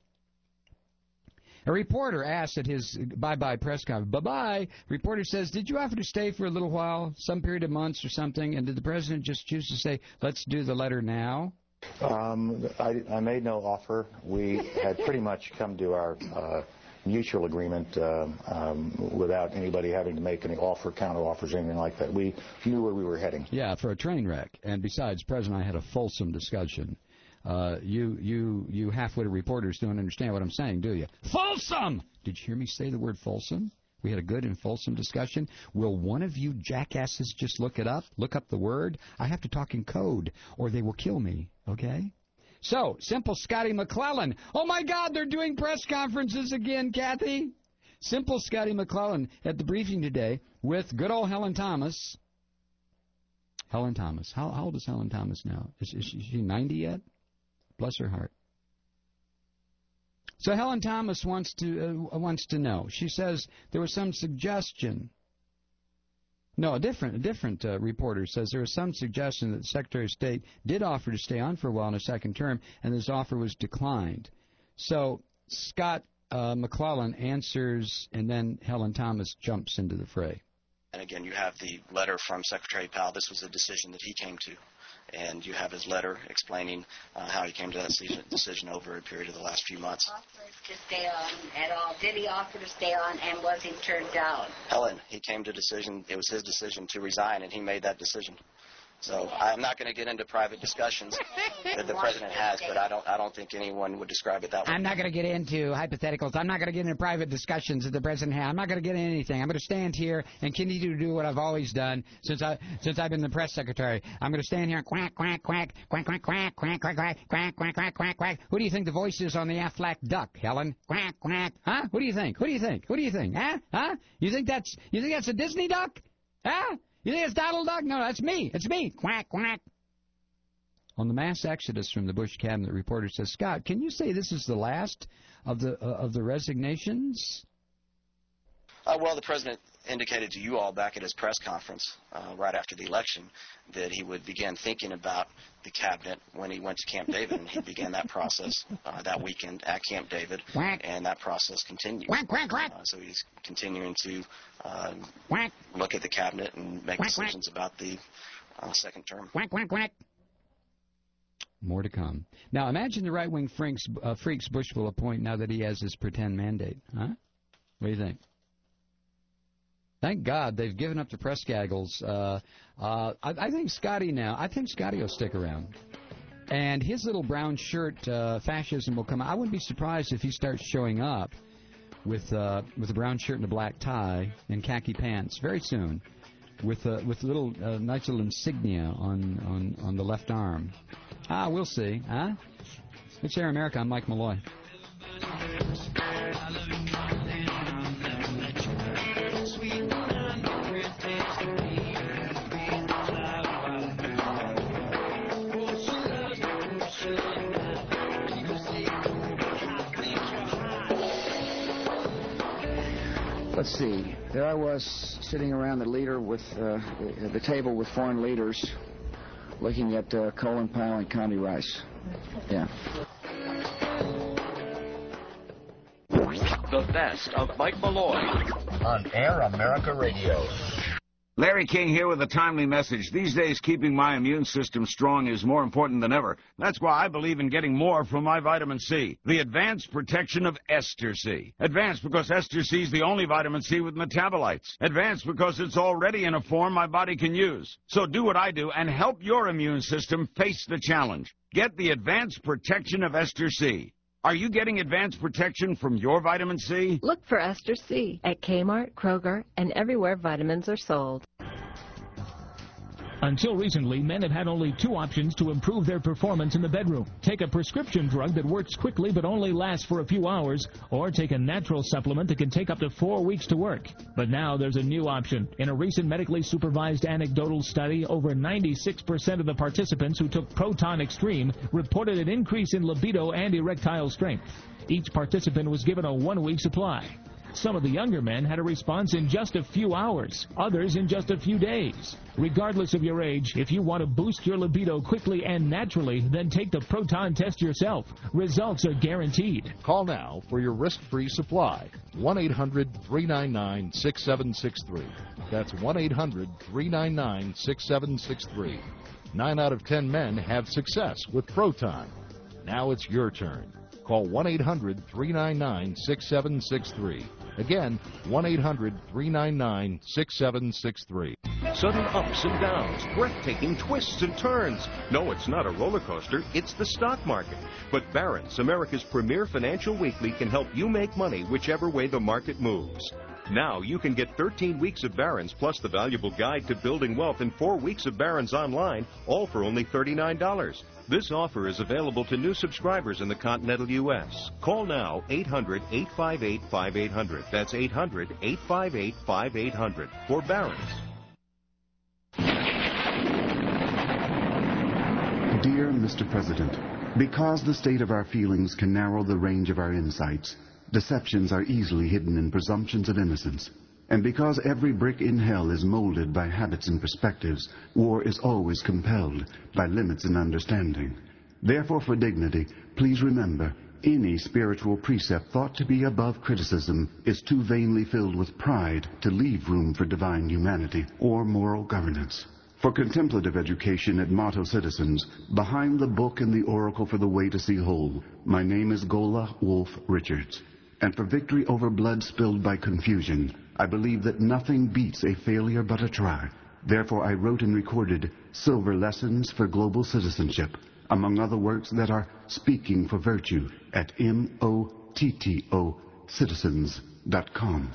A reporter asked at his bye-bye press conference, bye-bye, reporter says, did you offer to stay for a little while, some period of months or something, and did the president just choose to say, let's do the letter now? Um, I, I made no offer. We had pretty much come to our uh, mutual agreement uh, um, without anybody having to make any offer, counter-offers, anything like that. We knew where we were heading. Yeah, for a train wreck. And besides, President and I had a fulsome discussion. Uh, you, you, you half-witted reporters don't understand what I'm saying, do you? Fulsome! Did you hear me say the word fulsome? We had a good and fulsome discussion. Will one of you jackasses just look it up? Look up the word? I have to talk in code, or they will kill me, okay? So, Simple Scotty McClellan. Oh, my God, they're doing press conferences again, Kathy. Simple Scotty McClellan at the briefing today with good old Helen Thomas. Helen Thomas. How, how old is Helen Thomas now? Is, is, she, is she ninety yet? Bless her heart. So Helen Thomas wants to uh, wants to know. She says there was some suggestion. No, a different a different uh, reporter says there was some suggestion that the Secretary of State did offer to stay on for a while in a second term, and this offer was declined. So Scott uh, McClellan answers, and then Helen Thomas jumps into the fray. And again, you have the letter from Secretary Powell. This was a decision that he came to. And you have his letter explaining uh, how he came to that decision over a period of the last few months. Offered to stay on at all? Did he offer to stay on, and was he turned down? Helen, he came to a decision. It was his decision to resign, and he made that decision. So I'm not going to get into private discussions that the president has, but I don't I don't think anyone would describe it that way. I'm not going to get into hypotheticals. I'm not going to get into private discussions that the president has. I'm not going to get into anything. I'm going to stand here and continue to do what I've always done since I since I've been the press secretary. I'm going to stand here and quack quack quack quack quack quack quack quack quack quack quack quack quack quack. Who do you think the voice is on the Aflac duck, Helen? Quack quack. Huh? Who do you think? Who do you think? Who do you think? Huh? Huh? You think that's you think that's a Disney duck? Huh? You think it's Donald Duck? No, that's me. It's me. Quack, quack. On the mass exodus from the Bush cabinet, the reporter says, Scott, can you say this is the last of the uh, of the resignations? Uh, well, the president indicated to you all back at his press conference uh, right after the election that he would begin thinking about the cabinet when he went to Camp David, and he began that process uh, that weekend at Camp David, quack. And that process continues. Quack, quack, quack. Uh, so he's continuing to uh, quack. look at the cabinet and make quack, decisions quack. about the uh, second term. Quack, quack, quack. More to come. Now, imagine the right-wing freaks, uh, freaks Bush will appoint now that he has his pretend mandate. Huh? What do you think? Thank God they've given up the press gaggles. Uh, uh, I, I think Scotty now, I think Scotty will stick around. And his little brown shirt uh, fascism will come out. I wouldn't be surprised if he starts showing up with uh, with a brown shirt and a black tie and khaki pants very soon, with uh, with little uh, nice little insignia on, on, on the left arm. Ah, we'll see. Huh? It's Air America. I'm Mike Malloy. Let's see. There I was sitting around the leader with uh, the table with foreign leaders, looking at uh, Colin Powell and Connie Rice. Yeah. The best of Mike Malloy on Air America Radio. Larry King here with a timely message. These days, keeping my immune system strong is more important than ever. That's why I believe in getting more from my vitamin C. The advanced protection of Ester C. Advanced because Ester C is the only vitamin C with metabolites. Advanced because it's already in a form my body can use. So do what I do and help your immune system face the challenge. Get the advanced protection of Ester C. Are you getting advanced protection from your vitamin C? Look for Ester C at Kmart, Kroger, and everywhere vitamins are sold. Until recently, men have had only two options to improve their performance in the bedroom. Take a prescription drug that works quickly but only lasts for a few hours, or take a natural supplement that can take up to four weeks to work. But now there's a new option. In a recent medically supervised anecdotal study, over ninety-six percent of the participants who took Proton Extreme reported an increase in libido and erectile strength. Each participant was given a one-week supply. Some of the younger men had a response in just a few hours, others in just a few days. Regardless of your age, if you want to boost your libido quickly and naturally, then take the Proton test yourself. Results are guaranteed. Call now for your risk-free supply. one eight hundred, three nine nine, six seven six three. That's one eight hundred, three nine nine, six seven six three. Nine out of ten men have success with Proton. Now it's your turn. Call one eight hundred, three nine nine, six seven six three. Again, one eight hundred, three nine nine, six seven six three. Sudden ups and downs, breathtaking twists and turns. No, it's not a roller coaster, it's the stock market. But Barron's, America's premier financial weekly, can help you make money whichever way the market moves. Now you can get thirteen weeks of Barron's plus the valuable guide to building wealth and four weeks of Barron's online, all for only thirty-nine dollars. This offer is available to new subscribers in the continental U S Call now, eight hundred, eight five eight, five eight hundred. That's eight hundred, eight five eight, five eight hundred for Barron's. Dear Mister President, because the state of our feelings can narrow the range of our insights, deceptions are easily hidden in presumptions of innocence. And because every brick in hell is molded by habits and perspectives, war is always compelled by limits in understanding. Therefore, for dignity, please remember, any spiritual precept thought to be above criticism is too vainly filled with pride to leave room for divine humanity or moral governance. For contemplative education at Motto Citizens, behind the book and the oracle for the way to see whole, my name is Gola Wolf Richards. And for victory over blood spilled by confusion, I believe that nothing beats a failure but a try. Therefore, I wrote and recorded Silver Lessons for Global Citizenship, among other works that are Speaking for Virtue at M O T T O citizens dot com.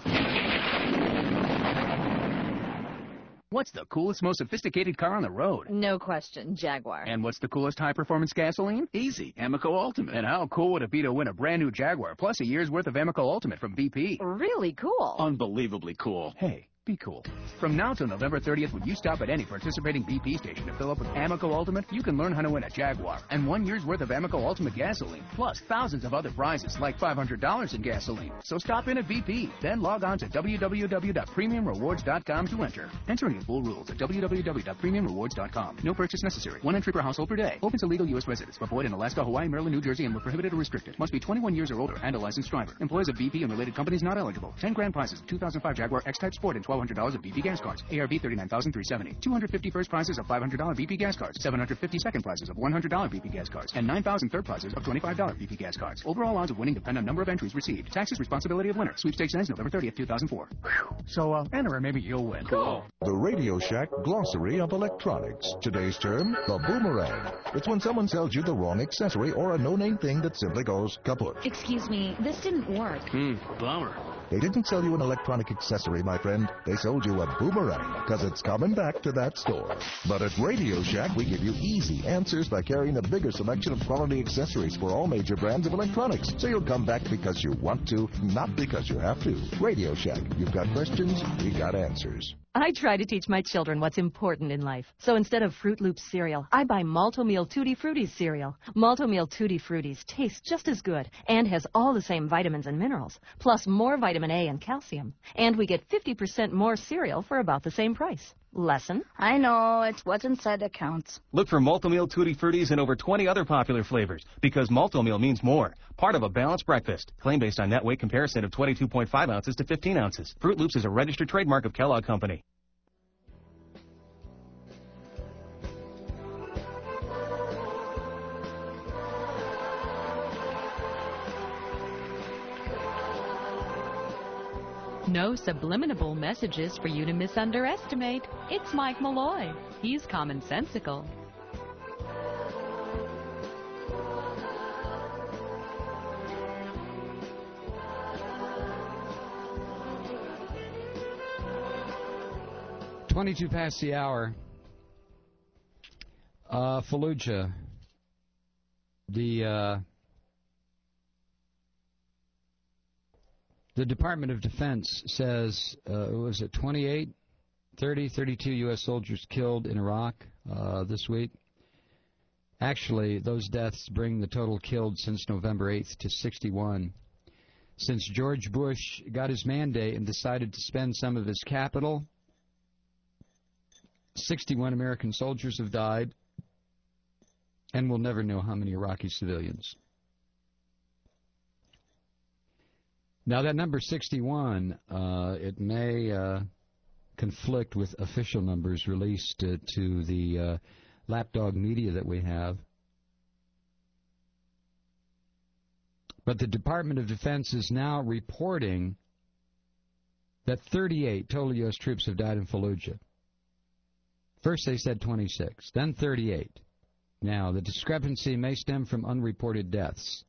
What's the coolest, most sophisticated car on the road? No question, Jaguar. And what's the coolest high-performance gasoline? Easy, Amoco Ultimate. And how cool would it be to win a brand new Jaguar plus a year's worth of Amoco Ultimate from B P? Really cool. Unbelievably cool. Hey, be cool. From now till November thirtieth, when you stop at any participating B P station to fill up with Amoco Ultimate, you can learn how to win a Jaguar and one year's worth of Amoco Ultimate gasoline, plus thousands of other prizes like five hundred dollars in gasoline. So stop in at B P, then log on to w w w dot premium rewards dot com to enter. Entering in full rules at w w w dot premium rewards dot com. No purchase necessary. One entry per household per day. Open to legal U S residents, but void in Alaska, Hawaii, Maryland, New Jersey, and were prohibited or restricted. Must be twenty-one years or older and a licensed driver. Employees of B P and related companies not eligible. ten grand prizes of two thousand five Jaguar X-Type Sport and twelve hundred dollars of B P gas cards. A R V thirty-nine thousand three hundred seventy dollars. two hundred fifty first prizes of five hundred dollars B P gas cards. seven hundred fifty second prizes of one hundred dollars B P gas cards. And nine thousand third prizes of twenty-five dollars B P gas cards. Overall odds of winning depend on number of entries received. Taxes responsibility of winner. Sweepstakes ends November thirtieth, two thousand four. Whew. So, uh, enter and maybe you'll win. Cool. The Radio Shack Glossary of Electronics. Today's term, the boomerang. It's when someone sells you the wrong accessory or a no-name thing that simply goes kaput. Excuse me, this didn't work. Hmm, bummer. They didn't sell you an electronic accessory, my friend. They sold you a boomerang, because it's coming back to that store. But at Radio Shack, we give you easy answers by carrying a bigger selection of quality accessories for all major brands of electronics. So you'll come back because you want to, not because you have to. Radio Shack. You've got questions, we got answers. I try to teach my children what's important in life. So instead of Fruit Loops cereal, I buy Malto-Meal Tutti Fruities cereal. Malto-Meal Tutti Fruities tastes just as good and has all the same vitamins and minerals, plus more vitamin A and calcium. And we get fifty percent more cereal for about the same price. Lesson? I know, it's what's inside that counts. Look for Malto-Meal Tutti Fruities and over twenty other popular flavors, because Malto-Meal means more. Part of a balanced breakfast. Claim based on net weight comparison of twenty-two point five ounces to fifteen ounces. Fruit Loops is a registered trademark of Kellogg Company. No subliminal messages for you to misunderestimate. It's Mike Malloy. He's commonsensical. twenty-two past the hour. Uh, Fallujah. The, uh, the Department of Defense says, uh, was it twenty-eight, thirty, thirty-two U S soldiers killed in Iraq uh, this week? Actually, those deaths bring the total killed since November eighth to sixty-one. Since George Bush got his mandate and decided to spend some of his capital, sixty-one American soldiers have died, and we'll never know how many Iraqi civilians. Now, that number sixty-one, uh, it may uh, conflict with official numbers released uh, to the uh, lapdog media that we have. But the Department of Defense is now reporting that thirty-eight total U S troops have died in Fallujah. First they said twenty-six, then thirty-eight. Now, the discrepancy may stem from unreported deaths.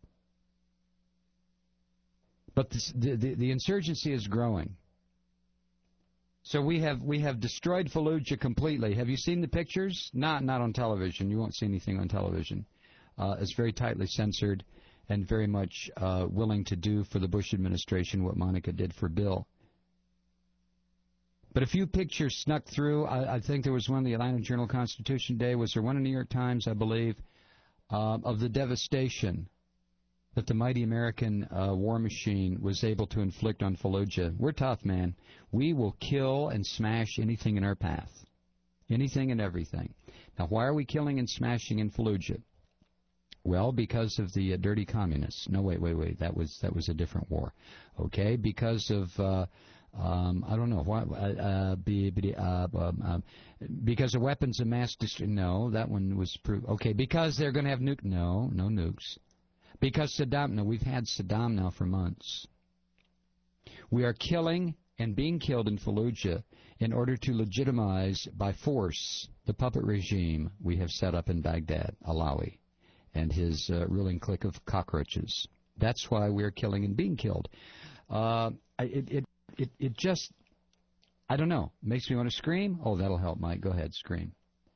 But this, the, the, the insurgency is growing. So we have we have destroyed Fallujah completely. Have you seen the pictures? Not not on television. You won't see anything on television. Uh, it's very tightly censored and very much uh, willing to do for the Bush administration what Monica did for Bill. But a few pictures snuck through. I, I think there was one in the Atlanta Journal-Constitution Day. Was there one in New York Times, I believe, uh, of the devastation that the mighty American uh, war machine was able to inflict on Fallujah. We're tough, man. We will kill and smash anything in our path. Anything and everything. Now, why are we killing and smashing in Fallujah? Well, because of the uh, dirty communists. No, wait, wait, wait. That was that was a different war. Okay? Because of... Uh, Um, I don't know why. Uh, uh, be, be, uh, um, uh, because of weapons of mass destruction. No, that one was proved. Okay, because they're going to have nuke. No, no nukes. Because Saddam. No, we've had Saddam now for months. We are killing and being killed in Fallujah in order to legitimize by force the puppet regime we have set up in Baghdad, Alawi, and his uh, ruling clique of cockroaches. That's why we're killing and being killed. Uh, it. it It it just, I don't know, makes me want to scream. Oh, that'll help, Mike. Go ahead, scream.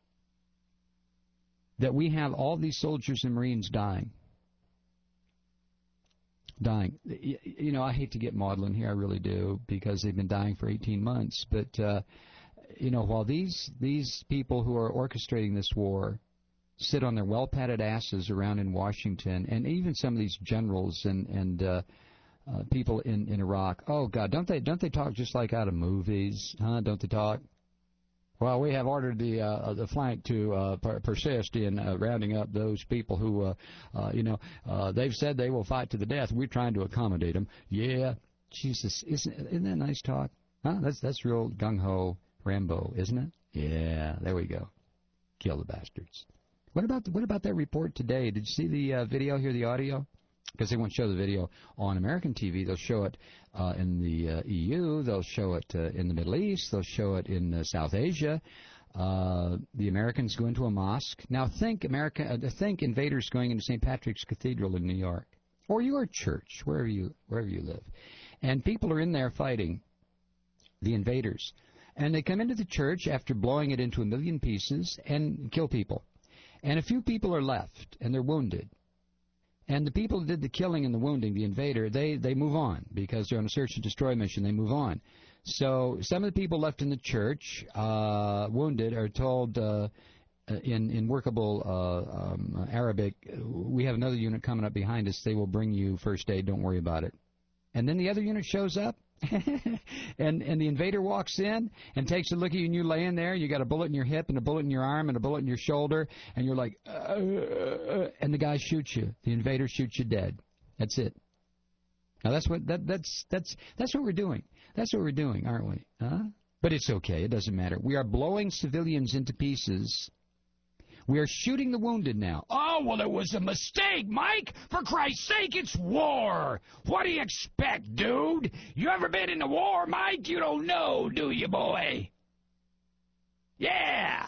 That we have all these soldiers and Marines dying. Dying. You know, I hate to get maudlin here, I really do, because they've been dying for eighteen months. But, uh, you know, while these, these people who are orchestrating this war sit on their well-padded asses around in Washington, and even some of these generals and, and uh, Uh, people in, in Iraq, oh God, don't they don't they talk just like out of movies, huh? Don't they talk? Well, we have ordered the uh, the flank to uh, per persist in uh, rounding up those people who, uh, uh, you know, uh, they've said they will fight to the death. We're trying to accommodate them. Yeah, Jesus, isn't isn't that nice talk? Huh? That's that's real gung ho Rambo, isn't it? Yeah, there we go. Kill the bastards. What about what about that report today? Did you see the uh, video? Hear the audio? Because they won't show the video on American T V. They'll show it uh, in the uh, E U. They'll show it uh, in the Middle East. They'll show it in uh, South Asia. Uh, the Americans go into a mosque. Now think America. Uh, think invaders going into Saint Patrick's Cathedral in New York, or your church, wherever you wherever you live, and people are in there fighting the invaders, and they come into the church after blowing it into a million pieces and kill people, and a few people are left and they're wounded. And the people who did the killing and the wounding, the invader, they, they move on because they're on a search and destroy mission. They move on. So some of the people left in the church, uh, wounded, are told uh, in, in workable uh, um, Arabic, we have another unit coming up behind us. They will bring you first aid. Don't worry about it. And then the other unit shows up, and and the invader walks in and takes a look at you, and you're laying there. You got a bullet in your hip and a bullet in your arm and a bullet in your shoulder, and you're like, uh, uh, and the guy shoots you. The invader shoots you dead. That's it. Now that's what that that's that's that's what we're doing. That's what we're doing, aren't we? Huh? But it's okay. It doesn't matter. We are blowing civilians into pieces. We are shooting the wounded now. Oh, well, it was a mistake, Mike. For Christ's sake, it's war. What do you expect, dude? You ever been in a war, Mike? You don't know, do you, boy? Yeah.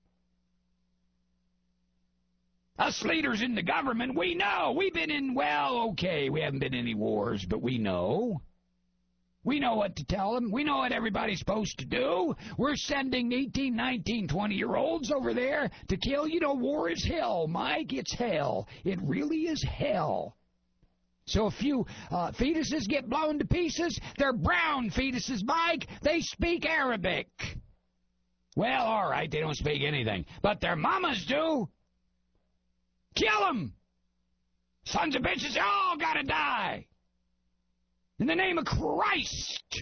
Us leaders in the government, we know. We've been in, well, okay, we haven't been in any wars, but we know. We know what to tell them. We know what everybody's supposed to do. We're sending eighteen, nineteen, twenty-year-olds over there to kill. You know, war is hell, Mike. It's hell. It really is hell. So a few uh, fetuses get blown to pieces. They're brown fetuses, Mike. They speak Arabic. Well, all right, they don't speak anything. But their mamas do. Kill them. Sons of bitches, they all gotta die. In the name of Christ.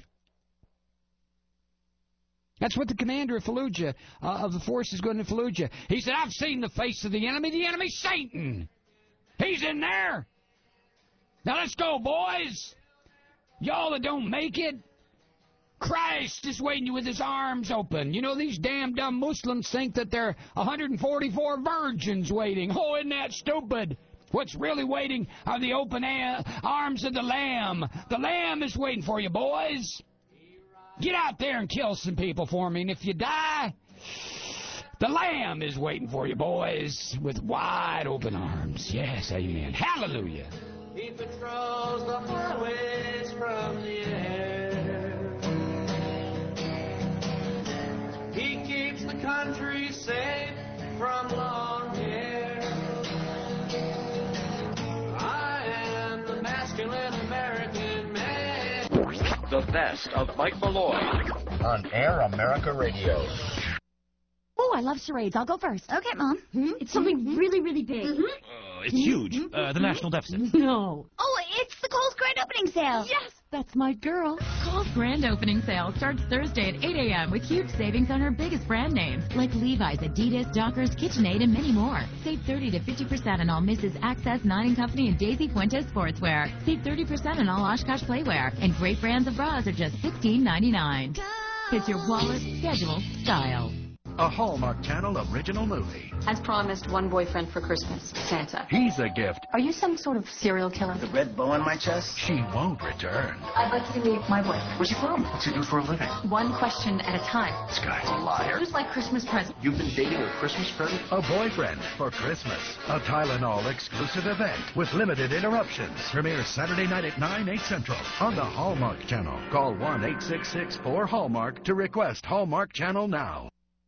That's what the commander of Fallujah, uh, of the forces going to Fallujah, he said, I've seen the face of the enemy. The enemy's Satan. He's in there. Now let's go, boys. Y'all that don't make it, Christ is waiting you with his arms open. You know, these damn dumb Muslims think that there are one hundred forty-four virgins waiting. Oh, isn't that stupid? What's really waiting are the open arms of the Lamb. The Lamb is waiting for you, boys. Get out there and kill some people for me, and if you die, the Lamb is waiting for you, boys, with wide open arms. Yes, amen. Hallelujah. He patrols the highways from the air. He keeps the country safe from long hair. American man. The best of Mike Malloy on Air America Radio. Oh, I love charades. I'll go first. Okay, Mom. Mm-hmm. It's something really, really big. Mm-hmm. Uh, it's huge. Uh, the national deficit. No. Oh, it's the Kohl's Grand Opening Sale. Yes, that's my girl. Kohl's Grand Opening Sale starts Thursday at eight a.m. with huge savings on her biggest brand names like Levi's, Adidas, Dockers, KitchenAid, and many more. Save thirty to fifty percent on all Missus Access, Nine and Company, and Daisy Fuentes sportswear. Save thirty percent on all Oshkosh playwear. And great brands of bras are just sixteen ninety-nine. It's your wallet, schedule, style. A Hallmark Channel original movie. As promised, one boyfriend for Christmas, Santa. He's a gift. Are you some sort of serial killer? The red bow on my chest? She won't return. I'd like you to meet my boyfriend. Where's he from? What's he do for a living? One question at a time. This guy's a liar. Who's my Christmas present? You've been dating a Christmas present? A boyfriend for Christmas. A Tylenol exclusive event with limited interruptions. Premieres Saturday night at nine, eight Central on the Hallmark Channel. Call one eight six six four Hallmark to request Hallmark Channel now.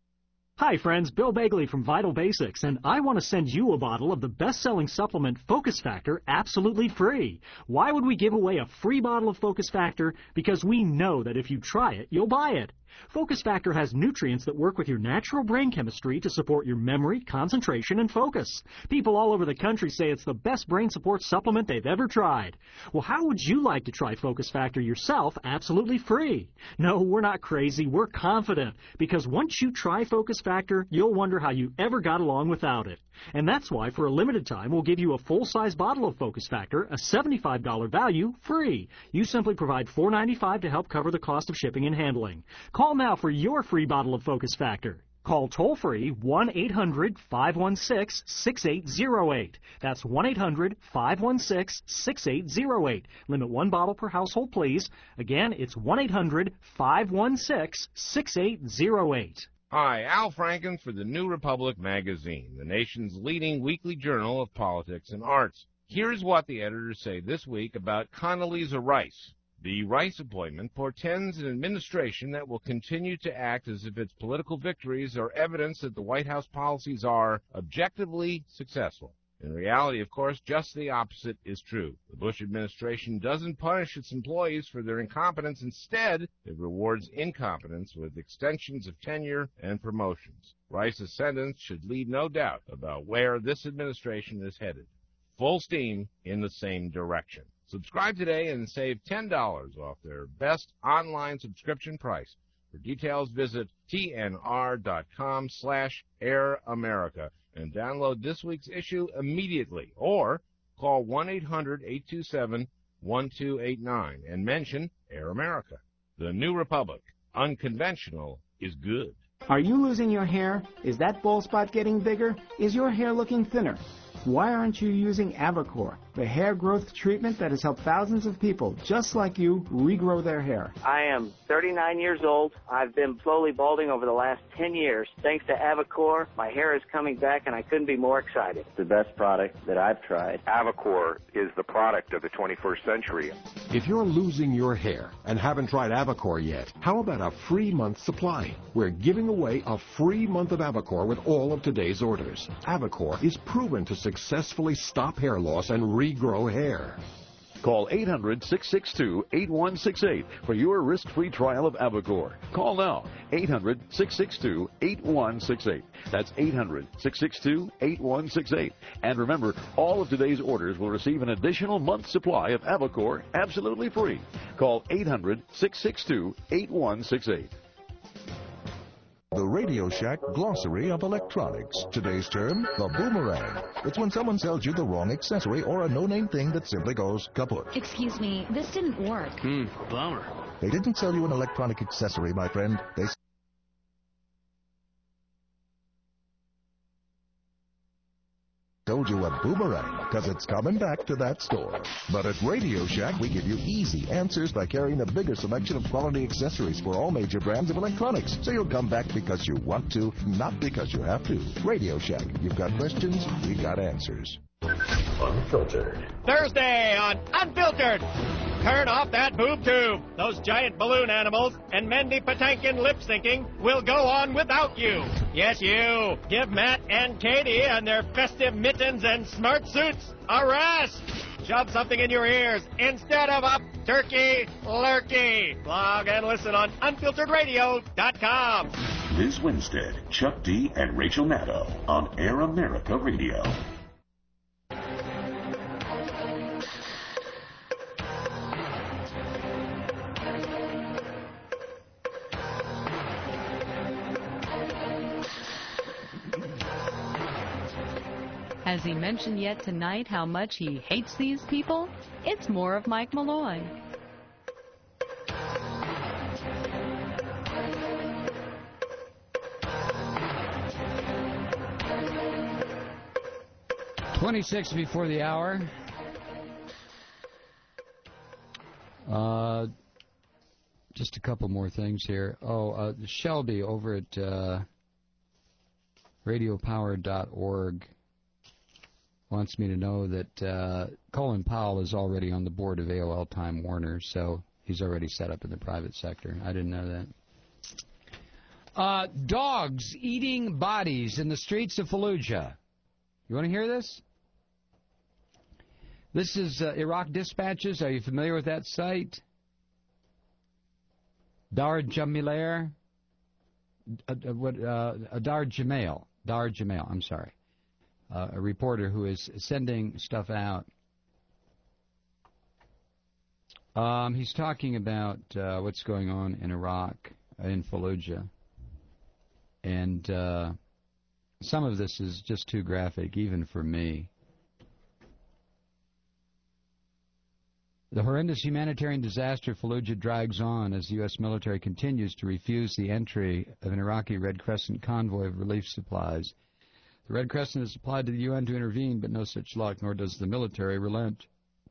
Hi friends, Bill Bagley from Vital Basics, and I want to send you a bottle of the best-selling supplement Focus Factor absolutely free. Why would we give away a free bottle of Focus Factor? Because we know that if you try it, you'll buy it. Focus Factor has nutrients that work with your natural brain chemistry to support your memory, concentration, and focus. People all over the country say it's the best brain support supplement they've ever tried. Well, how would you like to try Focus Factor yourself absolutely free? No, we're not crazy. We're confident. Because once you try Focus Factor, you'll wonder how you ever got along without it. And that's why, for a limited time, we'll give you a full-size bottle of Focus Factor, a seventy-five dollars value, free. You simply provide four dollars and ninety-five cents to help cover the cost of shipping and handling. Call now for your free bottle of Focus Factor. Call toll-free one eight hundred five one six six eight zero eight. That's one eight hundred five one six six eight zero eight. Limit one bottle per household, please. Again, it's one eight hundred five one six six eight zero eight. Hi, Al Franken for the New Republic magazine, the nation's leading weekly journal of politics and arts. Here's what the editors say this week about Condoleezza Rice. The Rice appointment portends an administration that will continue to act as if its political victories are evidence that the White House policies are objectively successful. In reality, of course, just the opposite is true. The Bush administration doesn't punish its employees for their incompetence. Instead, it rewards incompetence with extensions of tenure and promotions. Rice's sentence should leave no doubt about where this administration is headed. Full steam in the same direction. Subscribe today and save ten dollars off their best online subscription price. For details, visit tnr.com slash Air America and download this week's issue immediately, or call one eight hundred eight two seven one two eight nine and mention Air America. The New Republic. Unconventional is good. Are you losing your hair? Is that bald spot getting bigger? Is your hair looking thinner? Why aren't you using Avocor? the hair growth treatment that has helped thousands of people just like you regrow their hair. I am thirty-nine years old. I've been slowly balding over the last ten years. Thanks to Avacor, my hair is coming back, and I couldn't be more excited. The best product that I've tried. Avacor is the product of the twenty-first century. If you're losing your hair and haven't tried Avacor yet, how about a free month supply? We're giving away a free month of Avacor with all of today's orders. Avacor is proven to successfully stop hair loss and regrow hair. Call eight hundred, six six two, eight one six eight for your risk-free trial of Avacor. Call now, eight hundred, six six two, eight one six eight. That's eight hundred, six six two, eight one six eight. And remember, all of today's orders will receive an additional month's supply of Avacor absolutely free. Call eight hundred, six six two, eight one six eight. The Radio Shack Glossary of Electronics. Today's term, the boomerang. It's when someone sells you the wrong accessory or a no-name thing that simply goes kaput. Excuse me, this didn't work. Hmm, bummer. They didn't sell you an electronic accessory, my friend. They sold you a boomerang, because it's coming back to that store. But at Radio Shack, we give you easy answers by carrying a bigger selection of quality accessories for all major brands of electronics. So you'll come back because you want to, not because you have to. Radio Shack. You've got questions, we got answers. Unfiltered. Thursday on Unfiltered. Turn off that boob tube. Those giant balloon animals and Mandy Patinkin lip syncing will go on without you. Yes, you. Give Matt and Katie and their festive mittens and smart suits a rest. Shove something in your ears instead of a turkey lurkey. Blog and listen on unfiltered radio dot com. Liz Winstead, Chuck D, and Rachel Maddow on Air America Radio. Has he mentioned yet tonight how much he hates these people? It's more of Mike Malloy. twenty-six before the hour. Uh, just a couple more things here. Oh, uh, Shelby over at uh, radio power dot org wants me to know that uh, Colin Powell is already on the board of A O L Time Warner, so he's already set up in the private sector. I didn't know that. Uh, dogs eating bodies in the streets of Fallujah. You want to hear this? This is uh, Iraq Dispatches. Are you familiar with that site? Dar Jamilair. Uh, uh, what? Uh, Dar Jamail. Dar Jamail. I'm sorry. Uh, a reporter who is sending stuff out. Um, he's talking about uh, what's going on in Iraq, in Fallujah. And uh, some of this is just too graphic, even for me. The horrendous humanitarian disaster of Fallujah drags on as the U S military continues to refuse the entry of an Iraqi Red Crescent convoy of relief supplies. The Red Crescent has applied to the U N to intervene, but no such luck, nor does the military relent.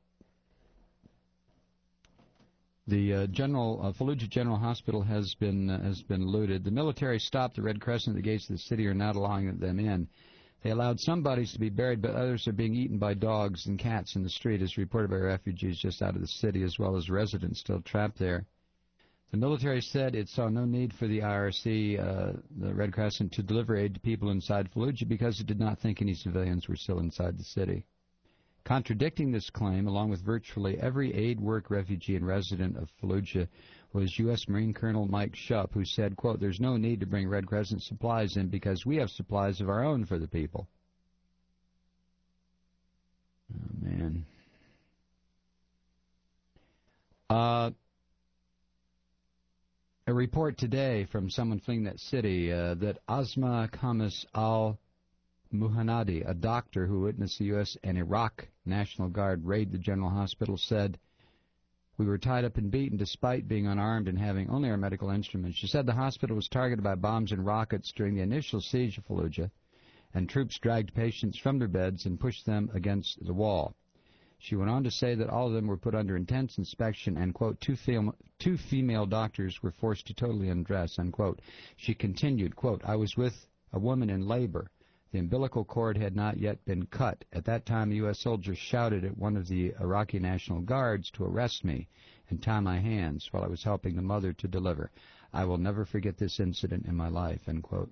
The uh, general uh, Fallujah General Hospital has been uh, has been looted. The military stopped the Red Crescent at the gates of the city, are not allowing them in. They allowed some bodies to be buried, but others are being eaten by dogs and cats in the street, as reported by refugees just out of the city, as well as residents still trapped there. The military said it saw no need for the I R C, uh, the Red Crescent, to deliver aid to people inside Fallujah because it did not think any civilians were still inside the city. Contradicting this claim, along with virtually every aid work refugee and resident of Fallujah, was U S Marine Colonel Mike Shupp, who said, quote, "There's no need to bring Red Crescent supplies in because we have supplies of our own for the people." Oh, man. Uh... A report today from someone fleeing that city uh, that Asma Khamis al-Muhanadi, a doctor who witnessed the U S and Iraq National Guard raid the General Hospital, said, "We were tied up and beaten despite being unarmed and having only our medical instruments." She said the hospital was targeted by bombs and rockets during the initial siege of Fallujah, and troops dragged patients from their beds and pushed them against the wall. She went on to say that all of them were put under intense inspection and, quote, two, fem- two female doctors were forced to totally undress, unquote. She continued, quote, I was with a woman in labor. The umbilical cord had not yet been cut. At that time, a U S soldier shouted at one of the Iraqi National Guards to arrest me and tie my hands while I was helping the mother to deliver. I will never forget this incident in my life, end quote.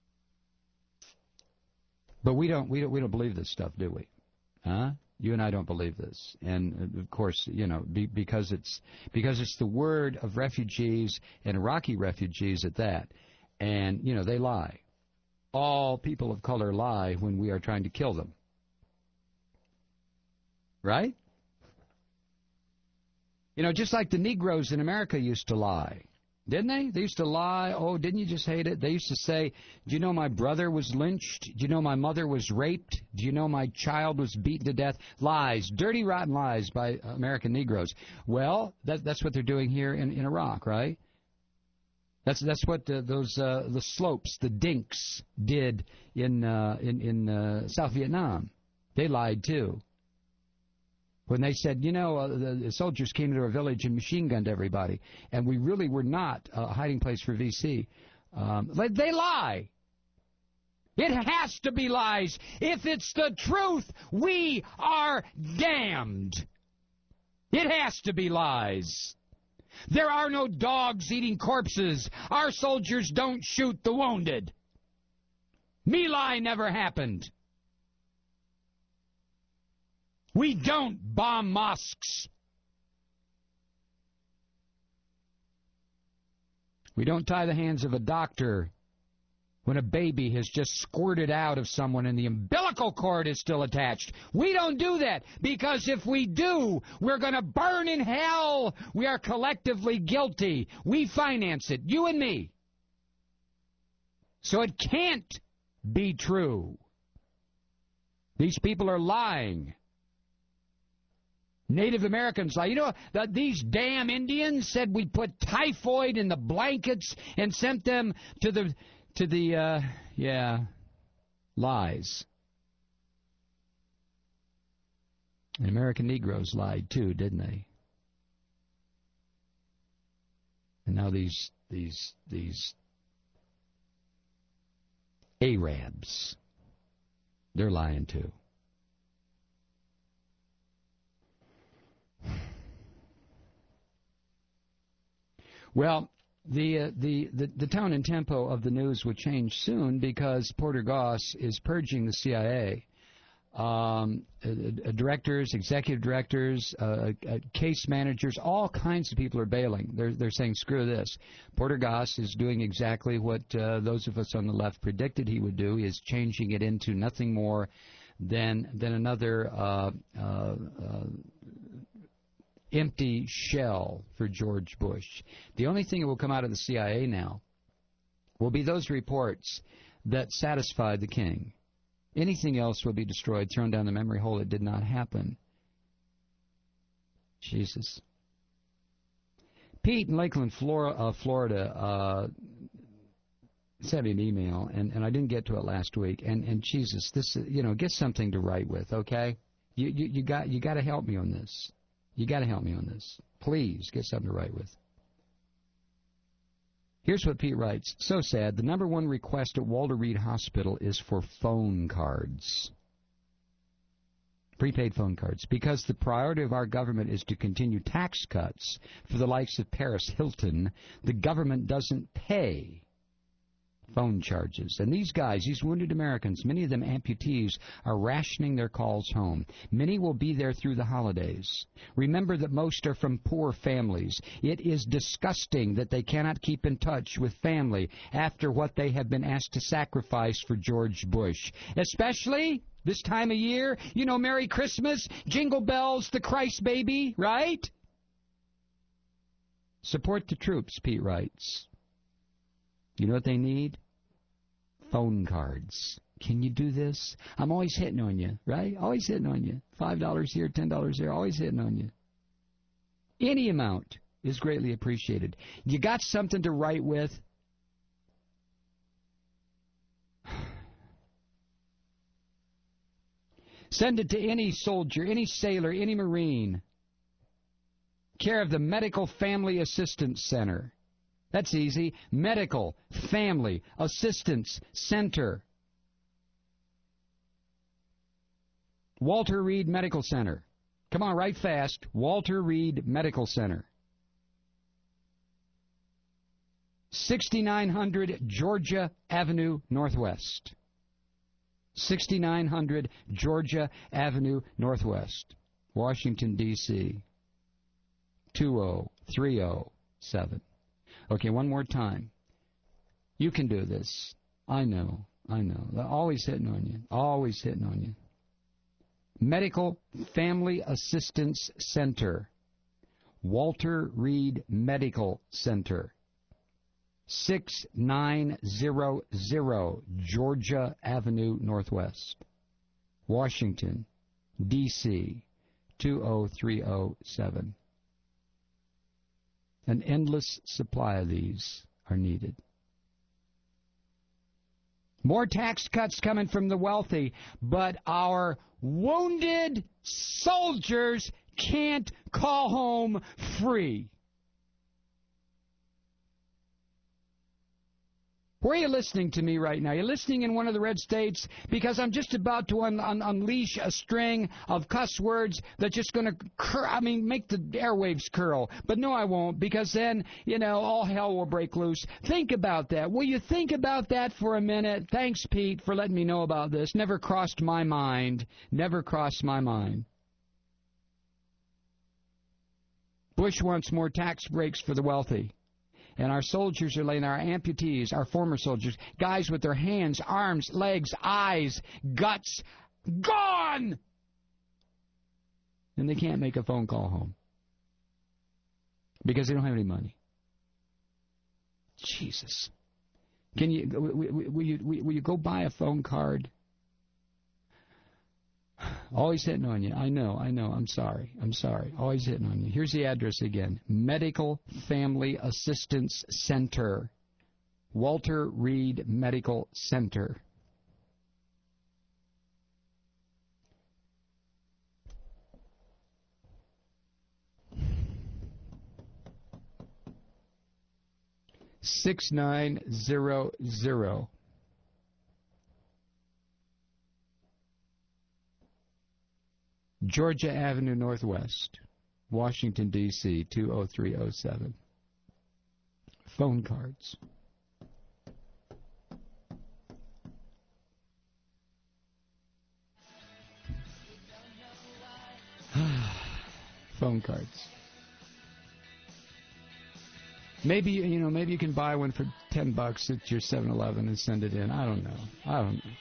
But we don't, we don't, we don't believe this stuff, do we? Huh? You and I don't believe this. And, of course, you know, be, because it's because it's the word of refugees and Iraqi refugees at that. And, you know, they lie. All people of color lie when we are trying to kill them. Right? You know, just like the Negroes in America used to lie. Didn't they? They used to lie. Oh, didn't you just hate it? They used to say, do you know my brother was lynched? Do you know my mother was raped? Do you know my child was beaten to death? Lies. Dirty, rotten lies by American Negroes. Well, that, that's what they're doing here in, in Iraq, right? That's that's what uh, those uh, the Slopes, the Dinks, did in uh, in in uh, South Vietnam. They lied too. When they said, you know, uh, the, the soldiers came to our village and machine gunned everybody, and we really were not a hiding place for V C. Um, they, they lie. It has to be lies. If it's the truth, we are damned. It has to be lies. There are no dogs eating corpses. Our soldiers don't shoot the wounded. My Lai never happened. We don't bomb mosques. We don't tie the hands of a doctor when a baby has just squirted out of someone and the umbilical cord is still attached. We don't do that, because if we do, we're going to burn in hell. We are collectively guilty. We finance it, you and me. So it can't be true. These people are lying. Native Americans lie. You know, the, these damn Indians said we put typhoid in the blankets and sent them to the... To the, uh, yeah, lies. And American Negroes lied too, didn't they? And now these, these, these Arabs, they're lying too. Well, The, uh, the the the tone and tempo of the news will change soon, because Porter Goss is purging the C I A. Um, uh, uh, directors, executive directors, uh, uh, case managers, all kinds of people are bailing. They're they're saying, screw this. Porter Goss is doing exactly what uh, those of us on the left predicted he would do. He is changing it into nothing more than than another uh, uh, uh, empty shell for George Bush. The only thing that will come out of the C I A now will be those reports that satisfy the king. Anything else will be destroyed, thrown down the memory hole. It did not happen. Jesus. Pete in Lakeland, Florida, uh, Florida uh, sent me an email, and, and I didn't get to it last week. And, and Jesus, this, you know, get something to write with, okay? You you, you got you got to help me on this. You got to help me on this. Please, get something to write with. Here's what Pete writes. So sad. The number one request at Walter Reed Hospital is for phone cards. Prepaid phone cards. Because the priority of our government is to continue tax cuts for the likes of Paris Hilton, the government doesn't pay phone charges. And these guys, these wounded Americans, many of them amputees, are rationing their calls home. Many will be there through the holidays. Remember that most are from poor families. It is disgusting that they cannot keep in touch with family after what they have been asked to sacrifice for George Bush. Especially this time of year. You know, Merry Christmas, Jingle Bells, the Christ baby, right? Support the troops, Pete writes. You know what they need? Phone cards. Can you do this? I'm always hitting on you, right? Always hitting on you. Five dollars here, ten dollars there, always hitting on you. Any amount is greatly appreciated. You got something to write with? Send it to any soldier, any sailor, any Marine. Care of the Medical Family Assistance Center. That's easy. Medical Family Assistance Center. Walter Reed Medical Center. Come on, write fast. Walter Reed Medical Center. sixty-nine hundred Georgia Avenue Northwest. sixty-nine hundred Georgia Avenue Northwest, Washington, D C two oh three oh seven. Okay, one more time. You can do this. I know, I know. They're always hitting on you, always hitting on you. Medical Family Assistance Center, Walter Reed Medical Center, six nine zero zero Georgia Avenue Northwest, Washington, D C two oh three oh seven. An endless supply of these are needed. More tax cuts coming from the wealthy, but our wounded soldiers can't call home free. Where are you listening to me right now? You're listening in one of the red states? Because I'm just about to un un unleash a string of cuss words that's just going to, cur I mean, make the airwaves curl. But no, I won't, because then, you know, all hell will break loose. Think about that. Will you think about that for a minute? Thanks, Pete, for letting me know about this. Never crossed my mind. Never crossed my mind. Bush wants more tax breaks for the wealthy. And our soldiers are laying, our amputees, our former soldiers, guys with their hands, arms, legs, eyes, guts, gone! And they can't make a phone call home because they don't have any money. Jesus. Can you, will, will you, will you go buy a phone card? Always hitting on you. I know, I know. I'm sorry. I'm sorry. Always hitting on you. Here's the address again. Medical Family Assistance Center. Walter Reed Medical Center. six nine zero zero. Georgia Avenue Northwest, Washington, D C two oh three oh seven. Phone cards. Phone cards. Maybe, you know, maybe you can buy one for ten bucks at your seven eleven and send it in. I don't know. I don't know.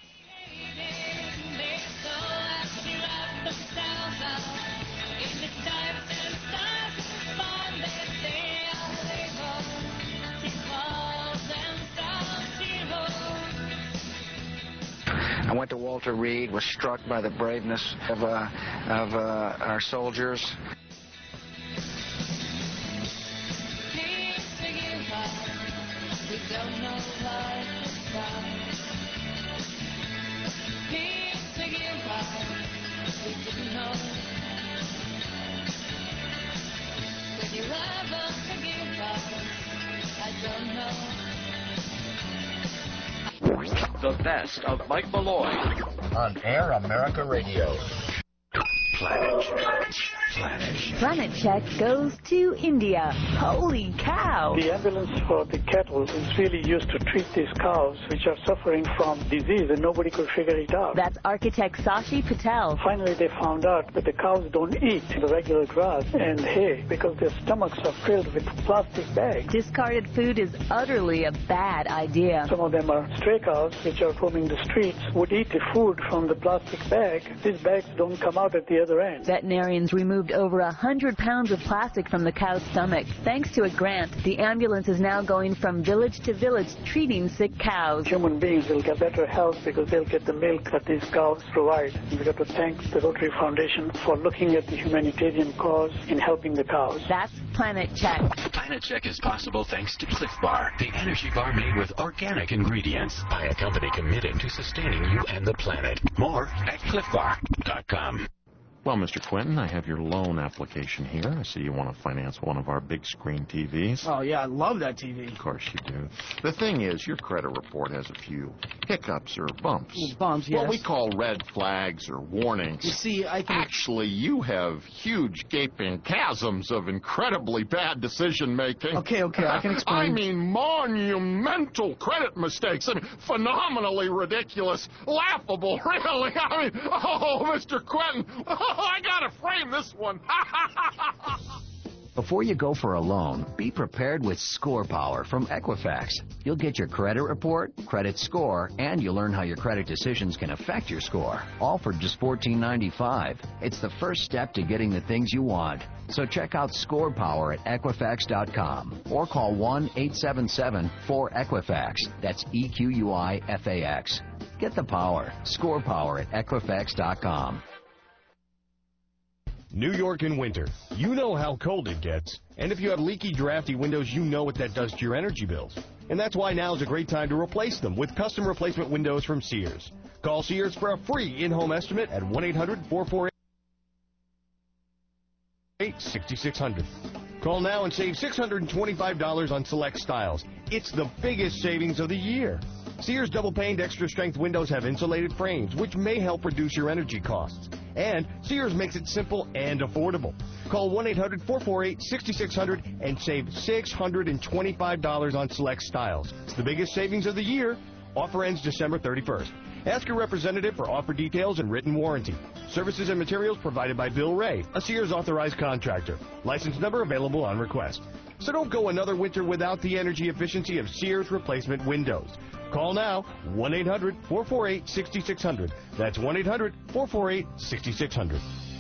I went to Walter Reed, was struck by the braveness of, uh, of uh, our soldiers. The best of Mike Malloy on Air America Radio. Planet Check. Planet Check. Planet Check goes to India. Holy cow! The ambulance for the cattle is really used to treat these cows which are suffering from disease and nobody could figure it out. That's architect Sashi Patel. Finally they found out that the cows don't eat the regular grass and hay because their stomachs are filled with plastic bags. Discarded food is utterly a bad idea. Some of them are stray cows which are roaming the streets, would eat the food from the plastic bag. These bags don't come out at the other end. Veterinarians remove removed over one hundred pounds of plastic from the cow's stomach. Thanks to a grant, the ambulance is now going from village to village treating sick cows. Human beings will get better health because they'll get the milk that these cows provide. We've got to thank the Rotary Foundation for looking at the humanitarian cause in helping the cows. That's Planet Check. Planet Check is possible thanks to Cliff Bar, the energy bar made with organic ingredients by a company committed to sustaining you and the planet. More at cliff bar dot com. Well, Mister Quinton, I have your loan application here. I see you want to finance one of our big screen T Vs. Oh, yeah, I love that T V. Of course you do. The thing is, your credit report has a few hiccups or bumps. Well, bumps, yes. What we call red flags or warnings. You see, I can... Actually, you have huge gaping chasms of incredibly bad decision-making. Okay, okay, I can explain. I mean, monumental credit mistakes. I mean, phenomenally ridiculous, laughable, really. I mean, oh, Mister Quinton, I gotta frame this one. Before you go for a loan, be prepared with Score Power from Equifax. You'll get your credit report, credit score, and you'll learn how your credit decisions can affect your score. All for just fourteen ninety-five. It's the first step to getting the things you want. So check out Score Power at Equifax dot com or call one eight seven seven four Equifax. That's E Q U I F A X. Get the power. Score Power at Equifax dot com. New York in winter. You know how cold it gets. And if you have leaky, drafty windows, you know what that does to your energy bills. And that's why now is a great time to replace them with custom replacement windows from Sears. Call Sears for a free in-home estimate at one eight hundred four four eight six six zero zero. Call now and save six hundred twenty-five dollars on select styles. It's the biggest savings of the year. Sears double-paned extra-strength windows have insulated frames, which may help reduce your energy costs. And Sears makes it simple and affordable. Call one eight hundred four four eight six six zero zero and save six hundred twenty-five dollars on select styles. It's the biggest savings of the year. Offer ends December thirty-first. Ask your representative for offer details and written warranty. Services and materials provided by Bill Ray, a Sears authorized contractor. License number available on request. So don't go another winter without the energy efficiency of Sears replacement windows. Call now, one eight hundred four four eight six six zero zero. That's one eight hundred four four eight six six zero zero.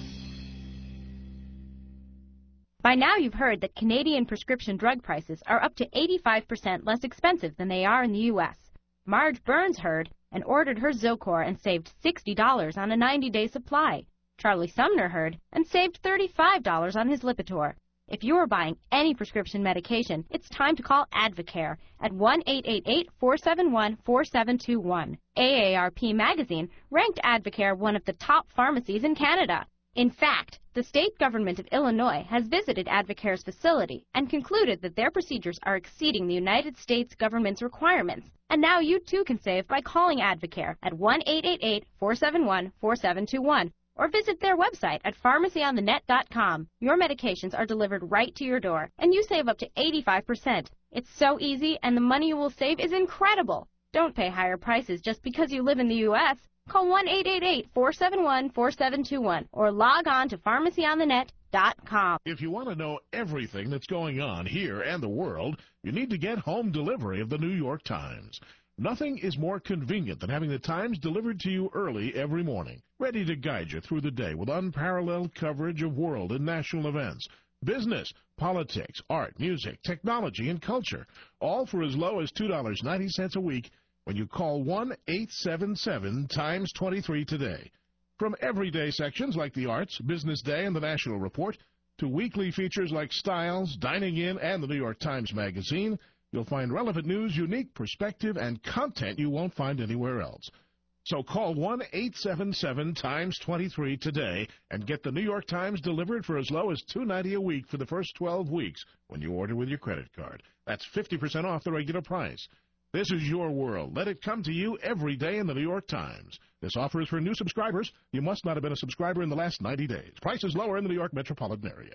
By now you've heard that Canadian prescription drug prices are up to eighty-five percent less expensive than they are in the U S Marge Burns heard and ordered her Zocor and saved sixty dollars on a ninety-day supply. Charlie Sumner heard and saved thirty-five dollars on his Lipitor. If you're buying any prescription medication, it's time to call Advocare at one eight eight eight four seven one four seven two one. A A R P Magazine ranked Advocare one of the top pharmacies in Canada. In fact, the state government of Illinois has visited Advocare's facility and concluded that their procedures are exceeding the United States government's requirements. And now you too can save by calling Advocare at one eight eight eight four seven one four seven two one. Or visit their website at pharmacy on the net dot com. Your medications are delivered right to your door, and you save up to eighty-five percent. It's so easy, and the money you will save is incredible. Don't pay higher prices just because you live in the U S Call one eight eight eight four seven one four seven two one or log on to pharmacy on the net dot com. If you want to know everything that's going on here and the world, you need to get home delivery of the New York Times. Nothing is more convenient than having the Times delivered to you early every morning, ready to guide you through the day with unparalleled coverage of world and national events, business, politics, art, music, technology, and culture, all for as low as two dollars and ninety cents a week when you call one eight seven seven times twenty-three today. From everyday sections like the Arts, Business Day, and the National Report, to weekly features like Styles, Dining In, and the New York Times Magazine, you'll find relevant news, unique perspective, and content you won't find anywhere else. So call one eight seven seven times twenty-three today and get the New York Times delivered for as low as two dollars and ninety cents a week for the first twelve weeks when you order with your credit card. That's fifty percent off the regular price. This is your world. Let it come to you every day in the New York Times. This offer is for new subscribers. You must not have been a subscriber in the last ninety days. Price is lower in the New York metropolitan area.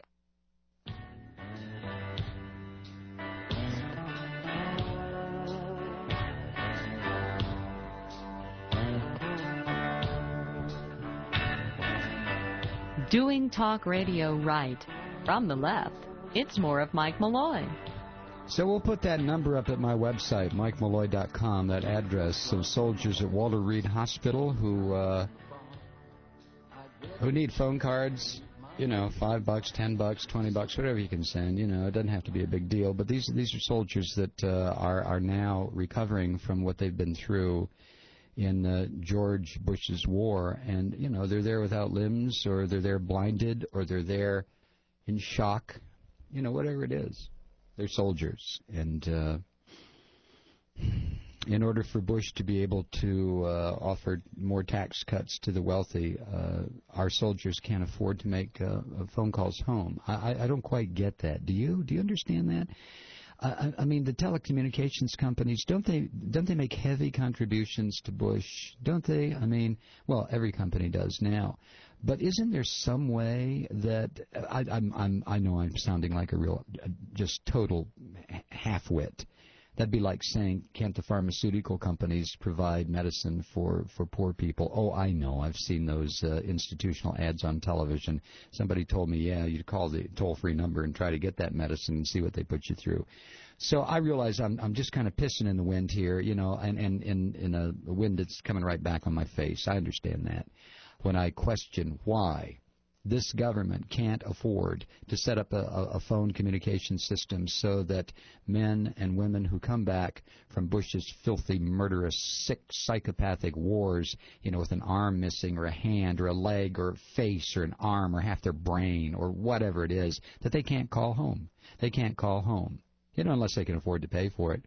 Doing talk radio right. From the left, it's more of Mike Malloy. So we'll put that number up at my website, mike malloy dot com, that address of soldiers at Walter Reed Hospital who uh, who need phone cards you know, five bucks, ten bucks, twenty bucks, whatever you can send. You know, it doesn't have to be a big deal. But these these are soldiers that uh, are are now recovering from what they've been through in uh, George Bush's war, and you know, they're there without limbs, or they're there blinded, or they're there in shock. You know, whatever it is, they're soldiers, and uh, in order for Bush to be able to uh, offer more tax cuts to the wealthy, uh, our soldiers can't afford to make uh, phone calls home. I, I don't quite get that. Do you? Do you understand that? I, I mean, the telecommunications companies, don't they don't they make heavy contributions to Bush? Don't they? I mean, well, every company does now. But isn't there some way that I, I'm, I'm I know I'm sounding like a real just total half-wit. That'd be like saying, can't the pharmaceutical companies provide medicine for, for poor people? Oh, I know. I've seen those uh, institutional ads on television. Somebody told me, yeah, you call the toll-free number and try to get that medicine and see what they put you through. So I realize I'm I'm just kind of pissing in the wind here, you know, and, and, and in a wind that's coming right back on my face. I understand that. When I question why this government can't afford to set up a, a phone communication system so that men and women who come back from Bush's filthy, murderous, sick, psychopathic wars, you know, with an arm missing or a hand or a leg or a face or an arm or half their brain or whatever it is, that they can't call home. They can't call home, you know, unless they can afford to pay for it.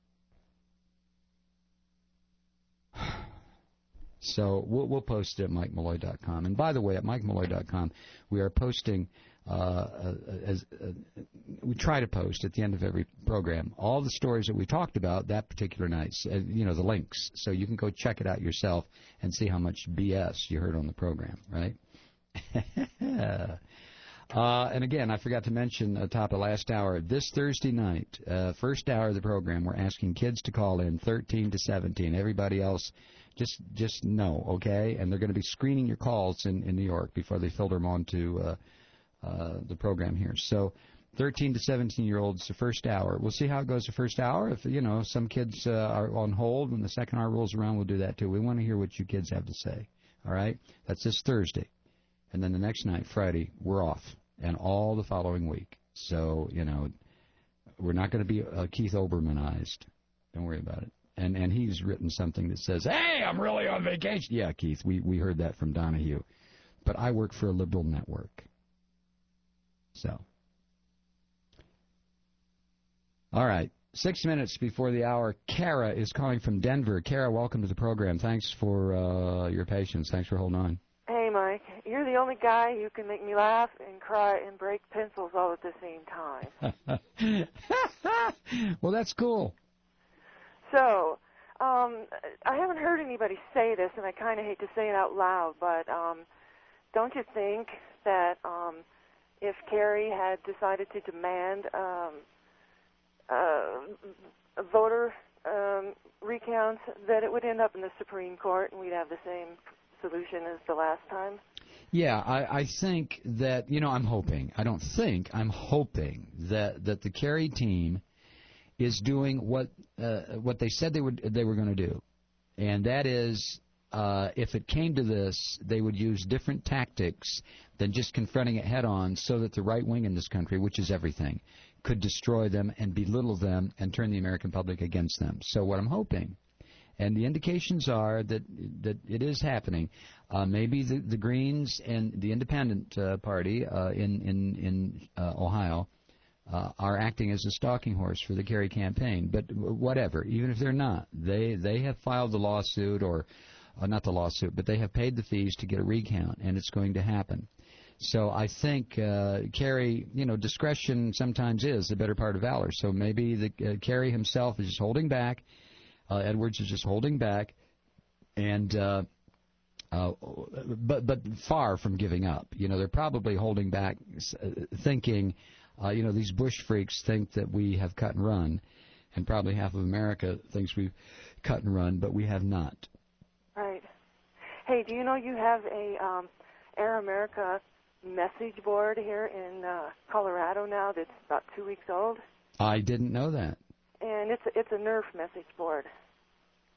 So we'll, we'll post it at Mike Malloy dot com. And by the way, at Mike Malloy dot com, we are posting, uh, as uh, we try to post at the end of every program, all the stories that we talked about that particular night, uh, you know, the links. So you can go check it out yourself and see how much B S you heard on the program, right? uh, and again, I forgot to mention at the top of last hour, this Thursday night, uh, first hour of the program, we're asking kids to call in thirteen to seventeen. Everybody else, Just just no, okay? And they're going to be screening your calls in, in New York before they filter them onto uh, uh, the program here. So thirteen to seventeen-year-olds, the first hour. We'll see how it goes the first hour. If, you know, some kids uh, are on hold, when the second hour rolls around, we'll do that too. We want to hear what you kids have to say, all right? That's this Thursday. And then the next night, Friday, we're off, and all the following week. So, you know, we're not going to be uh, Keith Olbermanized. Don't worry about it. And and he's written something that says, hey, I'm really on vacation. Yeah, Keith, we, we heard that from Donahue. But I work for a liberal network. So. All right. Six minutes before the hour, Kara is calling from Denver. Kara, welcome to the program. Thanks for uh, your patience. Thanks for holding on. Hey, Mike. You're the only guy who can make me laugh and cry and break pencils all at the same time. Well, that's cool. So, um, I haven't heard anybody say this, and I kind of hate to say it out loud, but um, don't you think that um, if Kerry had decided to demand um, uh, voter um, recounts, that it would end up in the Supreme Court and we'd have the same solution as the last time? Yeah, I, I think that, you know, I'm hoping, I don't think, I'm hoping that, that the Kerry team is doing what uh, what they said they would they were going to do, and that is, uh, if it came to this, they would use different tactics than just confronting it head on, so that the right wing in this country, which is everything, could destroy them and belittle them and turn the American public against them. So what I'm hoping, and the indications are that that it is happening, uh, maybe the, the Greens and the Independent uh, Party uh, in in in uh, Ohio. Uh, are acting as a stalking horse for the Kerry campaign, but whatever, even if they're not, they they have filed the lawsuit, or uh, not the lawsuit, but they have paid the fees to get a recount, and it's going to happen. So I think uh, Kerry, you know, discretion sometimes is the better part of valor. So maybe the uh, Kerry himself is just holding back. Uh, Edwards is just holding back, and uh, uh, but but far from giving up. You know, they're probably holding back, uh, thinking. Uh, you know, these Bush freaks think that we have cut and run, and probably half of America thinks we've cut and run, but we have not. Right. Hey, do you know you have a um, Air America message board here in uh, Colorado now that's about two weeks old? I didn't know that. And it's a, it's a Nerf message board.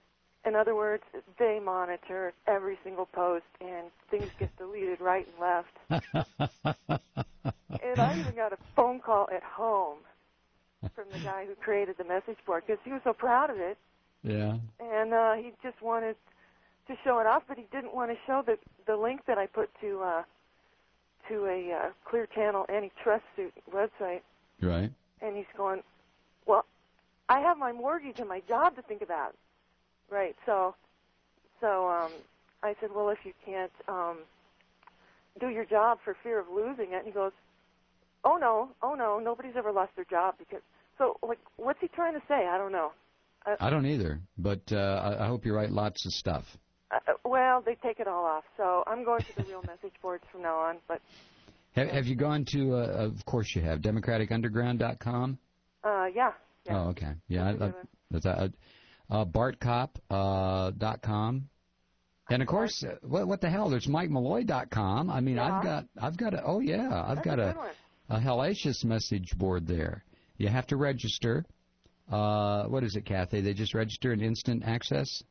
In other words, they monitor every single post, and things get deleted right and left. And I even got a phone call at home from the guy who created the message board because he was so proud of it. Yeah. And uh, he just wanted to show it off, but he didn't want to show the the link that I put to uh, to a uh, Clear Channel antitrust suit website. Right. And he's going, well, I have my mortgage and my job to think about. Right. So, so um, I said, well, if you can't um, do your job for fear of losing it, and he goes, oh no, oh no, nobody's ever lost their job because. So, like, what's he trying to say? I don't know. Uh, I don't either, but uh, I, I hope you write lots of stuff. Uh, well, they take it all off, so I'm going to the real message boards from now on. But have, have you gone to? Uh, of course you have. Democratic Underground dot com. uh, yeah, yeah. Oh, okay. Yeah, I, I, that's uh, uh, Bart Cop dot com. And of course, uh, what, what the hell? There's Mike Malloy dot com. I mean, Yeah. I've got, I've got a. Oh yeah, I've That's got a a, good one. a hellacious message board there. You have to register. Uh, what is it, Kathy? They just register in instant access?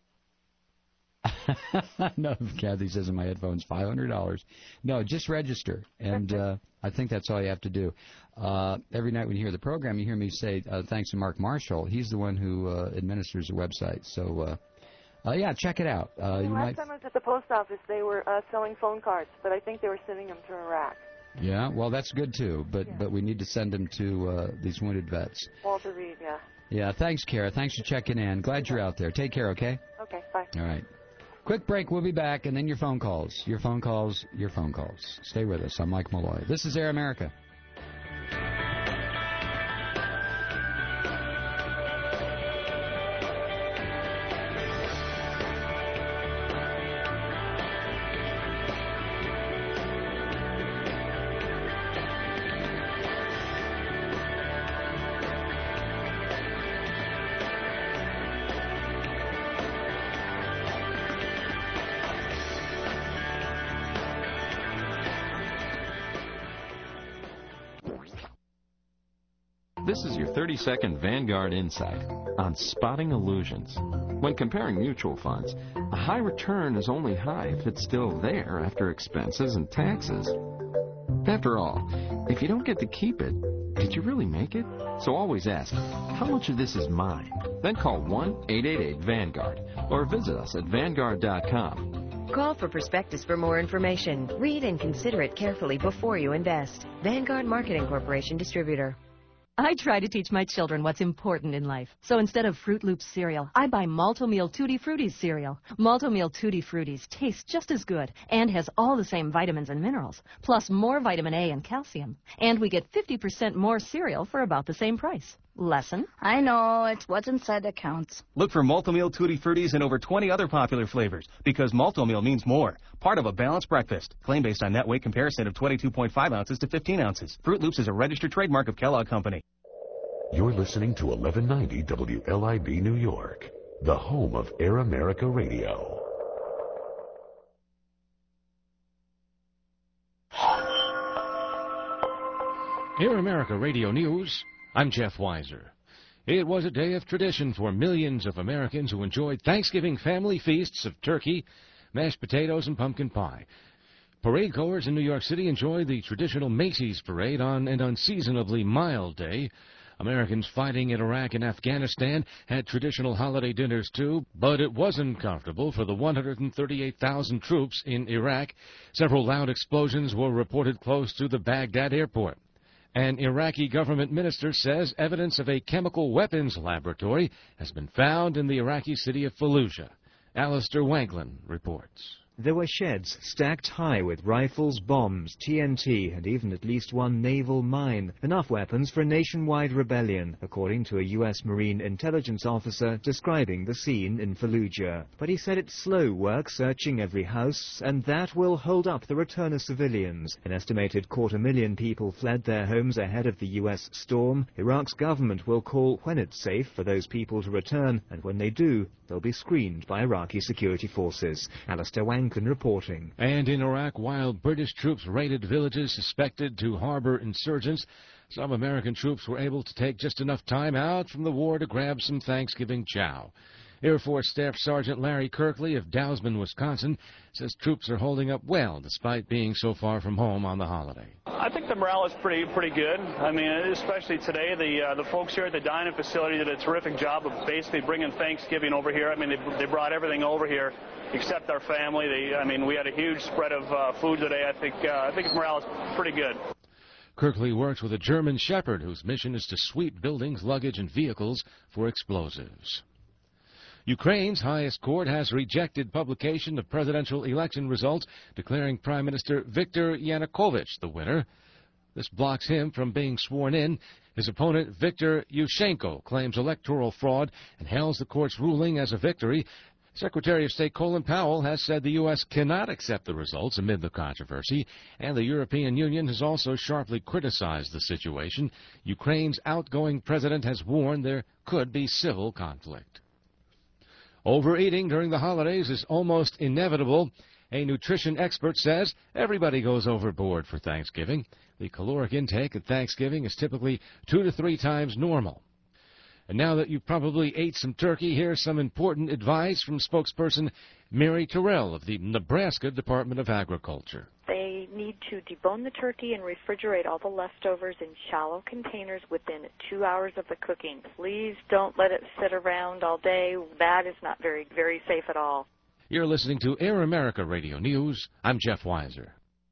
No, Kathy says in my headphones, five hundred dollars. No, just register, and uh, I think that's all you have to do. Uh, every night when you hear the program, you hear me say, uh, thanks to Mark Marshall. He's the one who uh, administers the website. So, uh, uh, yeah, check it out. Uh, The you last might. time I was at the post office, they were uh, selling phone cards, but I think they were sending them to Iraq. Yeah, well, that's good, too, but Yeah. but we need to send them to uh, these wounded vets. Walter Reed, yeah. Yeah, thanks, Kara. Thanks for checking in. Glad you're out there. Take care, okay? Okay, bye. All right. Quick break. We'll be back, and then your phone calls. Your phone calls. Your phone calls. Stay with us. I'm Mike Malloy. This is Air America. This is your thirty second Vanguard Insight on spotting illusions. When comparing mutual funds, a high return is only high if it's still there after expenses and taxes. After all, if you don't get to keep it, did you really make it? So always ask, how much of this is mine? Then call one eight eight eight Vanguard or visit us at Vanguard dot com. Call for prospectus for more information. Read and consider it carefully before you invest. Vanguard Marketing Corporation Distributor. I try to teach my children what's important in life. So instead of Fruit Loops cereal, I buy Malto-Meal Tutti Fruities cereal. Malto-Meal Tutti Fruities tastes just as good and has all the same vitamins and minerals, plus more vitamin A and calcium. And we get fifty percent more cereal for about the same price. Lesson? I know, it's what's inside that counts. Look for Malto-Meal Tutti Fruities and over twenty other popular flavors, because Malto-Meal means more. Part of a balanced breakfast. Claim based on net weight comparison of twenty-two point five ounces to fifteen ounces. Fruit Loops is a registered trademark of Kellogg Company. You're listening to eleven ninety W L I B New York, the home of Air America Radio. Air America Radio News, I'm Jeff Weiser. It was a day of tradition for millions of Americans who enjoyed Thanksgiving family feasts of turkey, mashed potatoes, and pumpkin pie. Parade goers in New York City enjoyed the traditional Macy's parade on an unseasonably mild day. Americans fighting in Iraq and Afghanistan had traditional holiday dinners too, but it wasn't comfortable for the one hundred thirty-eight thousand troops in Iraq. Several loud explosions were reported close to the Baghdad airport. An Iraqi government minister says evidence of a chemical weapons laboratory has been found in the Iraqi city of Fallujah. Alistair Wanklin reports. There were sheds stacked high with rifles, bombs, T N T, and even at least one naval mine. Enough weapons for a nationwide rebellion, according to a U S Marine intelligence officer describing the scene in Fallujah. But he said it's slow work searching every house, and that will hold up the return of civilians. An estimated quarter million people fled their homes ahead of the U S storm. Iraq's government will call when it's safe for those people to return, and when they do, they'll be screened by Iraqi security forces. Alistair Wankin reporting. And in Iraq, while British troops raided villages suspected to harbor insurgents, some American troops were able to take just enough time out from the war to grab some Thanksgiving chow. Air Force Staff Sergeant Larry Kirkley of Dowsman, Wisconsin, says troops are holding up well despite being so far from home on the holiday. I think the morale is pretty pretty good. I mean, especially today, the uh, the folks here at the dining facility did a terrific job of basically bringing Thanksgiving over here. I mean, they, they brought everything over here except our family. They, I mean, we had a huge spread of uh, food today. I think uh, I think morale is pretty good. Kirkley works with a German Shepherd whose mission is to sweep buildings, luggage, and vehicles for explosives. Ukraine's highest court has rejected publication of presidential election results, declaring Prime Minister Viktor Yanukovych the winner. This blocks him from being sworn in. His opponent, Viktor Yushchenko, claims electoral fraud and hails the court's ruling as a victory. Secretary of State Colin Powell has said the U S cannot accept the results amid the controversy, and the European Union has also sharply criticized the situation. Ukraine's outgoing president has warned there could be civil conflict. Overeating during the holidays is almost inevitable. A nutrition expert says everybody goes overboard for Thanksgiving. The caloric intake at Thanksgiving is typically two to three times normal. And now that you've probably ate some turkey, here's some important advice from spokesperson Mary Terrell of the Nebraska Department of Agriculture. They need to debone the turkey and refrigerate all the leftovers in shallow containers within two hours of the cooking. Please don't let it sit around all day. That is not very, very safe at all. You're listening to Air America Radio News. I'm Jeff Weiser.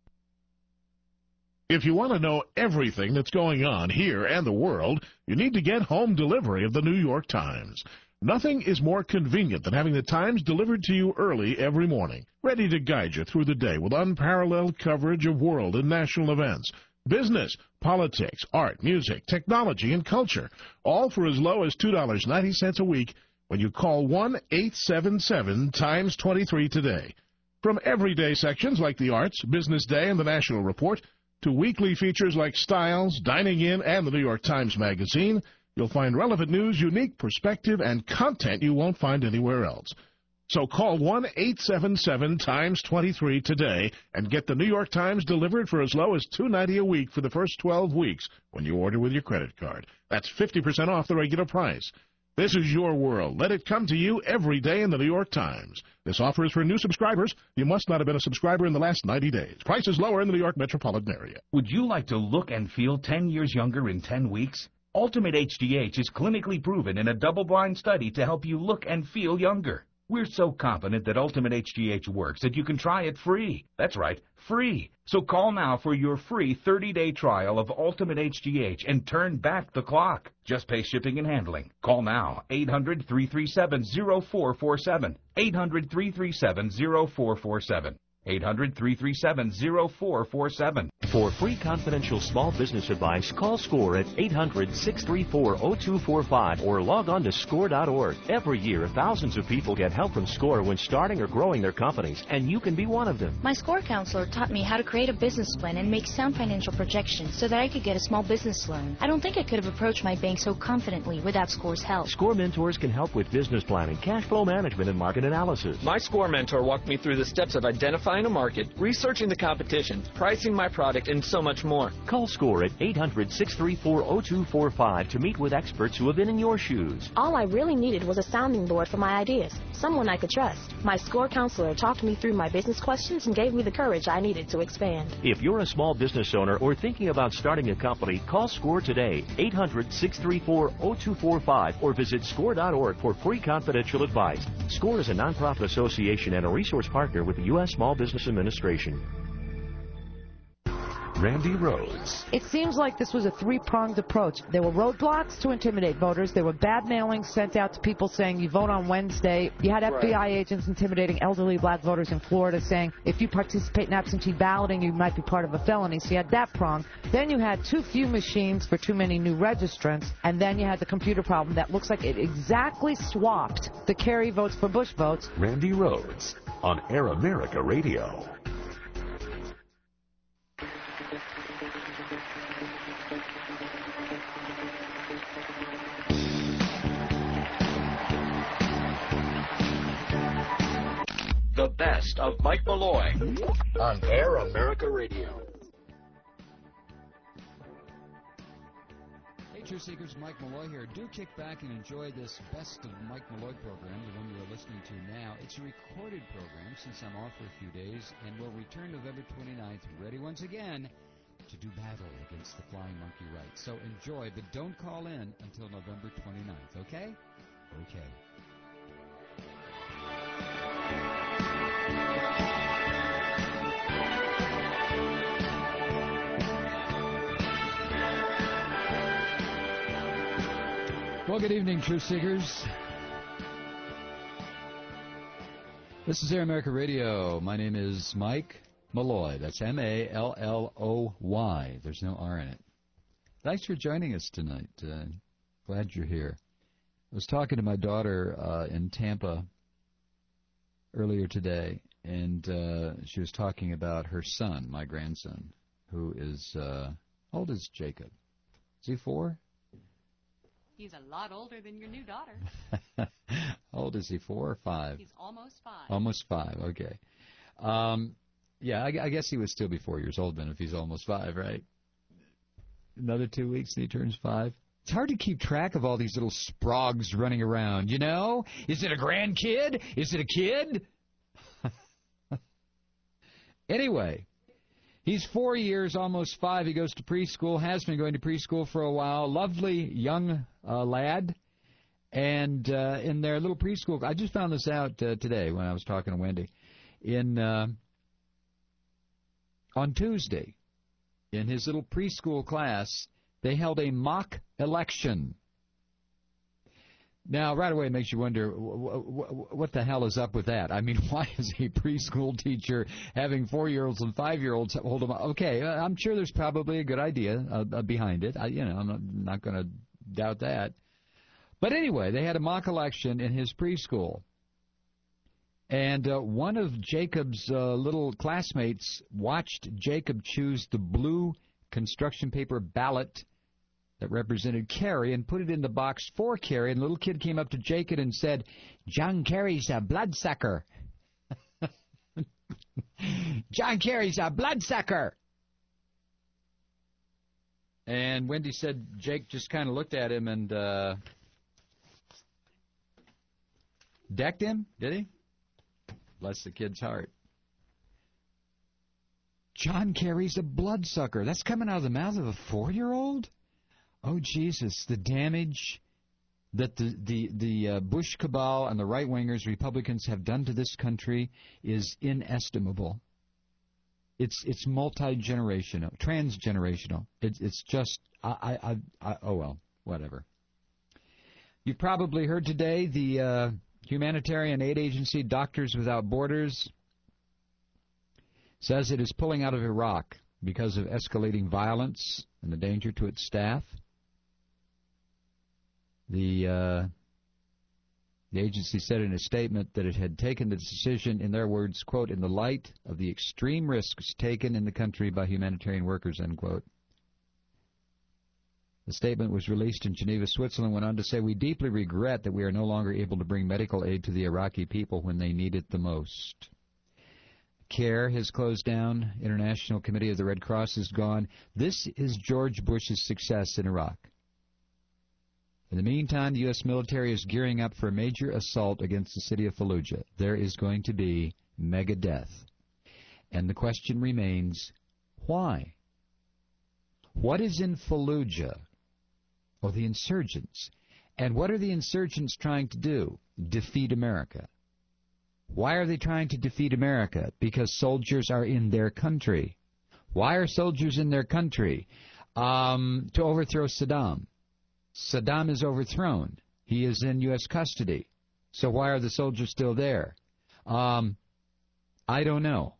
If you want to know everything that's going on here and the world, you need to get home delivery of the New York Times. Nothing is more convenient than having the Times delivered to you early every morning, ready to guide you through the day with unparalleled coverage of world and national events, business, politics, art, music, technology, and culture, all for as low as two dollars and ninety cents a week when you call one eight seven seven Times twenty-three today. From everyday sections like the arts, Business Day, and the National Report, to weekly features like Styles, Dining In, and the New York Times Magazine, you'll find relevant news, unique perspective, and content you won't find anywhere else. So call one eight seven seven Times twenty-three today and get the New York Times delivered for as low as two dollars and ninety cents a week for the first twelve weeks when you order with your credit card. That's fifty percent off the regular price. This is your world. Let it come to you every day in the New York Times. This offer is for new subscribers. You must not have been a subscriber in the last ninety days. Price is lower in the New York metropolitan area. Would you like to look and feel ten years younger in ten weeks? Ultimate H G H is clinically proven in a double-blind study to help you look and feel younger. We're so confident that Ultimate H G H works that you can try it free. That's right, free. So call now for your free thirty-day trial of Ultimate H G H and turn back the clock. Just pay shipping and handling. Call now, eight hundred, three three seven, zero four four seven, eight hundred, three three seven, zero four four seven, eight hundred, three three seven, zero four four seven. For free confidential small business advice, call SCORE at eight hundred, six three four, zero two four five or log on to score dot org. Every year, thousands of people get help from SCORE when starting or growing their companies, and you can be one of them. My SCORE counselor taught me how to create a business plan and make sound financial projections so that I could get a small business loan. I don't think I could have approached my bank so confidently without SCORE's help. SCORE mentors can help with business planning, cash flow management, and market analysis. My SCORE mentor walked me through the steps of identifying a market, researching the competition, pricing my product, and so much more. Call SCORE at eight hundred, six three four, zero two four five to meet with experts who have been in your shoes. All I really needed was a sounding board for my ideas, someone I could trust. My SCORE counselor talked me through my business questions and gave me the courage I needed to expand. If you're a small business owner or thinking about starting a company, call SCORE today, eight hundred, six three four, zero two four five, or visit score dot org for free confidential advice. SCORE is a nonprofit association and a resource partner with the U S Small Business Administration. Randy Rhodes. It seems like this was a three-pronged approach. There were roadblocks to intimidate voters. There were bad mailings sent out to people saying you vote on Wednesday. You had F B I agents intimidating elderly black voters in Florida saying if you participate in absentee balloting, you might be part of a felony. So you had that prong. Then you had too few machines for too many new registrants. And then you had the computer problem that looks like it exactly swapped the Kerry votes for Bush votes. Randy Rhodes on Air America Radio. The best of Mike Malloy on Air America Radio. Truth Seekers, Mike Malloy here. Do kick back and enjoy this Best of Mike Malloy program, the one you are listening to now. It's a recorded program since I'm off for a few days, and we'll return November twenty-ninth, ready once again to do battle against the flying monkey right. So enjoy, but don't call in until November twenty-ninth, okay? Okay. Well, good evening, Truth Seekers. This is Air America Radio. My name is Mike Malloy. That's M A L L O Y. There's no R in it. Thanks for joining us tonight. Uh, glad you're here. I was talking to my daughter uh, in Tampa earlier today, and uh, she was talking about her son, my grandson, who is, uh, how old is Jacob? Is he four? He's a lot older than your new daughter. How old is he, four or five? He's almost five. Almost five, okay. Um, yeah, I, I guess he would still be four years old then if he's almost five, right? Another two weeks and he turns five. It's hard to keep track of all these little sprogs running around, you know? Is it a grandkid? Is it a kid? Anyway, he's four years, almost five. He goes to preschool, has been going to preschool for a while. Lovely young uh, lad. And uh, in their little preschool, I just found this out uh, today when I was talking to Wendy. In uh, on Tuesday, in his little preschool class, they held a mock election. Now, right away, it makes you wonder, what the hell is up with that? I mean, why is a preschool teacher having four-year-olds and five-year-olds hold them? Okay, I'm sure there's probably a good idea uh, behind it. I, you know, I'm not, not going to doubt that. But anyway, they had a mock election in his preschool. And uh, one of Jacob's uh, little classmates watched Jacob choose the blue construction paper ballot that represented Kerry and put it in the box for Kerry. And the little kid came up to Jacob and said, "John Kerry's a bloodsucker." John Kerry's a bloodsucker. And Wendy said Jake just kind of looked at him and uh, decked him, did he? Bless the kid's heart. John Kerry's a bloodsucker. That's coming out of the mouth of a four-year-old? Oh, Jesus, the damage that the the, the uh, Bush cabal and the right-wingers, Republicans, have done to this country is inestimable. It's it's multi-generational, transgenerational. It's it's just, I, I, I, oh, well, whatever. You've probably heard today the uh, humanitarian aid agency, Doctors Without Borders, says it is pulling out of Iraq because of escalating violence and the danger to its staff. The, uh, the agency said in a statement that it had taken the decision, in their words, quote, "in the light of the extreme risks taken in the country by humanitarian workers," end quote. The statement was released in Geneva, Switzerland, went on to say, "We deeply regret that we are no longer able to bring medical aid to the Iraqi people when they need it the most." CARE has closed down. International Committee of the Red Cross is gone. This is George Bush's success in Iraq. In the meantime, the U S military is gearing up for a major assault against the city of Fallujah. There is going to be mega death. And the question remains, why? What is in Fallujah? Well, the insurgents. And what are the insurgents trying to do? Defeat America. Why are they trying to defeat America? Because soldiers are in their country. Why are soldiers in their country? Um, to overthrow Saddam. Saddam is overthrown. He is in U S custody. So why are the soldiers still there? Um, I don't know.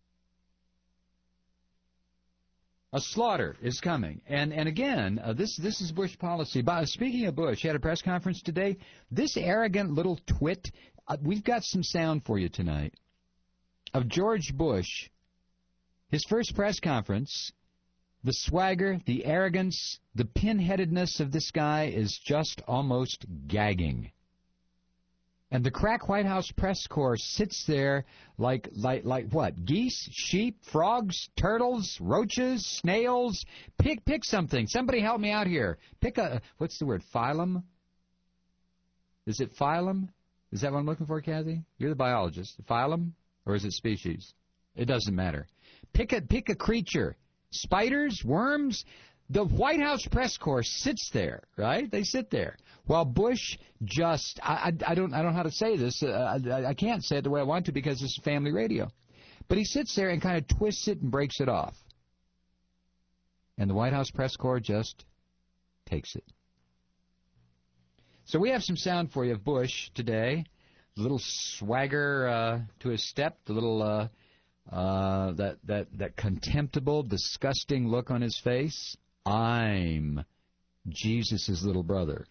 A slaughter is coming. And and again, uh, this this is Bush policy. But speaking of Bush, he had a press conference today. This arrogant little twit, uh, we've got some sound for you tonight, of George Bush. His first press conference, the swagger, the arrogance, the pinheadedness of this guy is just almost gagging. And the crack White House press corps sits there like, like, like what? Geese, sheep, frogs, turtles, roaches, snails. Pick, pick something. Somebody help me out here. Pick a, what's the word, phylum? Is it phylum? Is that what I'm looking for, Kathy? You're the biologist. Phylum? Or is it species? It doesn't matter. Pick a, pick a creature. Spiders, worms. The White House press corps sits there, right? They sit there while Bush just I, I, I don't I don't know how to say this. Uh, I, I can't say it the way I want to because this is family radio. But he sits there and kind of twists it and breaks it off. And the White House press corps just takes it. So we have some sound for you of Bush today. A little swagger uh, to his step, the little uh, uh, that that that contemptible, disgusting look on his face. I'm Jesus' little brother.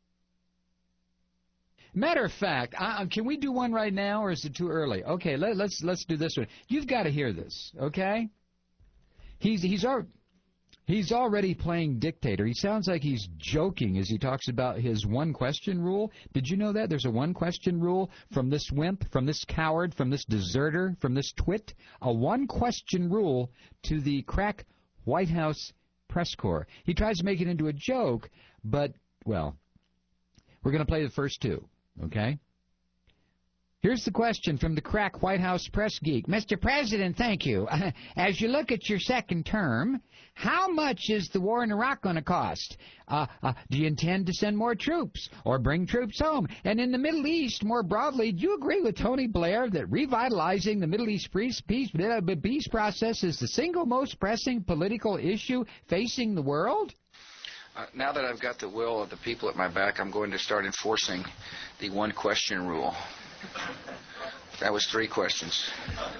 Matter of fact, uh, can we do one right now, or is it too early? Okay, let, let's let's do this one. You've got to hear this, okay? He's he's al- he's already playing dictator. He sounds like he's joking as he talks about his one-question rule. Did you know that there's a one-question rule from this wimp, from this coward, from this deserter, from this twit? A one-question rule to the crack White House press corps. He tries to make it into a joke, but, well, we're going to play the first two, okay? Here's the question from the crack White House press geek. Mister President, thank you. As you look at your second term, how much is the war in Iraq going to cost? Uh, uh, do you intend to send more troops or bring troops home? And in the Middle East, more broadly, do you agree with Tony Blair that revitalizing the Middle East peace, peace, peace process is the single most pressing political issue facing the world? Uh, now that I've got the will of the people at my back, I'm going to start enforcing the one-question rule. That was three questions.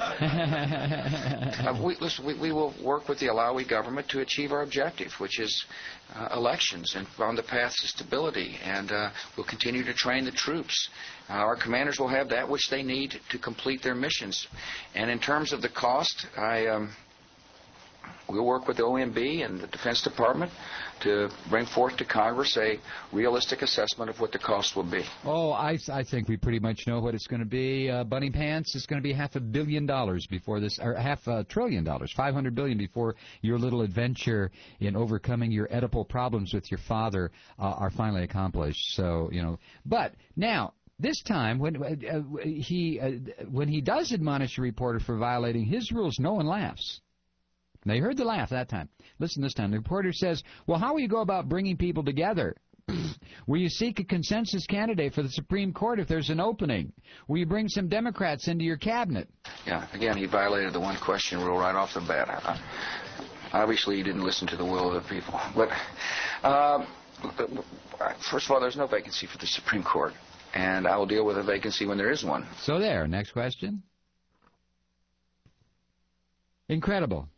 uh, we, listen, we, we will work with the Alawi government to achieve our objective, which is uh, elections and on the path to stability. And uh, we'll continue to train the troops. Uh, our commanders will have that which they need to complete their missions. And in terms of the cost, I um, we'll work with the O M B and the Defense Department to bring forth to Congress a realistic assessment of what the cost will be. Oh, I I think we pretty much know what it's going to be. Uh, Bunny Pants, it's going to be half a billion dollars before this, or half a trillion dollars, five hundred billion before your little adventure in overcoming your Oedipal problems with your father uh, are finally accomplished. So, you know, but now, this time, when uh, he uh, when he does admonish a reporter for violating his rules, no one laughs. They heard the laugh that time. Listen this time. The reporter says, well, how will you go about bringing people together? Will you seek a consensus candidate for the Supreme Court if there's an opening? Will you bring some Democrats into your cabinet? Yeah, again, he violated the one-question rule right off the bat. Uh, obviously, he didn't listen to the will of the people. But, uh, first of all, there's no vacancy for the Supreme Court, and I will deal with a vacancy when there is one. So there. Next question. Incredible.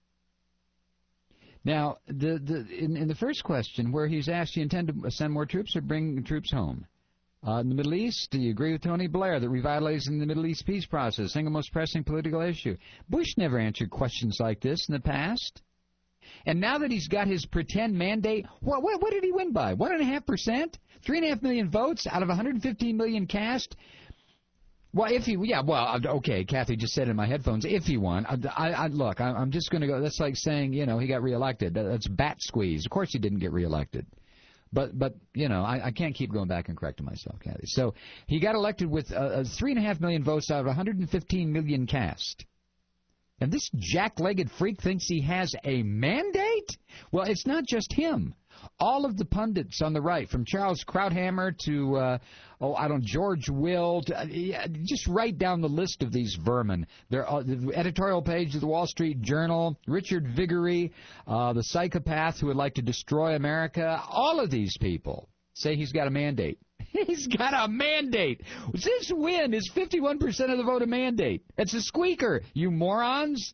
Now, the, the, in, in the first question, where he's asked, do you intend to send more troops or bring troops home? Uh, in the Middle East, do you agree with Tony Blair that revitalizing the Middle East peace process, single most pressing political issue? Bush never answered questions like this in the past. And now that he's got his pretend mandate, what, what, what did he win by? One and a half percent? Three and a half million votes out of one hundred fifteen million cast? Well, if he, yeah, well, okay, Kathy just said in my headphones, if he won, I, I, I look, I, I'm just going to go, that's like saying, you know, he got reelected. That's bat squeeze. Of course he didn't get reelected. But, but you know, I, I can't keep going back and correcting myself, Kathy. So he got elected with uh, three and a half million votes out of one hundred fifteen million cast. And this jack-legged freak thinks he has a mandate? Well, it's not just him. All of the pundits on the right, from Charles Krauthammer to, uh, oh, I don't, George Will, to, uh, yeah, just write down the list of these vermin. They're, uh, the editorial page of the Wall Street Journal, Richard Viguerie, uh, the psychopath who would like to destroy America, all of these people say he's got a mandate. He's got a mandate. This win is fifty-one percent of the vote a mandate. That's a squeaker, you morons.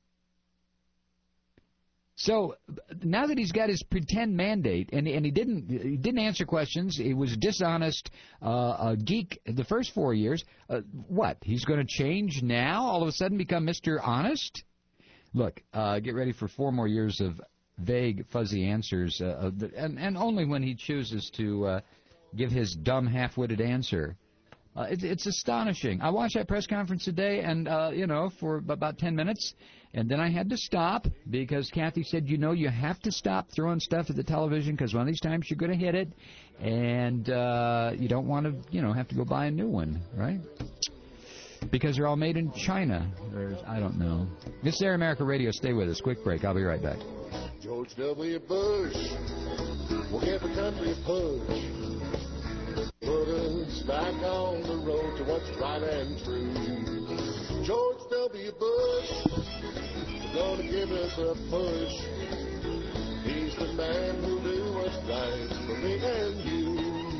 So now that he's got his pretend mandate, and, and he didn't he didn't answer questions, he was a dishonest uh, a geek the first four years, uh, what, he's going to change now, all of a sudden become Mister Honest? Look, uh, get ready for four more years of vague, fuzzy answers, uh, and, and only when he chooses to uh, give his dumb, half-witted answer Uh, it, it's astonishing. I watched that press conference today, and, uh, you know, for about ten minutes, and then I had to stop because Kathy said, you know, you have to stop throwing stuff at the television because one of these times you're going to hit it, and uh, you don't want to, you know, have to go buy a new one, right? Because they're all made in China. There's, I don't know. This is Air America Radio. Stay with us. Quick break. I'll be right back. George W. Bush will give the country a push. Put us back on the road to what's right and true. George W. Bush is going to give us a push. He's the man who'll do what's right for me and you.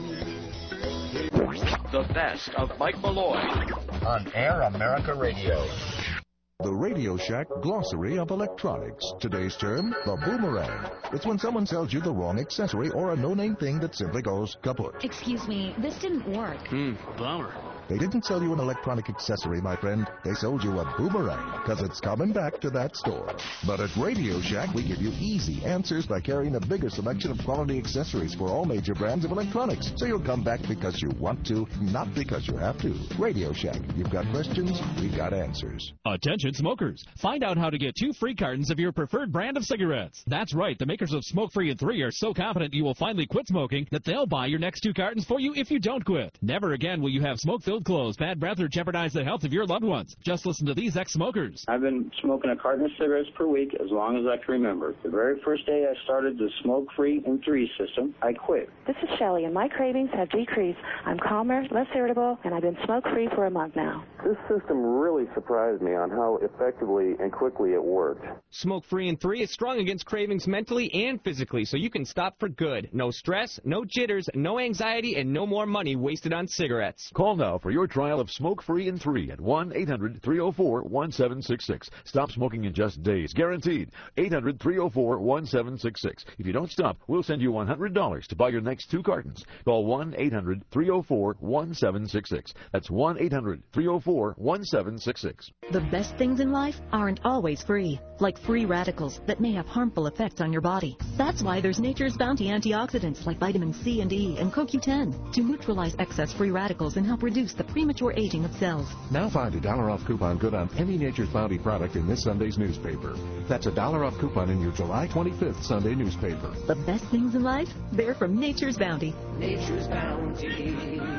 The best of Mike Malloy on Air America Radio. The Radio Shack Glossary of Electronics. Today's term, the boomerang. It's when someone sells you the wrong accessory or a no-name thing that simply goes kaput. Excuse me, this didn't work. Hmm, bummer. They didn't sell you an electronic accessory, my friend. They sold you a boomerang, because it's coming back to that store. But at Radio Shack, we give you easy answers by carrying a bigger selection of quality accessories for all major brands of electronics. So you'll come back because you want to, not because you have to. Radio Shack. You've got questions, we've got answers. Attention smokers. Find out how to get two free cartons of your preferred brand of cigarettes. That's right. The makers of Smoke Free and three are so confident you will finally quit smoking that they'll buy your next two cartons for you if you don't quit. Never again will you have smoke-filled clothes, bad breath, or jeopardize the health of your loved ones. Just listen to these ex-smokers. I've been smoking a carton of cigarettes per week as long as I can remember. The very first day I started the Smoke Free and three system, I quit. This is Shelley, and my cravings have decreased. I'm calmer, less irritable, and I've been smoke-free for a month now. This system really surprised me on how effectively and quickly it worked. Smoke Free and three is strong against cravings mentally and physically, so you can stop for good. No stress, no jitters, no anxiety, and no more money wasted on cigarettes. Call now for your trial of Smoke Free and three at one eight hundred three oh four one seven six six. Stop smoking in just days. Guaranteed. eight hundred three oh four one seven six six. If you don't stop, we'll send you one hundred dollars to buy your next two cartons. Call one eight hundred three oh four one seven six six. That's one eight hundred three oh four one seven six six. The best things in life aren't always free, like free radicals that may have harmful effects on your body. That's why there's Nature's Bounty antioxidants like vitamin C and E and C O Q ten to neutralize excess free radicals and help reduce the premature aging of cells. Now find a dollar off coupon good on any Nature's Bounty product in this Sunday's newspaper. That's a dollar off coupon in your July twenty-fifth Sunday newspaper. The best things in life, they're from Nature's Bounty. Nature's Bounty,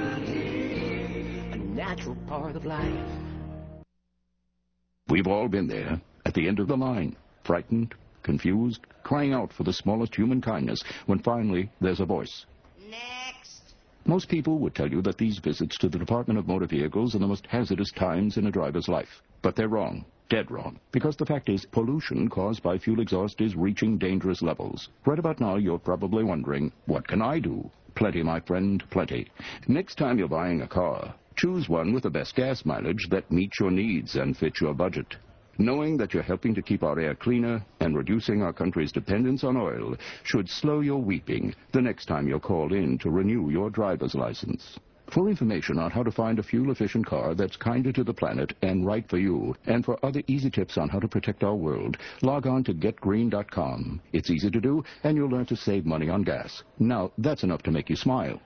a natural part of life. We've all been there, at the end of the line, frightened, confused, crying out for the smallest human kindness, when finally there's a voice. Next. Most people would tell you that these visits to the Department of Motor Vehicles are the most hazardous times in a driver's life. But they're wrong. Dead wrong. Because the fact is, pollution caused by fuel exhaust is reaching dangerous levels. Right about now, you're probably wondering, what can I do? Plenty, my friend, plenty. Next time you're buying a car, choose one with the best gas mileage that meets your needs and fits your budget. Knowing that you're helping to keep our air cleaner and reducing our country's dependence on oil should slow your weeping the next time you're called in to renew your driver's license. For information on how to find a fuel-efficient car that's kinder to the planet and right for you, and for other easy tips on how to protect our world, log on to get green dot com. It's easy to do, and you'll learn to save money on gas. Now, that's enough to make you smile.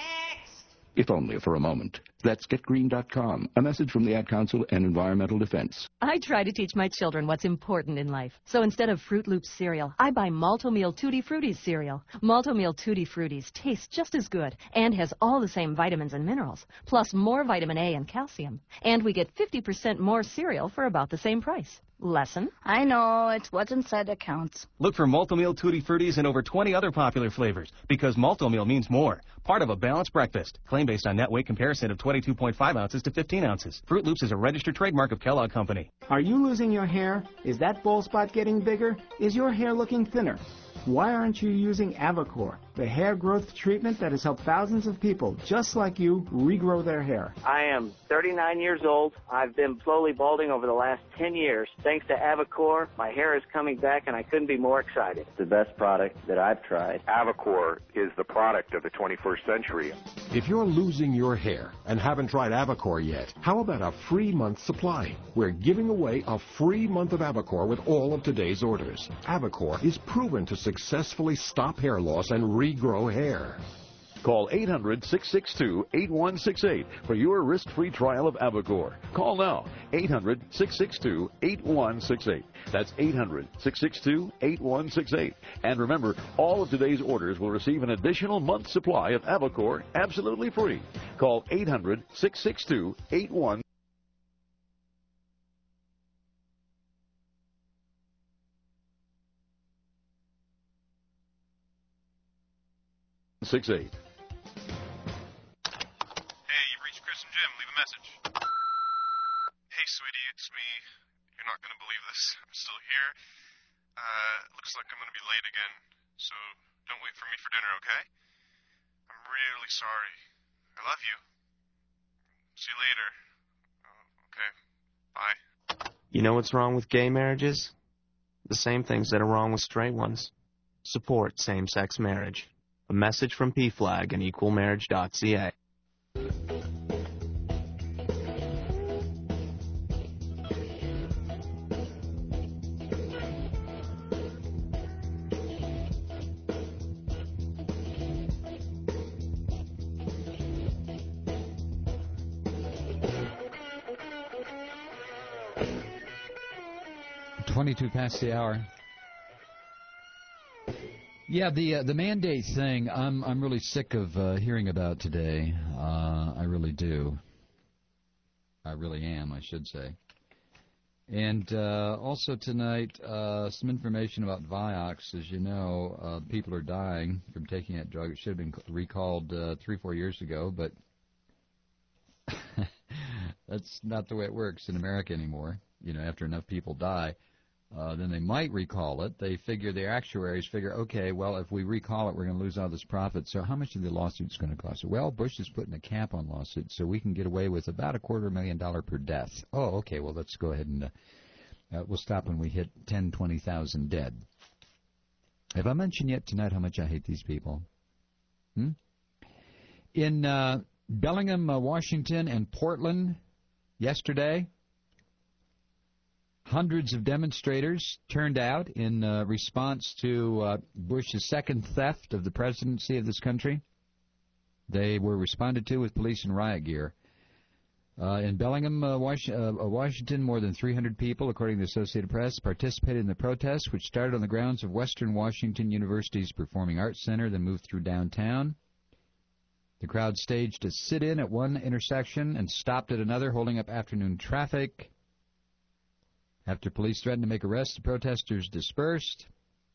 If only for a moment. That's get green dot com. A message from the Ad Council and Environmental Defense. I try to teach my children what's important in life. So instead of Fruit Loops cereal, I buy Malto-Meal Tutti Fruities cereal. Malto-Meal Tutti Fruities tastes just as good and has all the same vitamins and minerals, plus more vitamin A and calcium. And we get fifty percent more cereal for about the same price. Lesson? I know, it's what's inside that counts. Look for Malto-Meal Tutti Fruities and over twenty other popular flavors, because Malto-Meal means more. Part of a balanced breakfast. Claim based on net weight comparison of twenty-two point five ounces to fifteen ounces. Fruit Loops is a registered trademark of Kellogg Company. Are you losing your hair? Is that bald spot getting bigger? Is your hair looking thinner? Why aren't you using Avacor, the hair growth treatment that has helped thousands of people just like you regrow their hair? I am thirty-nine years old. I've been slowly balding over the last ten years. Thanks to Avacor, my hair is coming back, and I couldn't be more excited. The best product that I've tried. Avacor is the product of the twenty-first century. If you're losing your hair and haven't tried Avacor yet, how about a free month supply? We're giving away a free month of Avacor with all of today's orders. Avacor is proven to successfully stop hair loss and regrow hair. Call eight hundred, six six two, eight one six eight for your risk-free trial of Avocor. Call now, eight hundred, six six two, eight one six eight. That's eight hundred, six six two, eight one six eight. And remember, all of today's orders will receive an additional month's supply of Avocor absolutely free. Call eight hundred, six six two, eight one six eight. Hey, you've reached Chris and Jim. Leave a message. Hey, sweetie, it's me. You're not going to believe this. I'm still here. Uh, looks like I'm going to be late again, so don't wait for me for dinner, okay? I'm really sorry. I love you. See you later. Uh, okay. Bye. You know what's wrong with gay marriages? The same things that are wrong with straight ones. Support same-sex marriage. A message from P FLAG and equal marriage dot c a. twenty-two past the hour. Yeah, the uh, the mandate thing, I'm I'm really sick of uh, hearing about today. Uh, I really do. I really am, I should say. And uh, also tonight, uh, some information about Vioxx. As you know, uh, people are dying from taking that drug. It should have been recalled uh, three, four years ago, but that's not the way it works in America anymore. You know, after enough people die. Uh, then they might recall it. They figure, their actuaries figure, okay, well, if we recall it, we're going to lose all this profit. So how much are the lawsuits going to cost? Well, Bush is putting a cap on lawsuits, so we can get away with about a quarter million dollar per death. Oh, okay, well, let's go ahead and uh, uh, we'll stop when we hit ten, twenty thousand dead. Have I mentioned yet tonight how much I hate these people? Hmm? In uh, Bellingham, uh, Washington, and Portland yesterday, hundreds of demonstrators turned out in uh, response to uh, Bush's second theft of the presidency of this country. They were responded to with police and riot gear. Uh, in Bellingham, uh, Was- uh, Washington, more than three hundred people, according to the Associated Press, participated in the protests, which started on the grounds of Western Washington University's Performing Arts Center, then moved through downtown. The crowd staged a sit-in at one intersection and stopped at another, holding up afternoon traffic. After police threatened to make arrests, the protesters dispersed.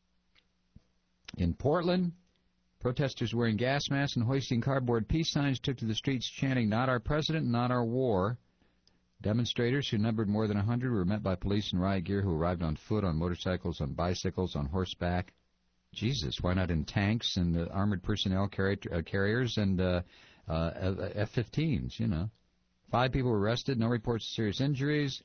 In Portland, protesters wearing gas masks and hoisting cardboard peace signs took to the streets chanting, "Not our president, not our war." Demonstrators, who numbered more than one hundred, were met by police in riot gear who arrived on foot, on motorcycles, on bicycles, on horseback. Jesus, why not in tanks and uh, armored personnel carri- uh, carriers and uh, uh, F fifteens, you know. Five people were arrested, no reports of serious injuries.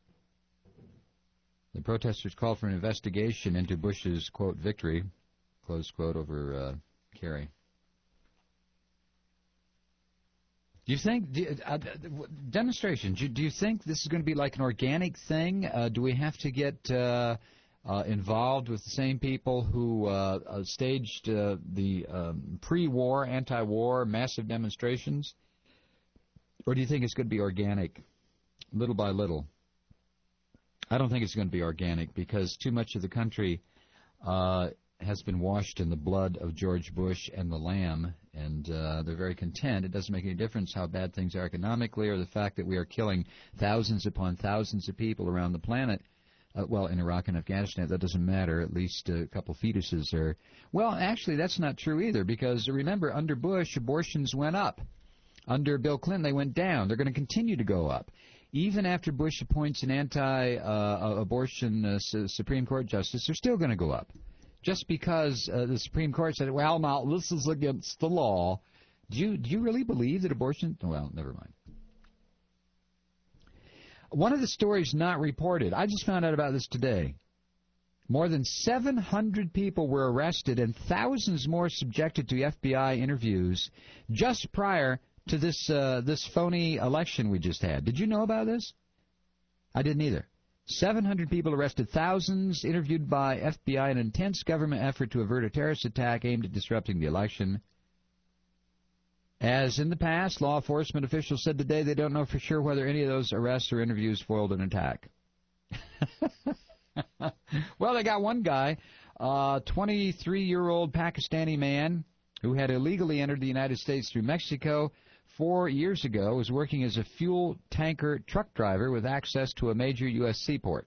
The protesters called for an investigation into Bush's, quote, victory, close quote, over uh, Kerry. Do you think, do, uh, demonstrations, do, do you think this is going to be like an organic thing? Uh, do we have to get uh, uh, involved with the same people who uh, uh, staged uh, the um, pre-war, anti-war, massive demonstrations? Or do you think it's going to be organic, little by little? I don't think it's going to be organic because too much of the country uh, has been washed in the blood of George Bush and the Lamb, and uh, they're very content. It doesn't make any difference how bad things are economically or the fact that we are killing thousands upon thousands of people around the planet. Uh, well, in Iraq and Afghanistan, that doesn't matter. At least a couple fetuses are... Well, actually, that's not true either because, remember, under Bush, abortions went up. Under Bill Clinton, they went down. They're going to continue to go up. Even after Bush appoints an anti-abortion uh, uh, Supreme Court justice, they're still going to go up. Just because uh, the Supreme Court said, well, now, this is against the law. Do you, do you really believe that abortion... Well, never mind. One of the stories not reported, I just found out about this today. More than seven hundred people were arrested and thousands more subjected to F B I interviews just prior to this uh, this phony election we just had. Did you know about this? I didn't either. seven hundred people arrested, thousands interviewed by F B I in an intense government effort to avert a terrorist attack aimed at disrupting the election. As in the past, law enforcement officials said today they don't know for sure whether any of those arrests or interviews foiled an attack. Well, they got one guy, a twenty-three-year-old Pakistani man who had illegally entered the United States through Mexico four years ago, was working as a fuel tanker truck driver with access to a major U S seaport.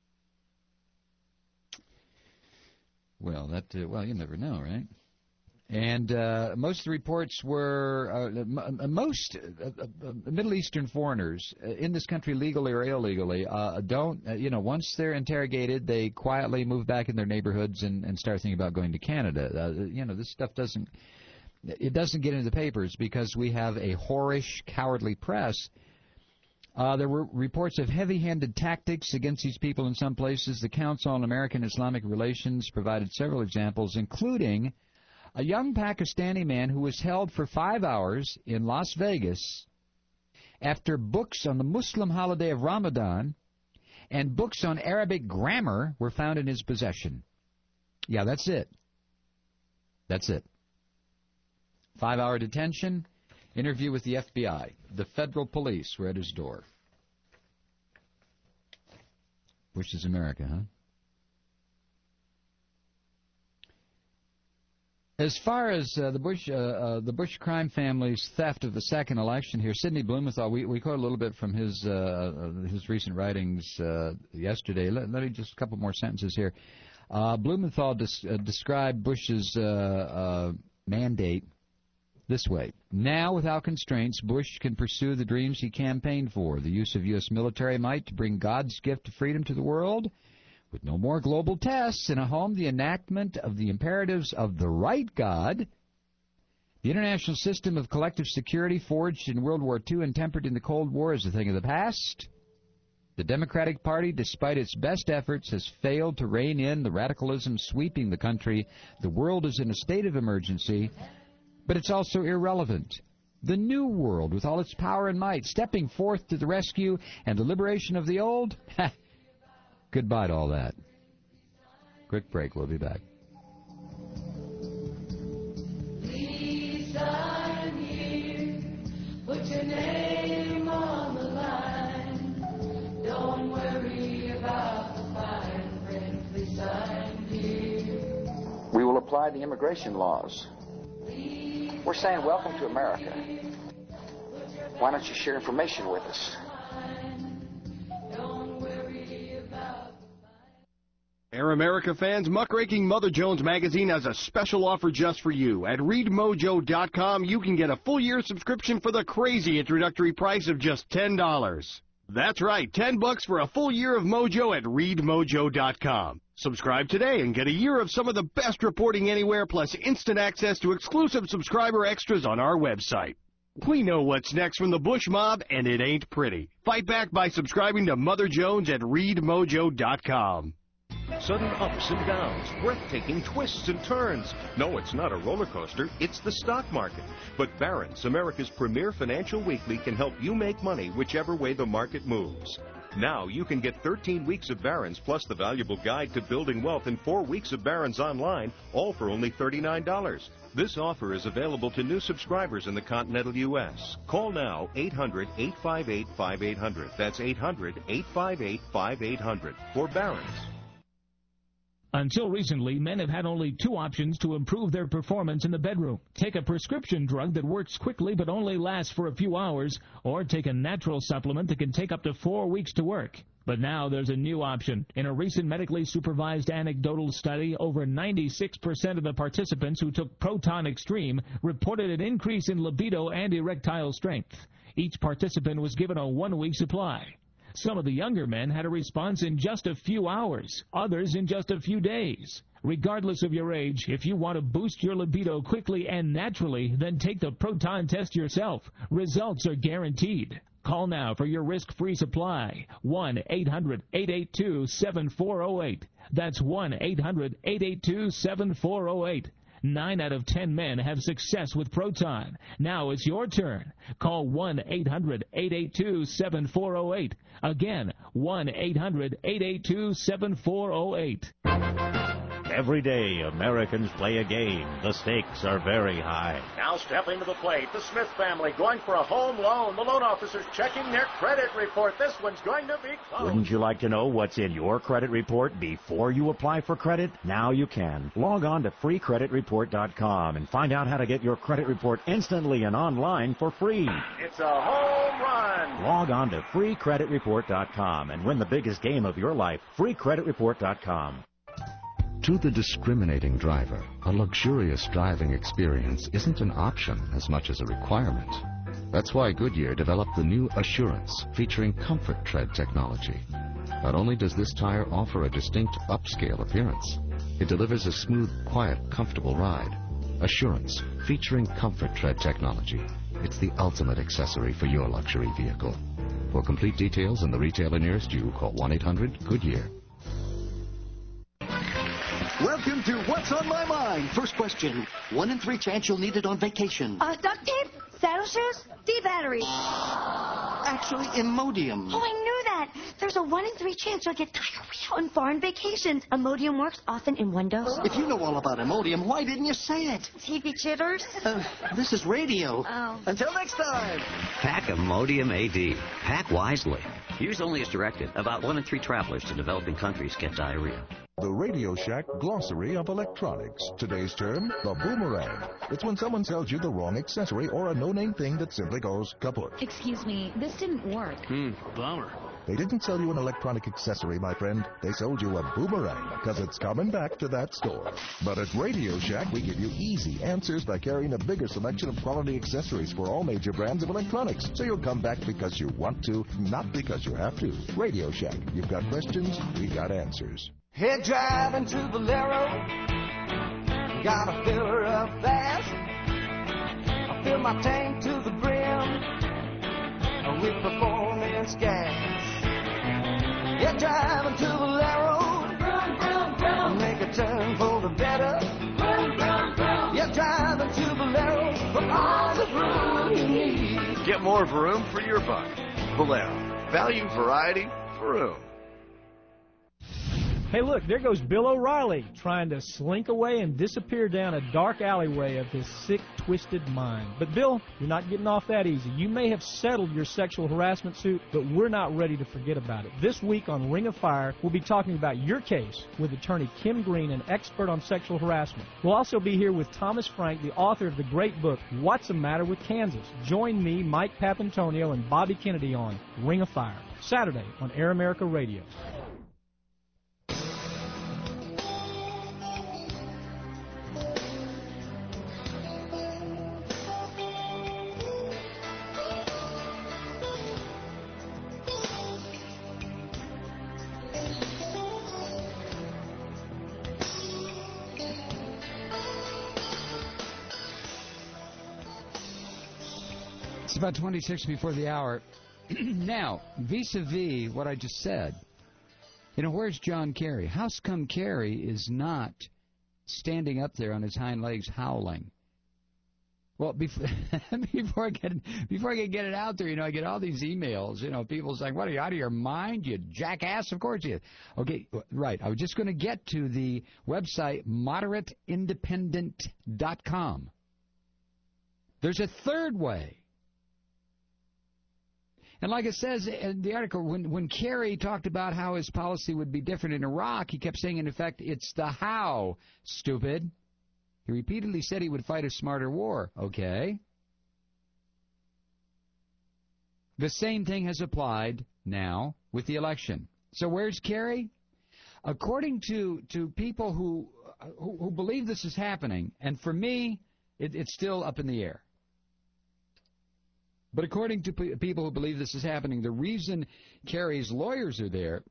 Well, that uh, well, you never know, right? And uh, most of the reports were uh, most uh, uh, Middle Eastern foreigners in this country, legally or illegally, uh, don't, uh, you know, once they're interrogated, they quietly move back in their neighborhoods and, and start thinking about going to Canada. Uh, you know, this stuff doesn't, it doesn't get into the papers because we have a whorish, cowardly press. Uh, there were reports of heavy-handed tactics against these people in some places. The Council on American Islamic Relations provided several examples, including a young Pakistani man who was held for five hours in Las Vegas after books on the Muslim holiday of Ramadan and books on Arabic grammar were found in his possession. Yeah, that's it. That's it. Five-hour detention, interview with the F B I. The federal police were at his door. Which is America, huh? As far as uh, the Bush uh, uh, the Bush crime family's theft of the second election here, Sidney Blumenthal, we, we quote a little bit from his uh, his recent writings uh, yesterday. Let, let me just a couple more sentences here. Uh, Blumenthal des- uh, described Bush's uh, uh, mandate this way. Now, without constraints, Bush can pursue the dreams he campaigned for, the use of U S military might to bring God's gift of freedom to the world, with no more global tests, in a home, the enactment of the imperatives of the right God, the international system of collective security forged in World War Two and tempered in the Cold War is a thing of the past. The Democratic Party, despite its best efforts, has failed to rein in the radicalism sweeping the country. The world is in a state of emergency, but it's also irrelevant. The new world, with all its power and might, stepping forth to the rescue and the liberation of the old, goodbye to all that. Quick break. We'll be back. Please sign here. Put your name on the line. Don't worry about the fine print. Please sign here. We will apply the immigration laws. We're saying welcome to America. Why don't you share information with us? Air America fans, Muckraking Mother Jones magazine has a special offer just for you. At read mojo dot com, you can get a full year subscription for the crazy introductory price of just ten dollars. That's right, ten bucks for a full year of Mojo at read mojo dot com. Subscribe today and get a year of some of the best reporting anywhere, plus instant access to exclusive subscriber extras on our website. We know what's next from the Bush mob, and it ain't pretty. Fight back by subscribing to Mother Jones at read mojo dot com. Sudden ups and downs, breathtaking twists and turns. No, it's not a roller coaster, it's the stock market. But Barron's, America's premier financial weekly, can help you make money whichever way the market moves. Now you can get thirteen weeks of Barron's plus the valuable guide to building wealth and four weeks of Barron's online, all for only thirty-nine dollars. This offer is available to new subscribers in the continental U S. Call now, eight hundred, eight five eight, five eight hundred. That's eight hundred, eight five eight, five eight hundred for Barron's. Until recently, men have had only two options to improve their performance in the bedroom. Take a prescription drug that works quickly but only lasts for a few hours, or take a natural supplement that can take up to four weeks to work. But now there's a new option. In a recent medically supervised anecdotal study, over ninety-six percent of the participants who took Proton Extreme reported an increase in libido and erectile strength. Each participant was given a one-week supply. Some of the younger men had a response in just a few hours, others in just a few days. Regardless of your age, if you want to boost your libido quickly and naturally, then take the Proton test yourself. Results are guaranteed. Call now for your risk-free supply. one eight hundred, eight eight two, seven four zero eight. That's one eight hundred, eight eight two, seven four zero eight. Nine out of ten men have success with Proton. Now it's your turn. Call one eight hundred, eight eight two, seven four zero eight. Again, one eight hundred, eight eight two, seven four zero eight. Every day, Americans play a game. The stakes are very high. Now stepping to the plate, the Smith family going for a home loan. The loan officer's checking their credit report. This one's going to be close. Wouldn't you like to know what's in your credit report before you apply for credit? Now you can. Log on to free credit report dot com and find out how to get your credit report instantly and online for free. It's a home run. Log on to free credit report dot com and win the biggest game of your life. free credit report dot com. To the discriminating driver, a luxurious driving experience isn't an option as much as a requirement. That's why Goodyear developed the new Assurance, featuring Comfort Tread technology. Not only does this tire offer a distinct upscale appearance, it delivers a smooth, quiet, comfortable ride. Assurance, featuring Comfort Tread technology. It's the ultimate accessory for your luxury vehicle. For complete details and the retailer nearest you, call one eight hundred Goodyear. Welcome to What's on My Mind. First question. One in three chance you'll need it on vacation. Uh, duct tape? Saddle shoes? D-battery. Actually, Imodium. Oh, I knew that. There's a one in three chance you'll get diarrhea on foreign vacations. Imodium works often in one dose. If you know all about Imodium, why didn't you say it? T V jitters? Uh, this is radio. Oh. Until next time. Pack Imodium A D. Pack wisely. Use only as directed. About one in three travelers to developing countries get diarrhea. The Radio Shack Glossary of Electronics. Today's term, the boomerang. It's when someone sells you the wrong accessory or a no-name thing that simply goes kaput. Excuse me, this didn't work. Hmm, bummer. They didn't sell you an electronic accessory, my friend. They sold you a boomerang, because it's coming back to that store. But at Radio Shack, we give you easy answers by carrying a bigger selection of quality accessories for all major brands of electronics. So you'll come back because you want to, not because you have to. Radio Shack. You've got questions, we got answers. Head driving to Valero, gotta fill her up fast. I fill my tank to the brim with performance gas. Head driving to Valero, vroom, vroom, vroom. Make a turn for the better. Vroom, vroom, vroom. Head driving to Valero for all the room you need. Get more vroom for your buck. Valero, value, variety, vroom. Hey, look, there goes Bill O'Reilly trying to slink away and disappear down a dark alleyway of his sick, twisted mind. But, Bill, you're not getting off that easy. You may have settled your sexual harassment suit, but we're not ready to forget about it. This week on Ring of Fire, we'll be talking about your case with attorney Kim Green, an expert on sexual harassment. We'll also be here with Thomas Frank, the author of the great book, What's the Matter with Kansas? Join me, Mike Papantonio, and Bobby Kennedy on Ring of Fire, Saturday on Air America Radio. It's about twenty-six before the hour. Now, vis-a-vis what I just said, you know, where's John Kerry? How come Kerry is not standing up there on his hind legs howling? Well, before, before I get before I can get it out there, you know, I get all these emails, you know, people saying, what, are you out of your mind, you jackass? Of course you. Okay, right. I was just going to get to the website moderate independent dot com. There's a third way. And like it says in the article, when, when Kerry talked about how his policy would be different in Iraq, he kept saying, in effect, it's the how, stupid. He repeatedly said he would fight a smarter war. Okay. The same thing has applied now with the election. So where's Kerry? According to, to people who, who, who believe this is happening, and for me, it, it's still up in the air. But according to p- people who believe this is happening, the reason Kerry's lawyers are there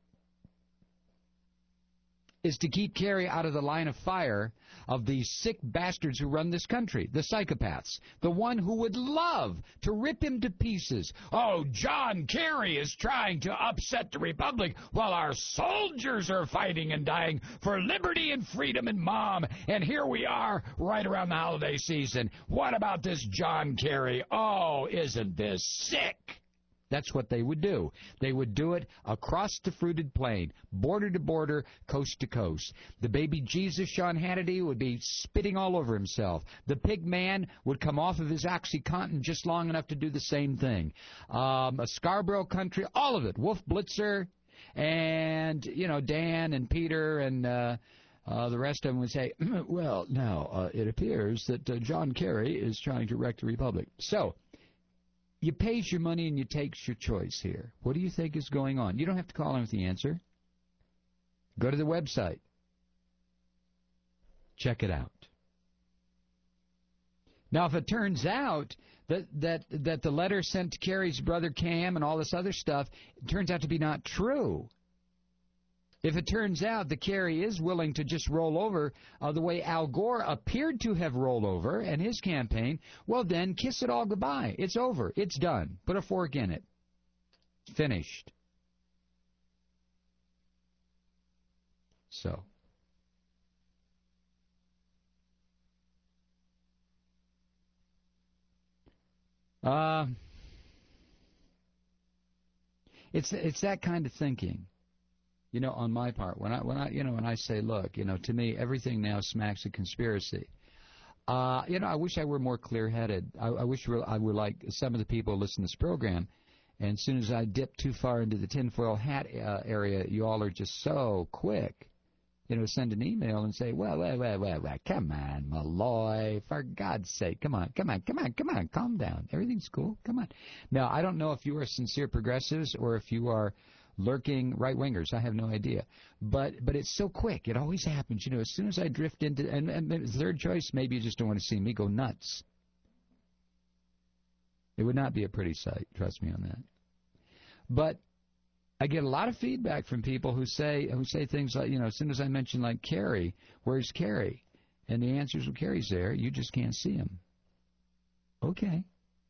is to keep Kerry out of the line of fire of these sick bastards who run this country, the psychopaths, the one who would love to rip him to pieces. Oh, John Kerry is trying to upset the Republic while our soldiers are fighting and dying for liberty and freedom and mom. And here we are right around the holiday season. What about this John Kerry? Oh, isn't this sick? That's what they would do. They would do it across the fruited plain, border to border, coast to coast. The baby Jesus, Sean Hannity, would be spitting all over himself. The pig man would come off of his OxyContin just long enough to do the same thing. Um, a Scarborough country, all of it. Wolf Blitzer and, you know, Dan and Peter and uh, uh, the rest of them would say, well, now, uh, it appears that uh, John Kerry is trying to wreck the Republic. So, you pays your money and you takes your choice here. What do you think is going on? You don't have to call in with the answer. Go to the website. Check it out. Now, if it turns out that that that the letter sent to Kerry's brother Cam and all this other stuff turns out to be not true, if it turns out that Kerry is willing to just roll over uh, the way Al Gore appeared to have rolled over in his campaign, well then, kiss it all goodbye. It's over. It's done. Put a fork in it. Finished. So. Uh, it's it's that kind of thinking. You know, on my part, when I when I you know when I say, look, you know, to me everything now smacks of conspiracy. Uh, you know, I wish I were more clear-headed. I, I wish I were like some of the people who listen to this program. And as soon as I dip too far into the tinfoil hat uh, area, you all are just so quick, you know, send an email and say, well, well, well, well, well, come on, Malloy, for God's sake, come on, come on, come on, come on, calm down. Everything's cool. Come on. Now, I don't know if you are sincere progressives or if you are lurking right-wingers. I have no idea. But but it's so quick. It always happens. You know, as soon as I drift into, and, and third choice, maybe you just don't want to see me go nuts. It would not be a pretty sight. Trust me on that. But I get a lot of feedback from people who say who say things like, you know, as soon as I mention like Kerry, where's Kerry? And the answer is, well, Kerry's there. You just can't see him. Okay.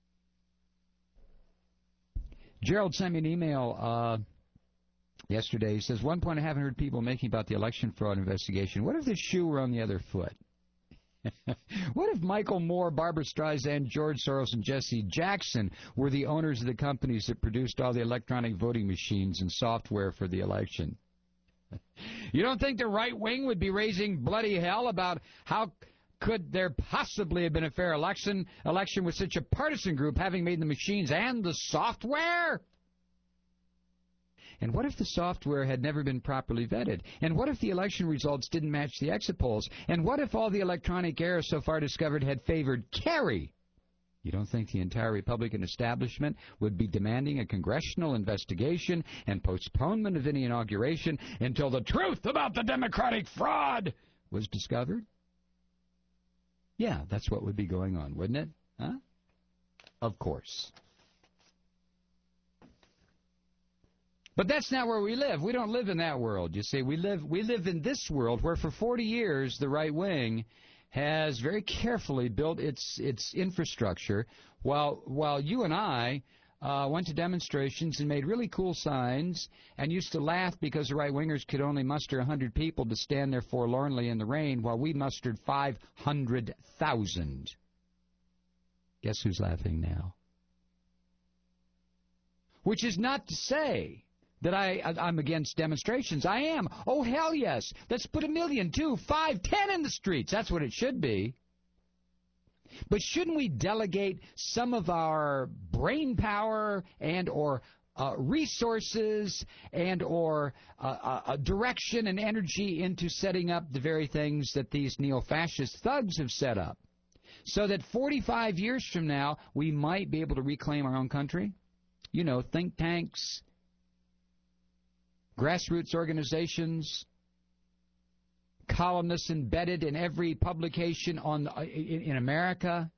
Gerald sent me an email uh, yesterday. He says, one point I haven't heard people making about the election fraud investigation. What if the shoe were on the other foot? What if Michael Moore, Barbara Streisand, George Soros, and Jesse Jackson were the owners of the companies that produced all the electronic voting machines and software for the election? You don't think the right wing would be raising bloody hell about how could there possibly have been a fair election election with such a partisan group having made the machines and the software? And what if the software had never been properly vetted? And what if the election results didn't match the exit polls? And what if all the electronic errors so far discovered had favored Kerry? You don't think the entire Republican establishment would be demanding a congressional investigation and postponement of any inauguration until the truth about the Democratic fraud was discovered? Yeah, that's what would be going on, wouldn't it? Huh? Of course. But that's not where we live. We don't live in that world, you see. We live we live in this world where for forty years the right wing has very carefully built its its infrastructure while while you and I uh, went to demonstrations and made really cool signs and used to laugh because the right-wingers could only muster one hundred people to stand there forlornly in the rain while we mustered five hundred thousand. Guess who's laughing now? Which is not to say that I, I'm against demonstrations. I am. Oh, hell yes. Let's put a million, two, five, ten in the streets. That's what it should be. But shouldn't we delegate some of our brain power and or uh, resources and or uh, uh, direction and energy into setting up the very things that these neo-fascist thugs have set up so that forty-five years from now we might be able to reclaim our own country? You know, think tanks, grassroots organizations, columnists embedded in every publication on uh, in, in America.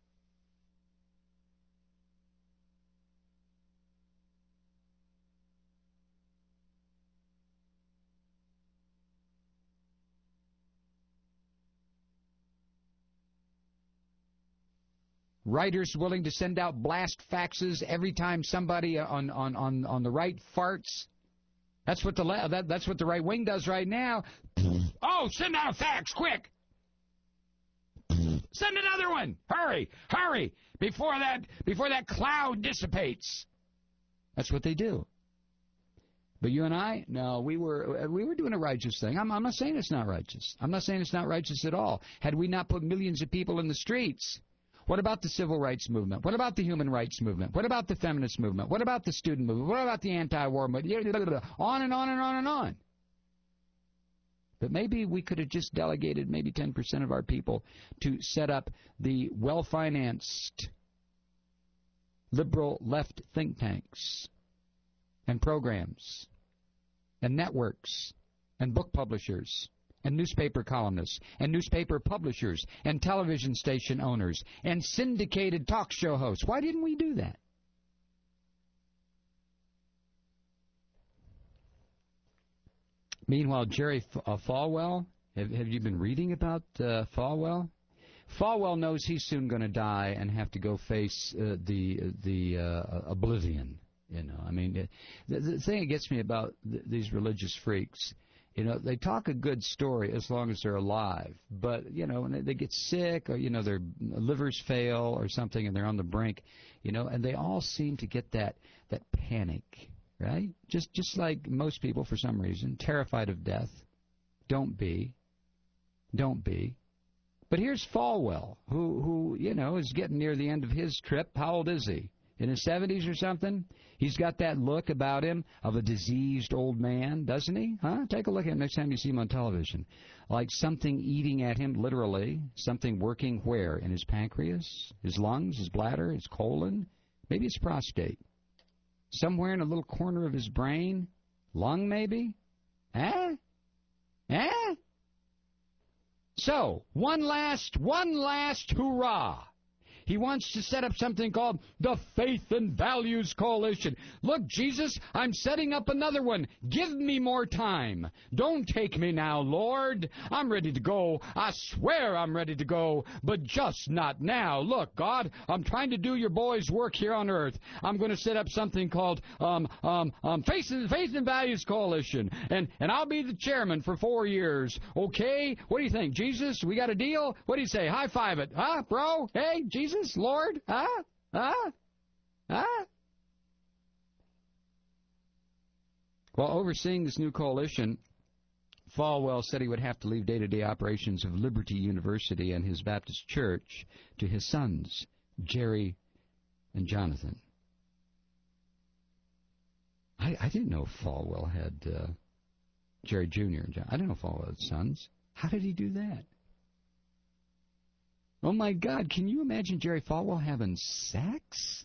Writers willing to send out blast faxes every time somebody on on on, on the right farts. That's what the that, that's what the right wing does right now. Oh, send out a fax, quick! Send another one! Hurry, hurry! Before that, before that cloud dissipates. That's what they do. But you and I, no, we were we were doing a righteous thing. I'm, I'm not saying it's not righteous. I'm not saying it's not righteous at all. Had we not put millions of people in the streets, what about the civil rights movement? What about the human rights movement? What about the feminist movement? What about the student movement? What about the anti-war movement? On and on and on and on. But maybe we could have just delegated maybe ten percent of our people to set up the well-financed liberal left think tanks and programs and networks and book publishers and newspaper columnists and newspaper publishers and television station owners and syndicated talk show hosts. Why didn't we do that? Meanwhile, Jerry F- uh, Falwell, have, have you been reading about uh, Falwell? Falwell knows he's soon going to die and have to go face uh, the the uh, oblivion. You know, I mean, the, the thing that gets me about th- these religious freaks, you know, they talk a good story as long as they're alive. But, you know, when they get sick or, you know, their livers fail or something and they're on the brink, you know, and they all seem to get that, that panic, right? Just just like most people, for some reason, terrified of death. Don't be. Don't be. But here's Falwell, who, who, you know, is getting near the end of his trip. How old is he? In his seventies or something? He's got that look about him of a diseased old man, doesn't he? Huh? Take a look at him next time you see him on television. Like something eating at him, literally. Something working where? In his pancreas? His lungs? His bladder? His colon? Maybe his prostate. Somewhere in a little corner of his brain? Lung, maybe? Eh? Eh? So, one last, one last hurrah. He wants to set up something called the Faith and Values Coalition. Look, Jesus, I'm setting up another one. Give me more time. Don't take me now, Lord. I'm ready to go. I swear I'm ready to go, but just not now. Look, God, I'm trying to do your boy's work here on earth. I'm going to set up something called um, um, um, Faith and, Faith and Values Coalition, and, and I'll be the chairman for four years. Okay? What do you think, Jesus? We got a deal? What do you say? High five it. Huh, bro? Hey, Jesus? Lord? Huh? Huh? Huh? While overseeing this new coalition, Falwell said he would have to leave day-to-day operations of Liberty University and his Baptist church to his sons, Jerry and Jonathan. I, I didn't know Falwell had uh, Jerry Junior and John. I didn't know Falwell had sons. How did he do that? Oh, my God, can you imagine Jerry Falwell having sex?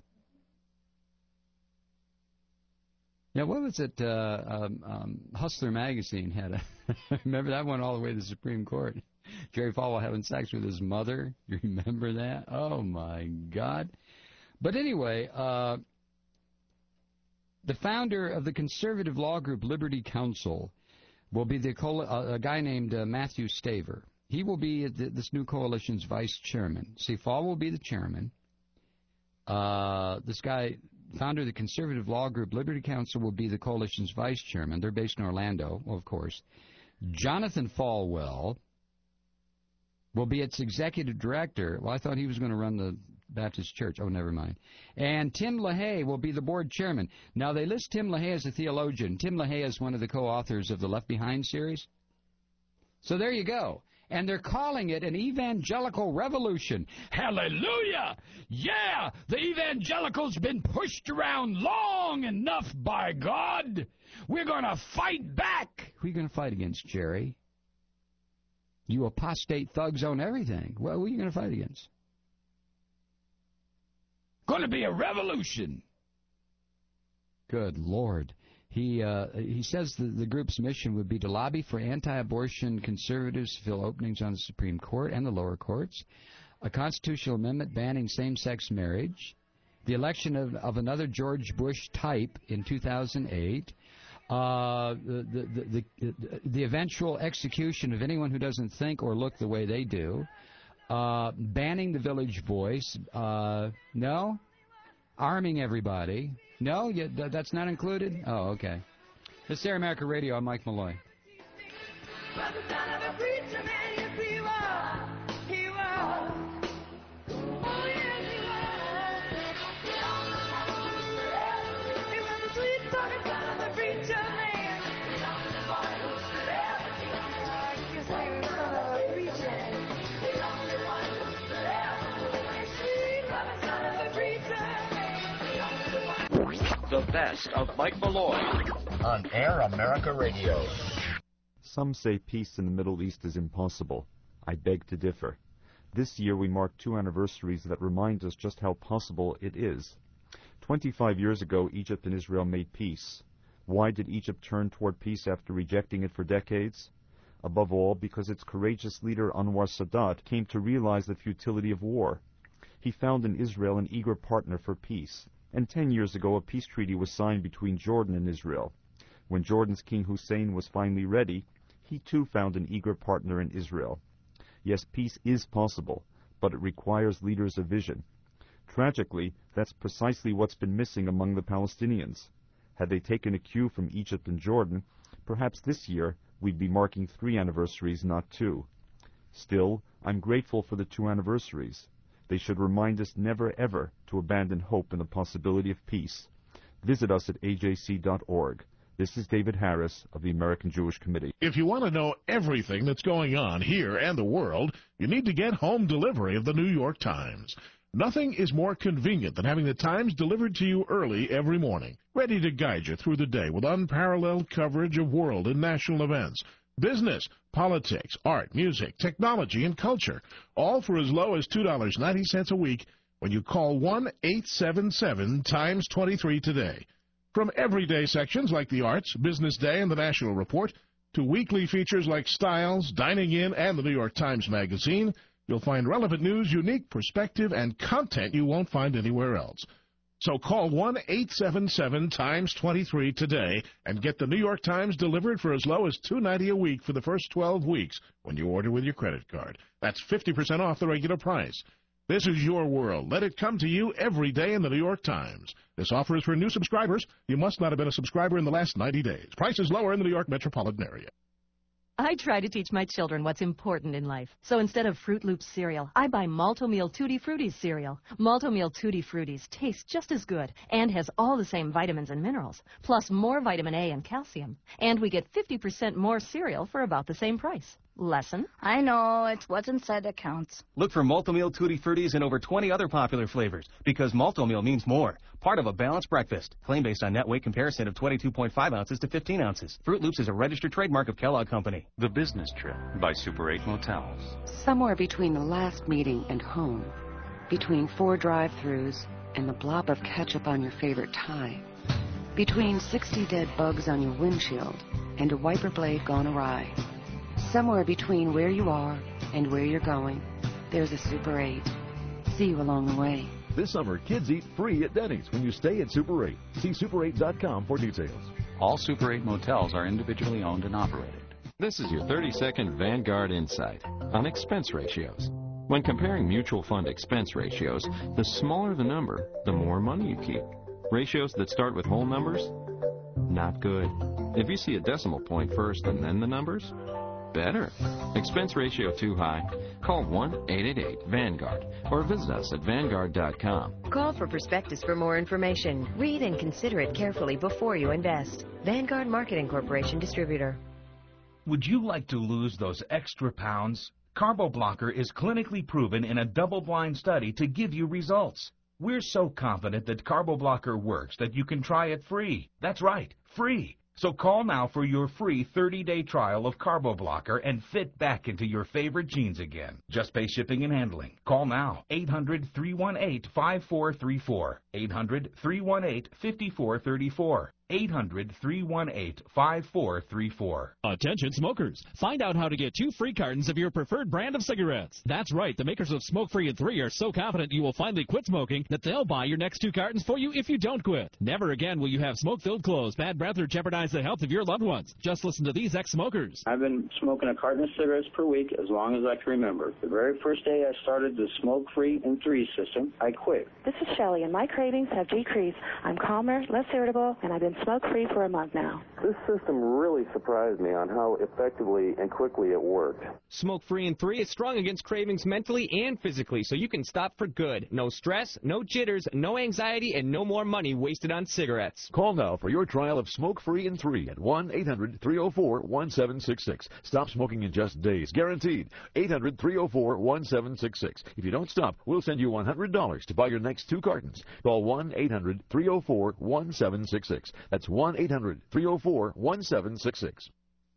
Yeah, what was it? Uh, um, um, Hustler magazine had a... remember that one all the way to the Supreme Court? Jerry Falwell having sex with his mother. You remember that? Oh, my God. But anyway, uh, the founder of the conservative law group Liberty Counsel will be the co- uh, a guy named uh, Matthew Staver. He will be the, this new coalition's vice chairman. See, Fall will be the chairman. Uh, this guy, founder of the conservative law group Liberty Counsel, will be the coalition's vice chairman. They're based in Orlando, well, of course. Jonathan Falwell will be its executive director. Well, I thought he was going to run the Baptist Church. Oh, never mind. And Tim LaHaye will be the board chairman. Now, they list Tim LaHaye as a theologian. Tim LaHaye is one of the co-authors of the Left Behind series. So there you go. And they're calling it an evangelical revolution. Hallelujah! Yeah! The evangelical's been pushed around long enough, by God! We're going to fight back! Who are you going to fight against, Jerry? You apostate thugs own everything. Well, who are you going to fight against? Going to be a revolution! Good Lord. He uh, he says the, the group's mission would be to lobby for anti-abortion conservatives to fill openings on the Supreme Court and the lower courts, a constitutional amendment banning same-sex marriage, the election of, of another George Bush type in two thousand eight, uh, the, the, the, the, the eventual execution of anyone who doesn't think or look the way they do, uh, banning the Village Voice, uh, no, arming everybody. No, you, th- that's not included? Oh, okay. This is Air America Radio. I'm Mike Malloy. The best of Mike Malloy on Air America Radio. Some say peace in the Middle East is impossible. I beg to differ. This year we mark two anniversaries that remind us just how possible it is. Twenty-five years ago, Egypt and Israel made peace. Why did Egypt turn toward peace after rejecting it for decades? Above all, because its courageous leader Anwar Sadat came to realize the futility of war. He found in Israel an eager partner for peace, and ten years ago a peace treaty was signed between Jordan and Israel. When Jordan's King Hussein was finally ready, he too found an eager partner in Israel. Yes, peace is possible, but it requires leaders of vision. Tragically, that's precisely what's been missing among the Palestinians. Had they taken a cue from Egypt and Jordan, perhaps this year we'd be marking three anniversaries, not two. Still, I'm grateful for the two anniversaries. They should remind us never ever to abandon hope in the possibility of peace. Visit us at A J C dot org. This is David Harris of the American Jewish Committee. If you want to know everything that's going on here and the world, you need to get home delivery of the New York Times. Nothing is more convenient than having the Times delivered to you early every morning, ready to guide you through the day with unparalleled coverage of world and national events, business, politics, art, music, technology, and culture, all for as low as two dollars and ninety cents a week when you call one eight seven seven Times twenty-three today. From everyday sections like the Arts, Business Day, and the National Report, to weekly features like Styles, Dining In, and the New York Times Magazine, you'll find relevant news, unique perspective, and content you won't find anywhere else. So call one eight seven seven Times twenty-three today and get the New York Times delivered for as low as two dollars and ninety cents a week for the first twelve weeks when you order with your credit card. That's fifty percent off the regular price. This is your world. Let it come to you every day in the New York Times. This offer is for new subscribers. You must not have been a subscriber in the last ninety days. Price is lower in the New York metropolitan area. I try to teach my children what's important in life. So instead of Fruit Loops cereal, I buy Malto-Meal Tutti Fruities cereal. Malto-Meal Tutti Fruities tastes just as good and has all the same vitamins and minerals, plus more vitamin A and calcium. And we get fifty percent more cereal for about the same price. Lesson? I know, it's what's inside that counts. Look for Malto-Meal Tutti Fruities and over twenty other popular flavors, because Malto-Meal means more. Part of a balanced breakfast. Claim based on net weight comparison of twenty-two point five ounces to fifteen ounces. Fruit Loops is a registered trademark of Kellogg Company. The Business Trip by Super eight Motels. Somewhere between the last meeting and home, between four drive-thrus and the blob of ketchup on your favorite tie, between sixty dead bugs on your windshield and a wiper blade gone awry, somewhere between where you are and where you're going, there's a Super eight. See you along the way. This summer, kids eat free at Denny's when you stay at Super eight. See super eight dot com for details. All Super eight motels are individually owned and operated. This is your thirty-second Vanguard Insight on expense ratios. When comparing mutual fund expense ratios, the smaller the number, the more money you keep. Ratios that start with whole numbers? Not good. If you see a decimal point first and then the numbers? Better. Expense ratio too high? Call one eight eight eight Vanguard or visit us at Vanguard dot com. Call for prospectus for more information. Read and consider it carefully before you invest. Vanguard Marketing Corporation Distributor. Would you like to lose those extra pounds? Carbo Blocker is clinically proven in a double-blind study to give you results. We're so confident that Carbo Blocker works that you can try it free. That's right, free. So call now for your free thirty-day trial of Carbo Blocker and fit back into your favorite jeans again. Just pay shipping and handling. Call now, eight hundred, three one eight, five four three four, eight hundred, three one eight, five four three four, eight hundred, three one eight, five four three four. Attention smokers, find out how to get two free cartons of your preferred brand of cigarettes. That's right, the makers of Smoke Free and three are so confident you will finally quit smoking that they'll buy your next two cartons for you if you don't quit. Never again will you have smoke-filled clothes, bad breath, or jeopardize the health of your loved ones. Just listen to these ex-smokers. I've been smoking a carton of cigarettes per week as long as I can remember. The very first day I started the Smoke Free and three system, I quit. This is Shelley, and my cravings have decreased. I'm calmer, less irritable, and I've been smoke-free for a month now. This system really surprised me on how effectively and quickly it worked. Smoke-free in three is strong against cravings mentally and physically, so you can stop for good. No stress, no jitters, no anxiety, and no more money wasted on cigarettes. Call now for your trial of Smoke-Free in three at one eight hundred three oh four one seven six six. Stop smoking in just days, guaranteed. eight hundred three oh four one seven six six. If you don't stop, we'll send you one hundred dollars to buy your next two cartons. Call one eight hundred three oh four one seven six six. That's one eight hundred three oh four one seven six six.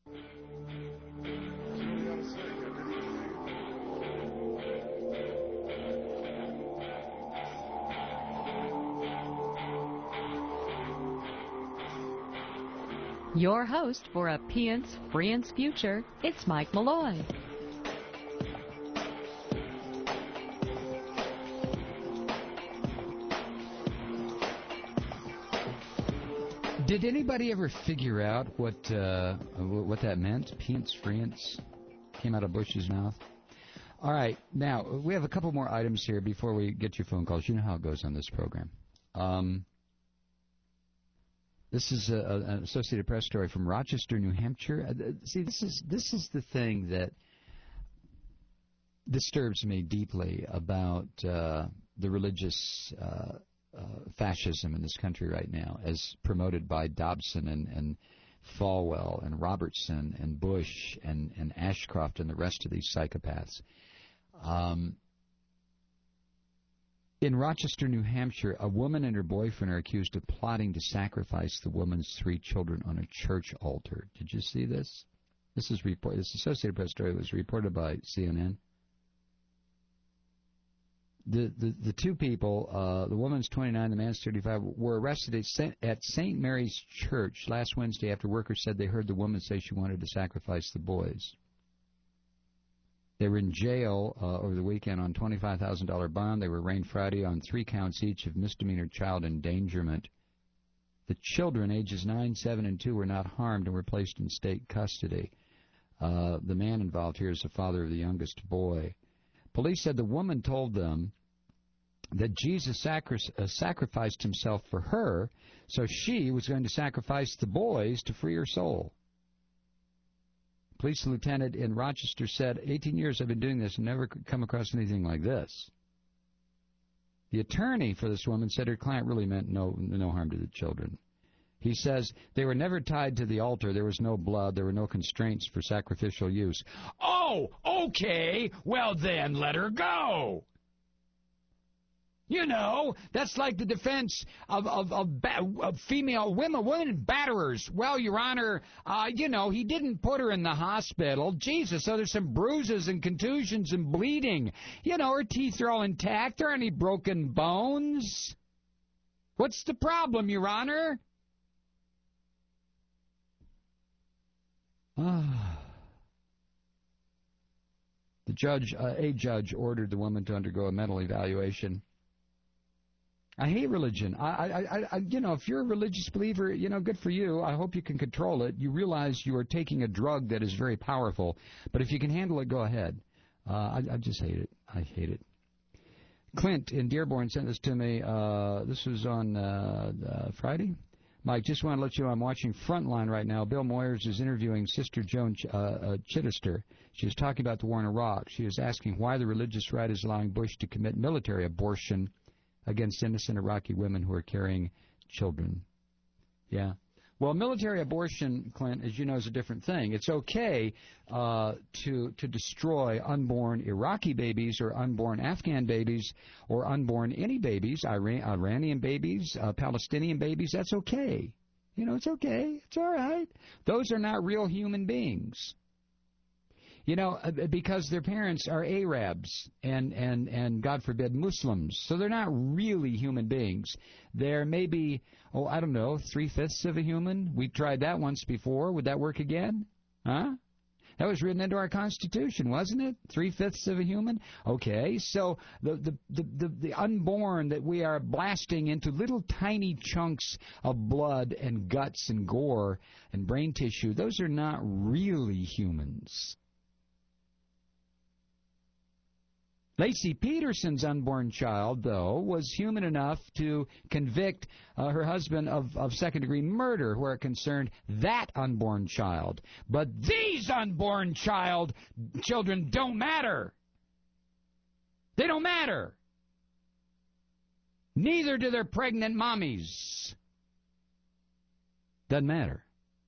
Your host for a Pience Frience future, it's Mike Malloy. Did anybody ever figure out what uh, what that meant? Pience Frience came out of Bush's mouth. All right, now we have a couple more items here before we get your phone calls. You know how it goes on this program. Um, This is a, a, an Associated Press story from Rochester, New Hampshire. Uh, see, this is this is the thing that disturbs me deeply about uh, the religious uh, uh, fascism in this country right now, as promoted by Dobson and, and Falwell and Robertson and Bush and, and Ashcroft and the rest of these psychopaths. Um, In Rochester, New Hampshire, a woman and her boyfriend are accused of plotting to sacrifice the woman's three children on a church altar. Did you see this? This is report. This Associated Press story was reported by C N N. The the, the two people, uh, the woman's twenty-nine, the man's thirty-five, were arrested at Saint, at Saint Mary's Church last Wednesday after workers said they heard the woman say she wanted to sacrifice the boys. They were in jail uh, over the weekend on twenty-five thousand dollars bond. They were arraigned Friday on three counts each of misdemeanor child endangerment. The children, ages nine, seven, and two, were not harmed and were placed in state custody. Uh, the man involved here is the father of the youngest boy. Police said the woman told them that Jesus sacri- uh, sacrificed himself for her, so she was going to sacrifice the boys to free her soul. Police lieutenant in Rochester said, eighteen years I've been doing this and never come across anything like this. The attorney for this woman said her client really meant no no harm to the children. He says they were never tied to the altar. There was no blood. There were no constraints for sacrificial use. Oh, okay. Well, then let her go. You know, that's like the defense of of, of, ba- of female women, women batterers. Well, Your Honor, uh, you know, he didn't put her in the hospital. Jesus, so there's some bruises and contusions and bleeding. You know, her teeth are all intact. There aren't any broken bones. What's the problem, Your Honor? Ah. The judge, uh, a judge, ordered the woman to undergo a mental evaluation. I hate religion. I, I, I, you know, if you're a religious believer, you know, good for you. I hope you can control it. You realize you are taking a drug that is very powerful. But if you can handle it, go ahead. Uh, I, I just hate it. I hate it. Clint in Dearborn sent this to me. Uh, this was on uh, uh, Friday. Mike, just want to let you know I'm watching Frontline right now. Bill Moyers is interviewing Sister Joan Ch- uh, uh, Chittister. She is talking about the war in Iraq. She is asking why the religious right is allowing Bush to commit military abortion against innocent Iraqi women who are carrying children. Yeah. Well, military abortion, Clint, as you know, is a different thing. It's okay uh, to to destroy unborn Iraqi babies or unborn Afghan babies or unborn any babies, Iran, Iranian babies, uh, Palestinian babies. That's okay. You know, it's okay. It's all right. Those are not real human beings. You know, because their parents are Arabs and, and, and, God forbid, Muslims. So they're not really human beings. They're maybe, oh, I don't know, three-fifths of a human. We tried that once before. Would that work again? Huh? That was written into our Constitution, wasn't it? Three-fifths of a human? Okay, so the, the, the, the, the unborn that we are blasting into little tiny chunks of blood and guts and gore and brain tissue, those are not really humans. Lacey Peterson's unborn child, though, was human enough to convict uh, her husband of, of second-degree murder where it concerned that unborn child. But these unborn child children don't matter. They don't matter. Neither do their pregnant mommies. Doesn't matter.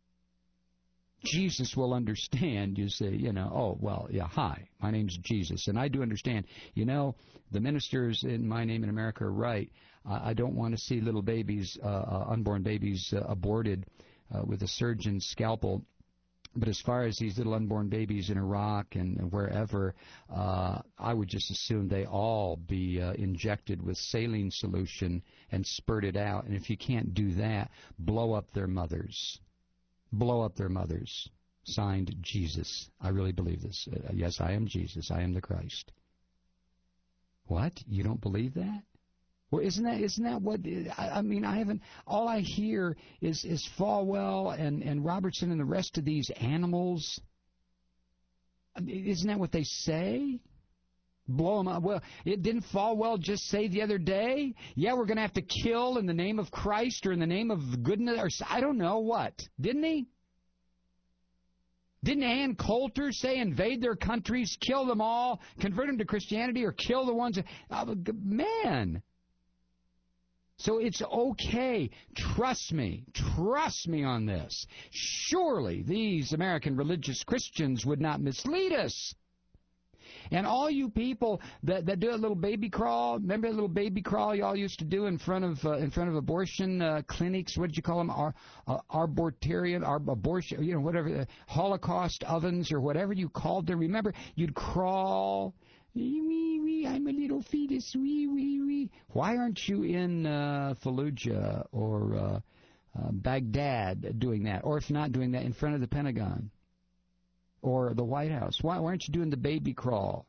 Jesus will understand. You say, you know, oh, well, yeah, hi, my name's Jesus. And I do understand. You know, the ministers in My Name in America are right. Uh, I don't want to see little babies, uh, uh, unborn babies, uh, aborted uh, with a surgeon's scalpel. But as far as these little unborn babies in Iraq and wherever, uh, I would just assume they all be uh, injected with saline solution and spurted out. And if you can't do that, blow up their mothers. Blow up their mothers. Signed, Jesus. I really believe this. Uh, yes, I am Jesus. I am the Christ. What? You don't believe that? Well, isn't that isn't that what? I, I mean, I haven't. All I hear is is Falwell and and Robertson and the rest of these animals. Isn't that what they say? Blow them up. Well, it didn't Falwell just say the other day? Yeah, we're going to have to kill in the name of Christ or in the name of goodness, or I don't know what. Didn't he? Didn't Ann Coulter say invade their countries, kill them all, convert them to Christianity, or kill the ones? Uh, man. So it's okay. Trust me. Trust me on this. Surely these American religious Christians would not mislead us. And all you people that, that do a little baby crawl, remember a little baby crawl y'all used to do in front of uh, in front of abortion uh, clinics? What did you call them? Ar, uh, arbortarian, ar, abortion, you know, whatever, uh, Holocaust ovens or whatever you called them. Remember, you'd crawl. Wee, wee, wee, I'm a little fetus. Wee, wee, wee. Why aren't you in uh, Fallujah or uh, uh, Baghdad doing that? Or if not doing that, in front of the Pentagon? Or the White House. Why, why aren't you doing the baby crawl?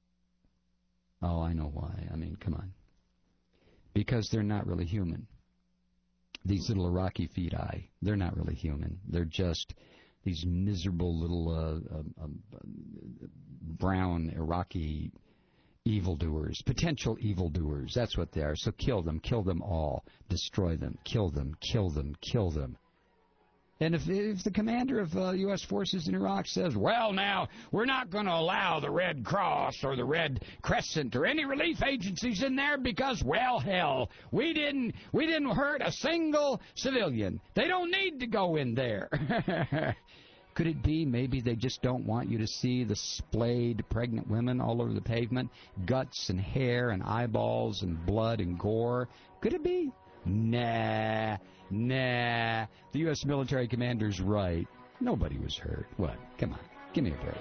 Oh, I know why. I mean, come on. Because they're not really human. These little Iraqi feti, they're not really human. They're just these miserable little uh, uh, uh, brown Iraqi evildoers, potential evildoers. That's what they are. So kill them, kill them all, destroy them, kill them, kill them, kill them. And if, if the commander of uh, U S forces in Iraq says, well, now, we're not going to allow the Red Cross or the Red Crescent or any relief agencies in there because, well, hell, we didn't we didn't hurt a single civilian. They don't need to go in there. Could it be maybe they just don't want you to see the splayed pregnant women all over the pavement, guts and hair and eyeballs and blood and gore? Could it be? Nah. Nah, the U S military commander's right. Nobody was hurt. What? Come on, give me a break.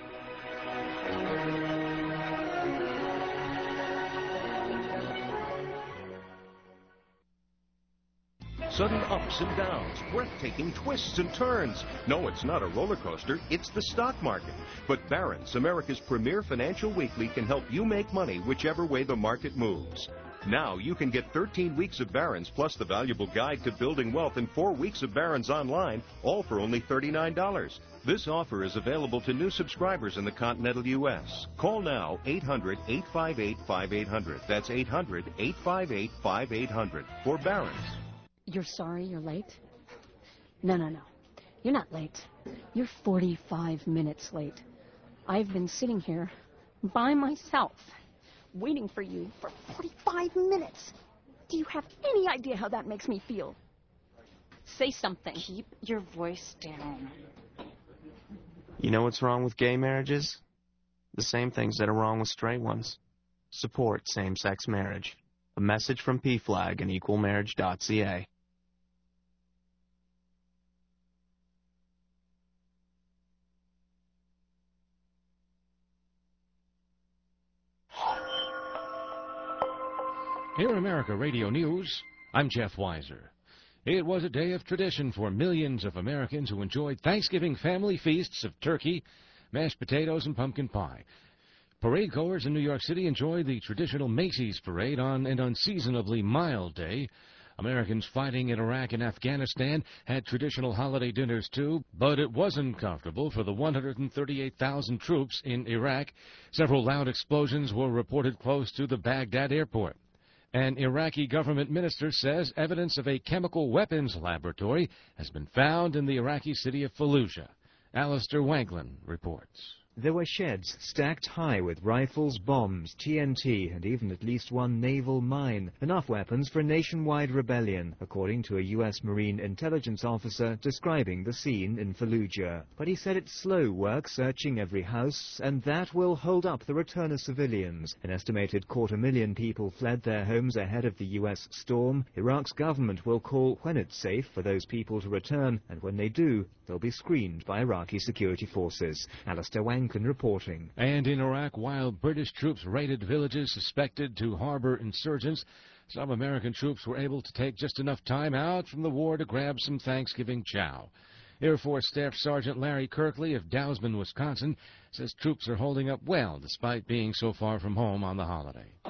Sudden ups and downs, breathtaking twists and turns. No, it's not a roller coaster, it's the stock market. But Barron's, America's premier financial weekly, can help you make money whichever way the market moves. Now you can get thirteen weeks of Barron's plus the valuable guide to building wealth and four weeks of Barron's online, all for only thirty-nine dollars. This offer is available to new subscribers in the continental U S Call now, eight hundred, eight five eight, five eight hundred. That's eight hundred, eight five eight, five eight hundred for Barron's. You're sorry you're late? No, no, no. You're not late. You're forty-five minutes late. I've been sitting here by myself, waiting for you for forty-five minutes. Do you have any idea how that makes me feel? Say something. Keep your voice down. You know what's wrong with gay marriages? The same things that are wrong with straight ones. Support same-sex marriage. A message from P FLAG and equal marriage dot C A. Here in America Radio News, I'm Jeff Weiser. It was a day of tradition for millions of Americans who enjoyed Thanksgiving family feasts of turkey, mashed potatoes, and pumpkin pie. Parade goers in New York City enjoyed the traditional Macy's parade on an unseasonably mild day. Americans fighting in Iraq and Afghanistan had traditional holiday dinners too, but it wasn't comfortable for the one hundred thirty-eight thousand troops in Iraq. Several loud explosions were reported close to the Baghdad airport. An Iraqi government minister says evidence of a chemical weapons laboratory has been found in the Iraqi city of Fallujah. Alistair Wanklin reports. There were sheds stacked high with rifles, bombs, T N T, and even at least one naval mine. Enough weapons for a nationwide rebellion, according to a U S Marine intelligence officer describing the scene in Fallujah. But he said it's slow work searching every house, and that will hold up the return of civilians. An estimated quarter million people fled their homes ahead of the U S storm. Iraq's government will call when it's safe for those people to return, and when they do, they'll be screened by Iraqi security forces. Alistair Wanklin reporting. And in Iraq, while British troops raided villages suspected to harbor insurgents, some American troops were able to take just enough time out from the war to grab some Thanksgiving chow. Air Force Staff Sergeant Larry Kirkley of Dousman, Wisconsin, says troops are holding up well despite being so far from home on the holiday.